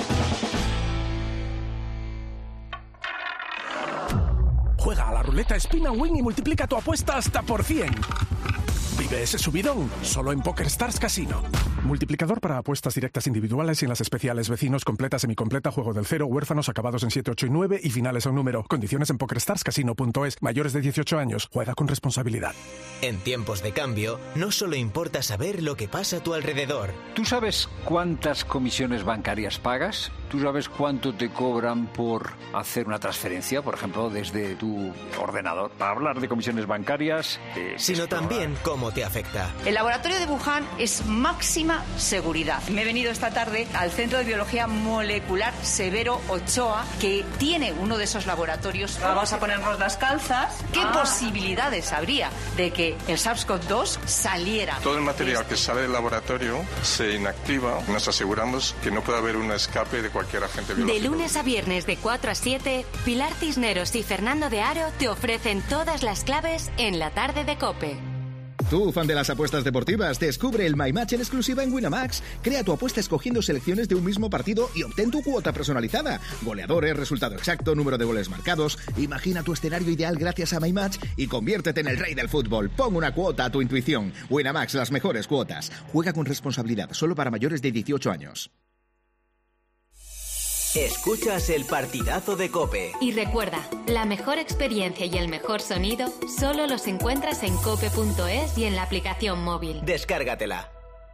Juega a la ruleta Spin and Win y multiplica tu apuesta hasta por cien. Vive ese subidón solo en PokerStars Casino. Multiplicador para apuestas directas individuales y en las especiales vecinos, completa, semicompleta, juego del cero, huérfanos, acabados en siete, ocho y nueve y finales a un número. Condiciones en pokerstars casino punto es. Mayores de dieciocho años. Juega con responsabilidad. En tiempos de cambio, no solo importa saber lo que pasa a tu alrededor. ¿Tú sabes cuántas comisiones bancarias pagas? ¿Tú sabes cuánto te cobran por hacer una transferencia, por ejemplo, desde tu ordenador? Para hablar de comisiones bancarias... Eh, Sino explorar. también cómo te afecta. El laboratorio de Wuhan es máxima seguridad. Me he venido esta tarde al Centro de Biología Molecular Severo Ochoa, que tiene uno de esos laboratorios. Vamos a ponernos las calzas. ¿Qué Ah. posibilidades habría de que el SARS-CoV dos saliera? Todo el material que sale del laboratorio se inactiva. Nos aseguramos que no puede haber un escape de cualquier agente De biológico. lunes a viernes de cuatro a siete, Pilar Cisneros y Fernando de Aro te ofrecen todas las claves en la tarde de COPE. Tú, fan de las apuestas deportivas, descubre el My Match en exclusiva en Winamax. Crea tu apuesta escogiendo selecciones de un mismo partido y obtén tu cuota personalizada. Goleadores, resultado exacto, número de goles marcados. Imagina tu escenario ideal gracias a My Match y conviértete en el rey del fútbol. Pon una cuota a tu intuición. Winamax, las mejores cuotas. Juega con responsabilidad, solo para mayores de dieciocho años. Escuchas el partidazo de COPE. Y recuerda, la mejor experiencia y el mejor sonido solo los encuentras en cope punto es y en la aplicación móvil. Descárgatela.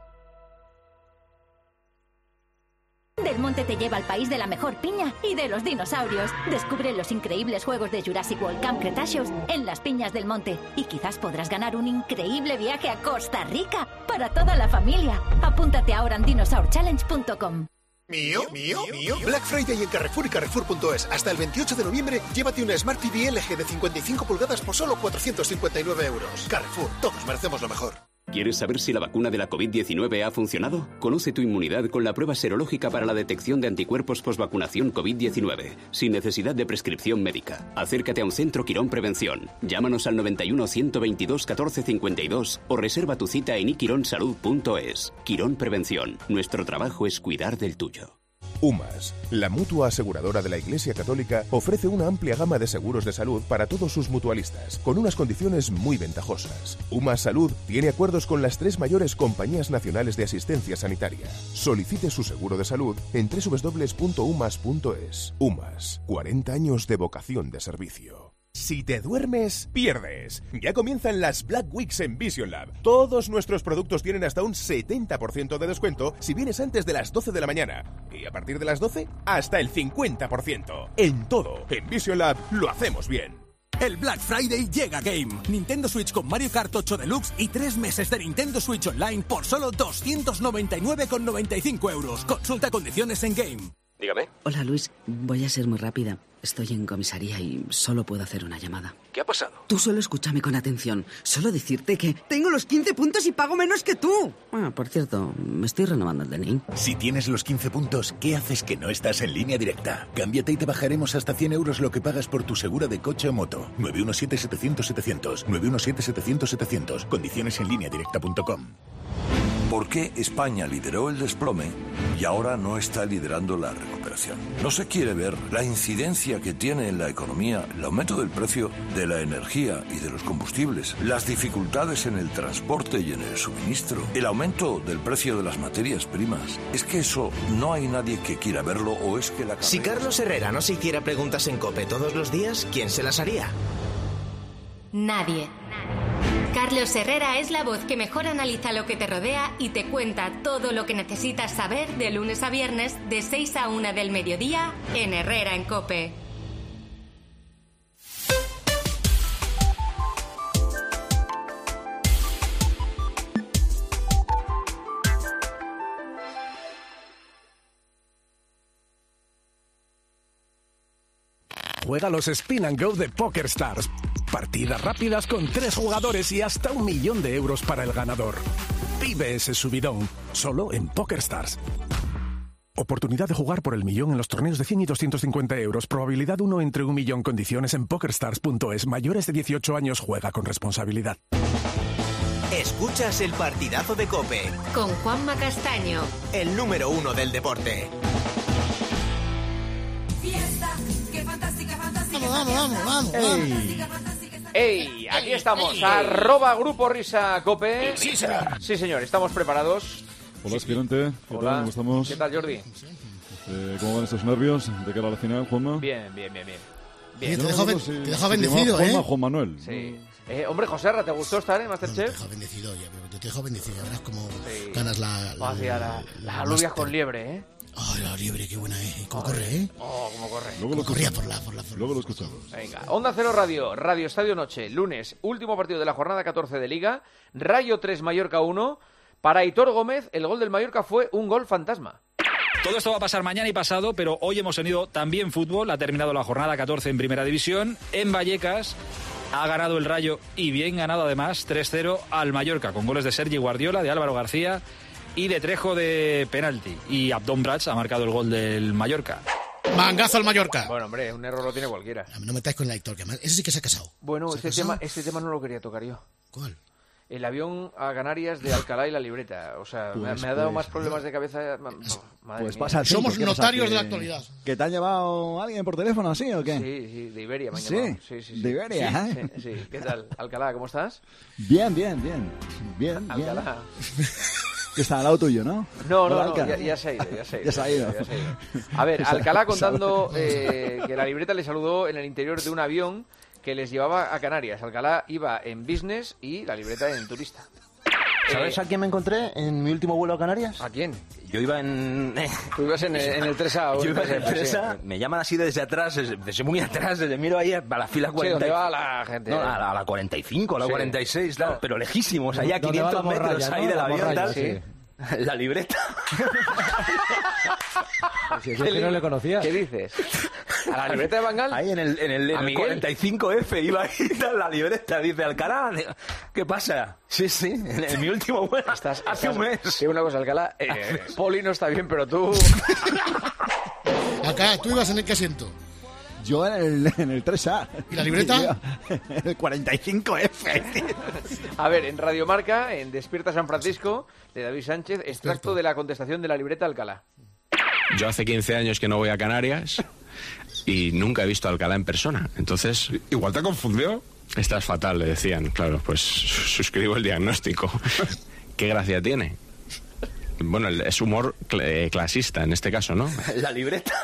Del Monte te lleva al país de la mejor piña y de los dinosaurios. Descubre los increíbles juegos de Jurassic World Camp Cretaceous en las Piñas del Monte. Y quizás podrás ganar un increíble viaje a Costa Rica para toda la familia. Apúntate ahora en dinosaur challenge punto com. ¿Mío? ¿Mío? ¿Mío? Black Friday en Carrefour y Carrefour punto es. Hasta el veintiocho de noviembre, llévate una Smart T V L G de cincuenta y cinco pulgadas por solo cuatrocientos cincuenta y nueve euros. Carrefour, todos merecemos lo mejor. ¿Quieres saber si la vacuna de la covid diecinueve ha funcionado? Conoce tu inmunidad con la prueba serológica para la detección de anticuerpos posvacunación covid diecinueve, sin necesidad de prescripción médica. Acércate a un centro Quirón Prevención. Llámanos al noventa y uno, ciento veintidós, catorce cincuenta y dos o reserva tu cita en iquironsalud punto es. Quirón Prevención. Nuestro trabajo es cuidar del tuyo. UMAS, la mutua aseguradora de la Iglesia Católica, ofrece una amplia gama de seguros de salud para todos sus mutualistas, con unas condiciones muy ventajosas. UMAS Salud tiene acuerdos con las tres mayores compañías nacionales de asistencia sanitaria. Solicite su seguro de salud en doble u doble u doble u punto umas punto es. UMAS, cuarenta años de vocación de servicio. Si te duermes, pierdes. Ya comienzan las Black Weeks en Vision Lab. Todos nuestros productos tienen hasta un setenta por ciento de descuento si vienes antes de las doce de la mañana. Y a partir de las doce, hasta el cincuenta por ciento. En todo, en Vision Lab lo hacemos bien. El Black Friday llega a Game. Nintendo Switch con Mario Kart ocho Deluxe y tres meses de Nintendo Switch Online por solo doscientos noventa y nueve con noventa y cinco euros. Consulta condiciones en Game. Dígame. Hola, Luis. Voy a ser muy rápida. Estoy en comisaría y solo puedo hacer una llamada. ¿Qué ha pasado? Tú solo escúchame con atención. Solo decirte que tengo los quince puntos y pago menos que tú. Ah, por cierto, me estoy renovando el D N I. Si tienes los quince puntos, ¿qué haces que no estás en Línea Directa? Cámbiate y te bajaremos hasta cien euros lo que pagas por tu segura de coche o moto. nueve uno siete, setecientos, setecientos. nueve uno siete, setecientos, setecientos. Condiciones en línea directa punto com. por qué España lideró el desplome y ahora no está liderando la recuperación. No se quiere ver la incidencia que tiene en la economía el aumento del precio de la energía y de los combustibles, las dificultades en el transporte y en el suministro, el aumento del precio de las materias primas. Es que eso no hay nadie que quiera verlo, o es que la... Si Carlos Herrera no se hiciera preguntas en COPE todos los días, ¿quién se las haría? Nadie. Carlos Herrera es la voz que mejor analiza lo que te rodea y te cuenta todo lo que necesitas saber de lunes a viernes de seis a una del mediodía en Herrera en COPE. Juega los Spin and Go de PokerStars. Partidas rápidas con tres jugadores y hasta un millón de euros para el ganador. Vive ese subidón, solo en PokerStars. Oportunidad de jugar por el millón en los torneos de cien y doscientos cincuenta euros. Probabilidad uno entre un millón. Condiciones en pokerstars punto es. Mayores de dieciocho años, juega con responsabilidad. Escuchas el partidazo de COPE. Con Juanma Castaño. El número uno del deporte. Fiesta, qué fantástica, fantástica. Vamos, vamos, vamos, vamos. ¡Ey! Aquí estamos, arroba Grupo Risa Cope. Sí, señor. Sí, señor, estamos preparados. Hola, aspirante. ¿Qué Hola. tal? ¿Cómo estamos? ¿Qué tal, Jordi? Eh, ¿Cómo van estos nervios de cara a la final, Juanma? Bien, bien, bien, bien. Bien. Yo Te no dejo, me ben- acuerdo si- te dejo si te bendecido, llamaba ¿eh? Juanma, Juan Manuel. Sí. Eh, hombre, Joserra, ¿te gustó estar en Masterchef? Te dejo bendecido, ya, te dejo bendecido. Ya verás cómo Sí. ganas la... la, Hacía la, la- las la alubias Master. con liebre, ¿eh? Ay, la liebre, qué buena es. ¿Cómo corre, eh? Oh, cómo corre. Luego lo Corría escuchamos. por la... Por la por Luego lo escuchamos. Venga, Onda Cero Radio, Radio Estadio Noche, lunes, último partido de la jornada catorce de Liga, Rayo tres, Mallorca uno. Para Aitor Gómez, el gol del Mallorca fue un gol fantasma. Todo esto va a pasar mañana y pasado, pero hoy hemos tenido también fútbol. Ha terminado la jornada catorce en Primera División. En Vallecas ha ganado el Rayo y bien ganado además tres cero al Mallorca, con goles de Sergi Guardiola, de Álvaro García y de Trejo de penalti. Y Abdón Brats ha marcado el gol del Mallorca. Mangazo al Mallorca. Bueno, hombre, un error lo tiene cualquiera. A mí no me metáis con la Héctor, que además, ese sí que se ha casado. Bueno, ¿Se ha este casado? tema, este tema no lo quería tocar yo. ¿Cuál? El avión a Canarias de Alcalá y la libreta. O sea, me, Pues, me ha dado pues, más problemas de cabeza. ma- Madre Pues mía. pasa al cinco. Somos ¿Qué pasa? notarios ¿Que- de la actualidad. ¿Que te ha llevado alguien por teléfono así o qué? Sí, sí, de Iberia me han ¿Sí? llamado. Sí, sí, sí. De Iberia, Sí, ¿eh? sí, sí. ¿Qué tal? Alcalá, ¿cómo estás? Bien, bien, bien. Bien, bien. Alcalá. Que está al lado tuyo, ¿no? No, no, Hola, no, Alca. ya, ya se ha ido, ya se ha ido. Ya se ha ido. ya se ha ido. A ver, Alcalá contando eh, que la libreta le saludó en el interior de un avión que les llevaba a Canarias. Alcalá iba en business y la libreta en turista. ¿Sabes Eh, a quién me encontré en mi último vuelo a Canarias? ¿A quién? Yo iba en... Tú ibas en, en el tres A. o Yo iba en en el sí. tres A, me llaman así desde atrás, desde, desde muy atrás, desde miro ahí a la fila Sí, cuarenta. ¿dónde va la gente? No, a la, a la cuarenta y cinco, a la Sí. cuarenta y seis, claro, pero lejísimos, allá a ¿Dónde va la quinientos metros morralla, ahí no? del La avión, morralla, tal. sí. La libreta. Si es que no le conocía. ¿Qué dices? ¿A la libreta de Bangal? Ahí en el, en el, en ¿A el Miguel? cuarenta y cinco F iba ahí tal, la libreta, dice Alcalá. ¿Qué pasa? Sí, sí, en, el- mi último vuelo, Estás, hace un mes. Sí, una cosa, Alcalá. Eh, Poli no está bien, pero tú... Acá, ¿tú ibas en el qué asiento? Yo en el, en el tres A. ¿Y la libreta? En el cuarenta y cinco F. A ver, en Radio Marca, en Despierta San Francisco, de David Sánchez, extracto de la contestación de la libreta Alcalá. Yo hace quince años que no voy a Canarias y nunca he visto a Alcalá en persona. Entonces, igual te confundió. Estás fatal, le decían. Claro, pues suscribo el diagnóstico. ¿Qué gracia tiene? Bueno, el- es humor cl- eh, clasista en este caso, ¿no? La libreta.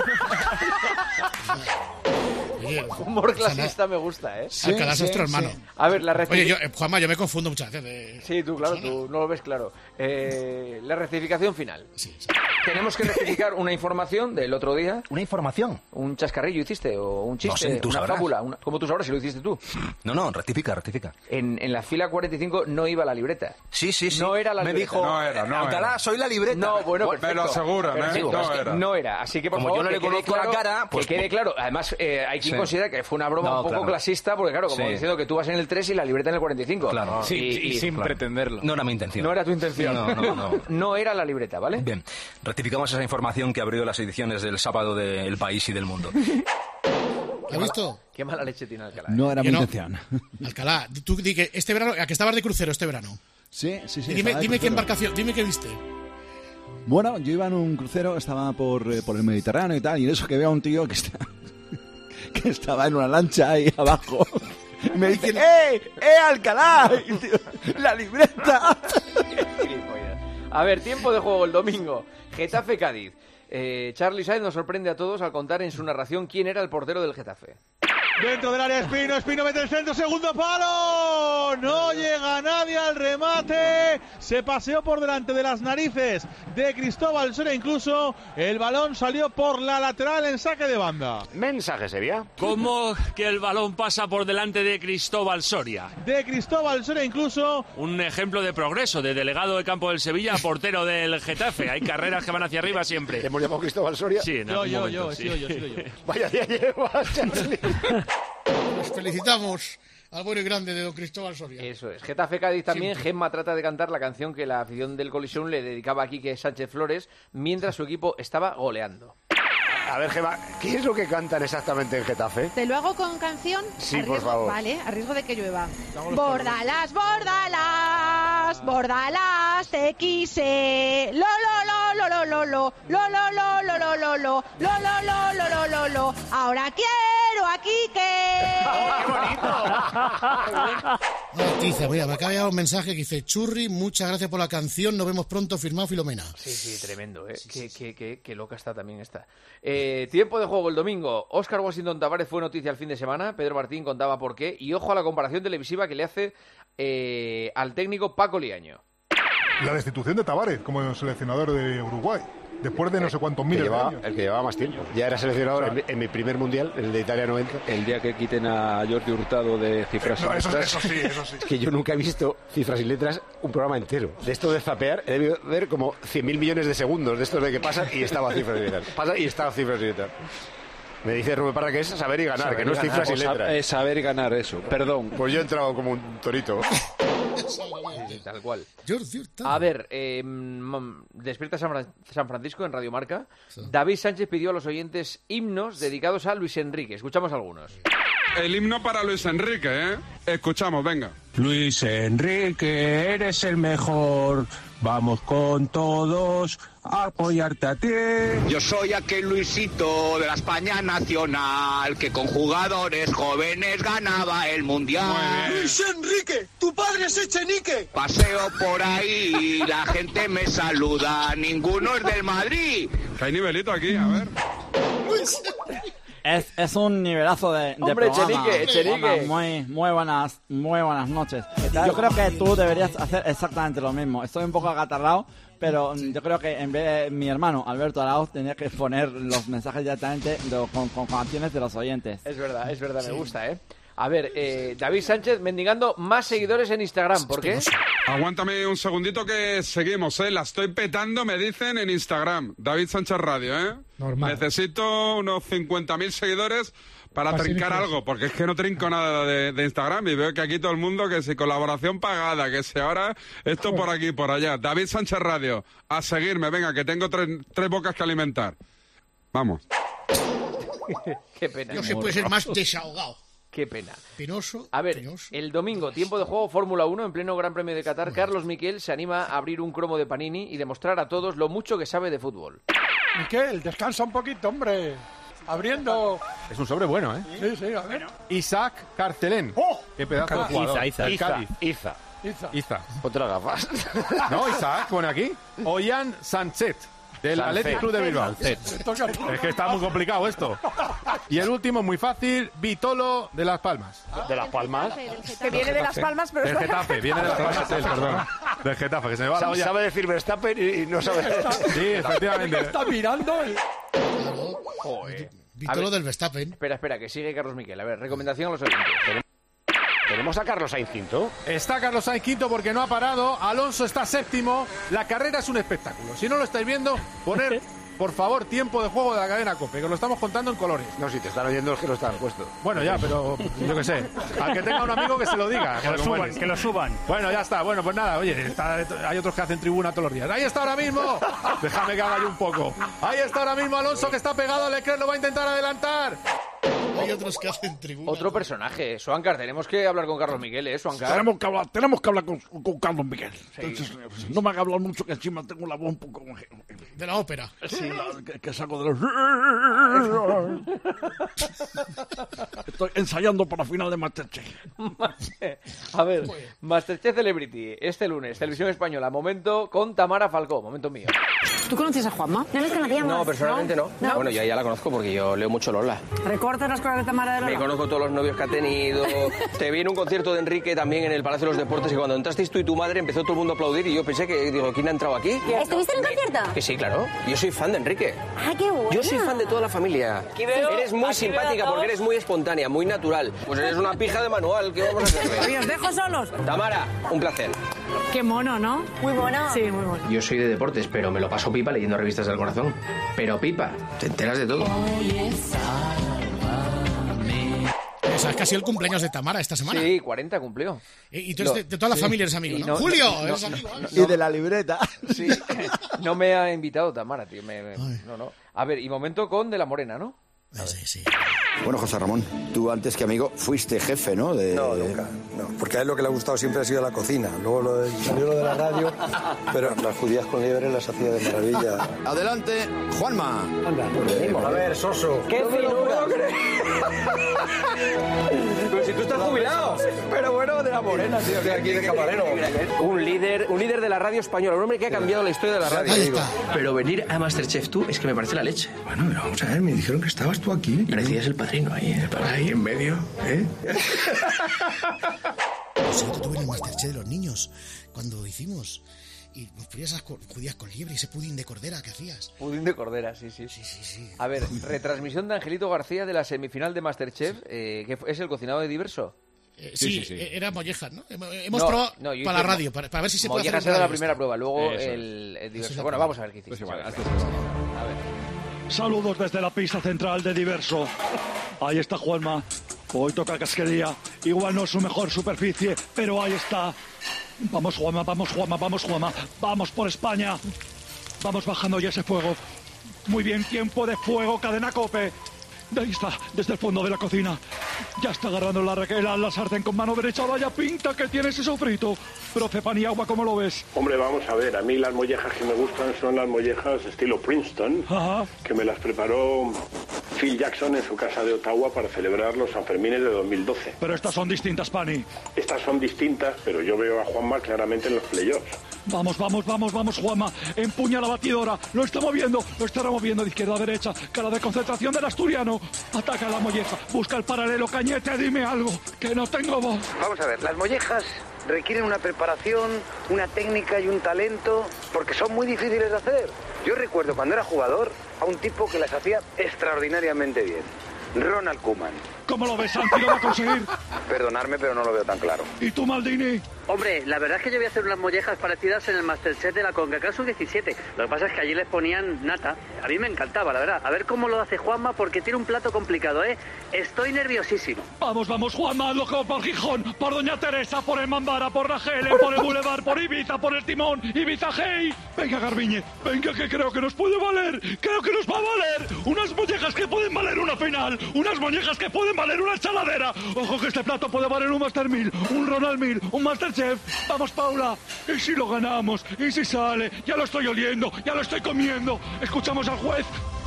Oye, Humor clasista me gusta, ¿eh? Alcalá es nuestro hermano. A ver, la Oye, rectificación... yo, eh, Juanma, yo me confundo muchas veces. de- Sí, tú, claro, tú no lo ves claro. Eh, la rectificación final. Tenemos que rectificar una información del otro día. ¿Una información? ¿Un chascarrillo hiciste? ¿O un chiste? No sé, tú ¿Una sabrás. fábula? Una... ¿Cómo tú sabrás si lo hiciste tú? No, no, rectifica, rectifica. En, en la fila cuarenta y cinco no iba la libreta. Sí, sí, sí. No era la Me libreta. dijo, No era, no Alcalá, era. soy la libreta. No, bueno, Me perfecto. lo aseguran, ¿eh? Perfecto, No es que era. no era. Así que, por Como favor, yo no que le quede conozco la claro- cara, pues- Que quede claro. Además, eh, hay quien Sí. considera que fue una broma No, un poco claro. clasista, porque claro, como Sí. diciendo que tú vas en el tres y la libreta en el cuarenta y cinco. Claro. Y- y- claro. pretenderlo. No era mi intención. No era tu intención. No, no, no. No era la libreta, ¿vale? Bien, rectificamos esa información que abrió las ediciones del sábado de El País y del Mundo. ¿Has visto? Qué mala leche tiene Alcalá. No era Que mi no. intención. Alcalá, tú di que este verano, ¿a que estabas de crucero este verano? Sí, sí, sí. Y dime, estaba de dime qué crucero. embarcación, dime qué viste. Bueno, yo iba en un crucero, estaba por, eh, por el Mediterráneo y tal, y en eso que veo a un tío que está que estaba en una lancha ahí abajo. Y me dicen, ¡eh! ¡eh, Alcalá! Y, tío, ¡la libreta! A ver, tiempo de juego el domingo. Getafe-Cádiz. Eh, Charly Sainz nos sorprende a todos al contar en su narración quién era el portero del Getafe. Dentro del área Espino, Espino mete el centro, segundo palo, no llega nadie al remate, se paseó por delante de las narices de Cristóbal Soria, incluso el balón salió por la lateral en saque de banda. Mensaje sería. ¿Cómo que el balón pasa por delante de Cristóbal Soria? De Cristóbal Soria incluso. Un ejemplo de progreso, de delegado de campo del Sevilla a portero del Getafe, hay carreras que van hacia arriba siempre. ¿Hemos llamado Cristóbal Soria? Sí, en Yo, algún yo, momento, yo, he sí. sido yo, he sido yo. Vaya día llevas, Charly. Nos felicitamos al bueno y grande de don Cristóbal Soria. Eso es. Getafe-Cádiz también. Gemma trata de cantar la canción que la afición del Colisión le dedicaba a Quique Sánchez Flores mientras su equipo estaba goleando. A ver, Gemma, ¿qué es lo que cantan exactamente en Getafe? ¿Te lo hago con canción? Sí, A por riesgo- favor. Vale, a riesgo de que llueva. Bordalas, bordalas, bordalas, te quise. Lo, lo, lo, lo, lo, lo, lo, lo, lo, lo, lo, lo, lo, lo, lo, lo, lo, lo, lo, lo. Ahora quiero a Quique. Noticia, mira, me acaba de llegar un mensaje que dice: Churri, muchas gracias por la canción, nos vemos pronto, firmado Filomena. Sí, sí, tremendo, ¿eh? Qué, qué, qué, qué loca está también esta. Eh, tiempo de juego el domingo. Óscar Washington Tavares fue noticia el fin de semana. Pedro Martín contaba por qué. Y ojo a la comparación televisiva que le hace eh, al técnico Paco Liaño. La destitución de Tavares como seleccionador de Uruguay, después de no sé cuántos miles llevaba, de años. el que llevaba más tiempo. Ya era seleccionador en, en mi primer mundial, el de Italia noventa. El día que quiten a Jordi Hurtado de cifras No, y eso, letras. eso sí, eso sí. Es que yo nunca he visto cifras y letras un programa entero. De esto de zapear, he debido ver como cien mil millones de segundos de estos de que pasa y estaba cifras y letras. Pasa y estaba cifras y letras. Me dice Rubén Parra que es saber y ganar, Saber que no y es ganar, cifras y o sa- letras. es saber y ganar, eso. Perdón. Pues yo he entrado como un torito. Sí, sí, tal cual. A ver, eh, mm, despierta San, Fran- San Francisco en Radio Marca. David Sánchez pidió a los oyentes himnos dedicados a Luis Enrique. Escuchamos algunos. El himno para Luis Enrique, ¿eh? Escuchamos, venga. Luis Enrique, eres el mejor. Vamos con todos a apoyarte a ti. Yo soy aquel Luisito de la España nacional que con jugadores jóvenes ganaba el mundial. Luis Enrique, tu padre es Echenique. Paseo por ahí, la gente me saluda, ninguno es del Madrid. Que hay nivelito aquí, a ver. Es, es un nivelazo de, de Hombre, programa. Echenique, Echenique. Bueno, Muy, muy buenas, muy buenas noches. Yo creo que tú deberías hacer exactamente lo mismo. Estoy un poco agatarrado, pero mm, yo creo que en vez de mi hermano Alberto Arauz tenía que poner los mensajes directamente de- con, con canciones de los oyentes. Es verdad, es verdad, Sí. me gusta, ¿eh? A ver, eh, David Sánchez mendigando más seguidores en Instagram. ¿Por qué? Aguántame un segundito que seguimos, ¿eh? La estoy petando, me dicen, en Instagram. David Sánchez Radio, ¿eh? Normal. Necesito unos cincuenta mil seguidores para Para trincar ser algo, porque es que no trinco nada de, de Instagram y veo que aquí todo el mundo que si colaboración pagada, que si ahora esto por aquí, por allá. David Sánchez Radio, a seguirme, venga, que tengo tres, tres bocas que alimentar. Vamos. Qué pena. Yo sé puede ser más desahogado. Qué pena. Penoso. A ver, el domingo, tiempo de juego Fórmula uno, en pleno Gran Premio de Qatar, Carlos Miquel se anima a abrir un cromo de Panini y demostrar a todos lo mucho que sabe de fútbol. Miquel, descansa un poquito, hombre. Abriendo. Es un sobre bueno, ¿eh? Sí, sí, a ver. Isaac Carcelén. ¡Oh! Qué pedazo de jugador. Iza, El Iza, Cádiz. Iza. Iza. Iza. Otra gafas. No, Isaac, pone aquí. Ollán Sánchez, del Sánchez. Athletic Club de Bilbao. Me toca a ti. Es que está muy complicado esto. Y el último, muy fácil, Vitolo de Las Palmas. ¿De Las Palmas? Que viene de Las Palmas, pero Del es Getafe, viene de Las Palmas, él, perdón. Del Getafe, que se me va la Sabe, olla. sabe decir Verstappen y, y no sabe... Sí, efectivamente. Está mirando el... Joder. Vitolo A ver, del Verstappen. Espera, espera, que sigue Carlos Miquel. A ver, recomendación a los oyentes. Tenemos a Carlos Sainz quinto. Está Carlos Sainz quinto porque no ha parado. Alonso está séptimo. La carrera es un espectáculo. Si no lo estáis viendo, poner, por favor, tiempo de juego de la cadena COPE, que lo estamos contando en colores. No, si te están oyendo los que lo están puesto. Bueno, ya, pero yo qué sé. Al que tenga un amigo que se lo diga. Que lo como suban, eres. que lo suban. Bueno, ya está. Bueno, pues nada, oye, está- hay otros que hacen tribuna todos los días. Ahí está ahora mismo. Déjame que haga yo un poco. Ahí está ahora mismo Alonso, que está pegado a Leclerc, lo va a intentar adelantar. Hay otros que hacen tribuna. Otro personaje, Swankar. Tenemos que hablar con Carlos Miguel, ¿eh, Swankar? Tenemos que hablar, tenemos que hablar con, con Carlos Miguel. Sí. Entonces, no me haga hablar mucho, que encima tengo la voz un poco... De la ópera. Sí, la- que, que saco de los... Estoy ensayando para la final de Masterchef. A ver, Masterchef Celebrity, este lunes, Televisión Española, momento con Tamara Falcó, momento mío. ¿Tú conoces a Juanma? No nos conocíamos. No, personalmente no. ¿No? Bueno, yo ya la conozco porque yo leo mucho Lola. ¿Recortas las cosas de Tamara de Lola? Me conozco todos los novios que ha tenido. Te vi en un concierto de Enrique también en el Palacio de los Deportes y cuando entrasteis tú y tu madre empezó todo el mundo a aplaudir y yo pensé que, digo, ¿quién ha entrado aquí? ¿Estuviste en el concierto? Que sí, claro. Yo soy fan de Enrique. ¡Ah, qué bueno! Yo soy fan de toda la familia. Aquí veo- eres muy aquí simpática veo a porque eres muy espontánea, muy natural. Pues eres una pija de manual. ¿Qué vamos a hacer? Oye, ¿os dejo solos? Tamara, un placer. Qué mono, ¿no? Muy mono. Sí, muy mono. Yo soy de deportes, pero me lo paso pipa leyendo revistas del corazón. Pero pipa, te enteras de todo. O sea, es casi el cumpleaños de Tamara esta semana. Sí, cuarenta cumplió. Y, y tú eres de, de toda la Sí. familia eres amigo, Y ¿no? no- Julio, no- eres no- amigo. no- ¿eh? no- de la libreta. Sí, no me ha invitado Tamara, tío. me- me- no, no. A ver, y momento con De la Morena, ¿no? Sí, sí. Bueno, José Ramón, tú antes que amigo fuiste jefe, ¿no? De... No, nunca, no, porque a él lo que le ha gustado siempre ha sido la cocina. Luego lo de, salió lo de la radio, pero las judías con liebre las hacía de maravilla. Adelante, Juanma. A ver, Soso. ¡Qué finura! Pero si tú estás jubilado. Pero bueno, De la Morena, tío. Estoy aquí de camarero. Un líder, un líder de la radio española, un hombre que ha cambiado la historia de la radio. Ahí digo. está. Pero venir a Masterchef tú es que me parece la leche. Bueno, pero vamos a ver, me dijeron que estabas tú aquí. Parecías el padrino ahí, ¿eh? Ahí en medio, ¿eh? Pues yo te tuve en el Masterchef de los niños cuando hicimos. Y nos ponías esas co- judías con liebre y ese pudín de cordera que hacías. Pudín de cordera, sí, sí. Sí, sí, sí. A ver, retransmisión de Angelito García de la semifinal de Masterchef, eh, que es el cocinado de Diverso. Eh, sí, eh, era mollejas, ¿no? Hemos hemos No, probado no, yo para la hice- radio, para, para ver si se puede hacer. Mollejas en era la radio primera esto. prueba, luego Eso es. el, el Eso Diverso. es la Bueno, prueba. vamos a ver qué hiciste. Pues igual, chaval. hazte eso. A ver. Saludos desde la pista central de Diverso. Ahí está Juanma. Hoy toca casquería. Igual no es su mejor superficie, pero ahí está. Vamos, Juanma, vamos, Juanma, vamos, Juanma. Vamos por España. Vamos bajando ya ese fuego. Muy bien, tiempo de fuego, cadena COPE. De ahí está, desde el fondo de la cocina. Ya está agarrando la raquela, la sartén con mano derecha. Vaya pinta que tiene ese sofrito. Profe Paniagua, ¿cómo lo ves? Hombre, vamos a ver, a mí las mollejas que me gustan son las mollejas estilo Princeton, Ajá. que me las preparó Phil Jackson en su casa de Ottawa para celebrar los Sanfermines de dos mil doce. Pero estas son distintas, Pani. Estas son distintas, pero yo veo a Juanma claramente en los playoffs. Vamos, vamos, vamos, vamos, Juanma. Empuña la batidora. Lo está moviendo, lo está removiendo de izquierda a derecha. Cara de concentración del asturiano. Ataca la molleja. Busca el paralelo. Cañete, dime algo. Que no tengo voz. Vamos a ver, las mollejas requieren una preparación, una técnica y un talento, porque son muy difíciles de hacer. Yo recuerdo cuando era jugador a un tipo que las hacía extraordinariamente bien. Ronald Koeman. ¿Cómo lo ves, Santi? ¿Lo va a conseguir? Perdonadme, pero no lo veo tan claro. ¿Y tú, Maldini? Hombre, la verdad es que yo voy a hacer unas mollejas parecidas en el Masterchef de la CONCACAF sub diecisiete. Lo que pasa es que allí les ponían nata. A mí me encantaba, la verdad. A ver cómo lo hace Juanma, porque tiene un plato complicado, ¿eh? Estoy nerviosísimo. Vamos, vamos, Juanma, loco, por Gijón, por Doña Teresa, por el Mambara, por la Gele, por el Boulevard, por Ibiza, por el Timón, Ibiza Hey. Venga, Garbiñe, venga, que creo que nos puede valer, creo que nos va a valer. Unas mollejas que pueden valer una final, unas mollejas que pueden valer una chaladera. Ojo que este plato puede valer un Master Mil, un Ronald Mil, un Masterchef. Vamos, Paula, y si lo ganamos, y si sale, ya lo estoy oliendo, ya lo estoy comiendo. Escuchamos al juez.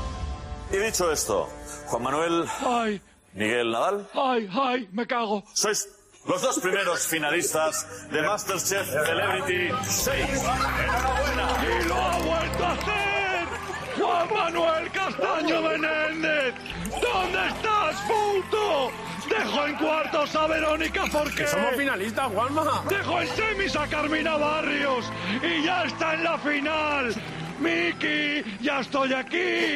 Y dicho esto, Juan Manuel, Ay, Miguel Nadal, ay, ay, me cago. sois los dos primeros finalistas de Masterchef Celebrity seis. ¡Enhorabuena! ¡Y lo ha vuelto a hacer! ¡Juan Manuel Castaño Menéndez! ¿Dónde estás, puto? Dejo en cuartos a Verónica porque... Somos finalistas, Juanma. Dejo en semis a Carmina Barrios y ya está en la final. Miki, ya estoy aquí.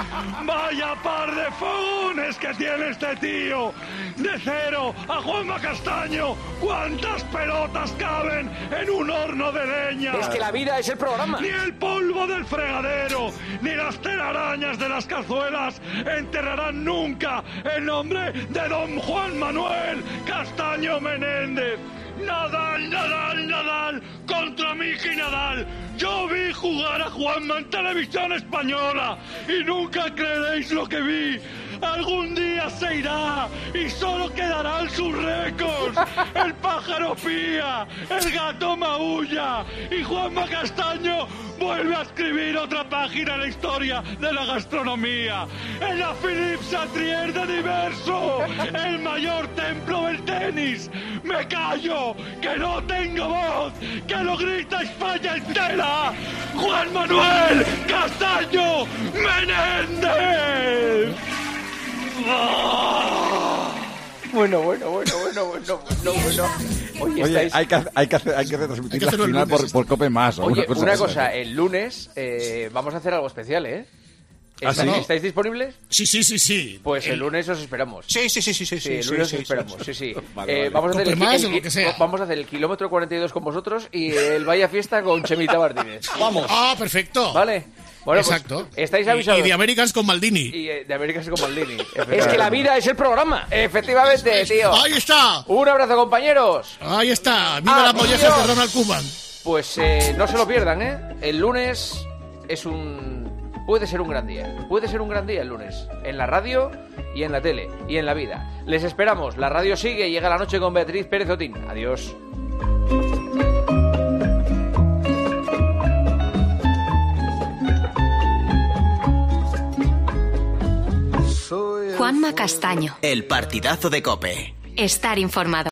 Vaya par de fogones que tiene este tío. De cero a Juanma Castaño. ¿Cuántas pelotas caben en un horno de leña? Es que la vida es el programa. Ni el polvo del fregadero, ni las telarañas de las cazuelas enterrarán nunca el nombre de don Juan Manuel Castaño Menéndez. Nadal, Nadal, Nadal, contra Miki Nadal. Yo vi jugar a Juanma en televisión española y nunca creeréis lo que vi. Algún día se irá y solo quedarán sus récords. El pájaro pía, el gato maulla y Juanma Castaño vuelve a escribir otra página en la historia de la gastronomía. En la Philippe Chatrier de Diverso, el mayor templo del tenis. Me callo, que no tengo voz, que lo grita España entera. Juan Manuel Castaño Menéndez. Bueno, bueno, bueno, bueno, bueno, bueno, bueno. Oye, Oye, estáis... hay, que, hay, que hacer, hay que transmitir Hay que la hacerlo el final lunes. por, por Cope Más. o Oye, una cosa, una así. cosa, el lunes eh, vamos a hacer algo especial, ¿eh? ¿Ah, ¿Estáis, sí? ¿Estáis disponibles? Sí, sí, sí, sí. Pues el lunes os esperamos. Sí, sí, sí, sí, sí. Sí, el sí, lunes sí, os sí, esperamos, sí. sí, sí. Vale, Eh, vale. vamos, a hacer el, Cope más el- o lo que sea. vamos a hacer el kilómetro cuarenta y dos con vosotros y el Vaya Fiesta con Chemita Martínez. Vamos. Ah, perfecto. Vale. Bueno, pues, Exacto. estáis Y- avisados. Y, de Americans con Maldini. Y eh, de Américas con Maldini. Es que la vida es el programa. Efectivamente, Es- tío. Ahí está. Un abrazo, compañeros. Ahí está. Viva las mollejas de Ronald Koeman. Pues eh, no se lo pierdan, ¿eh? El lunes es un... Puede ser un gran día. Puede ser un gran día el lunes. En la radio y en la tele y en la vida. Les esperamos. La radio sigue. Llega la noche con Beatriz Pérez Otín. Adiós. Juanma Castaño. El partidazo de COPE. Estar informado.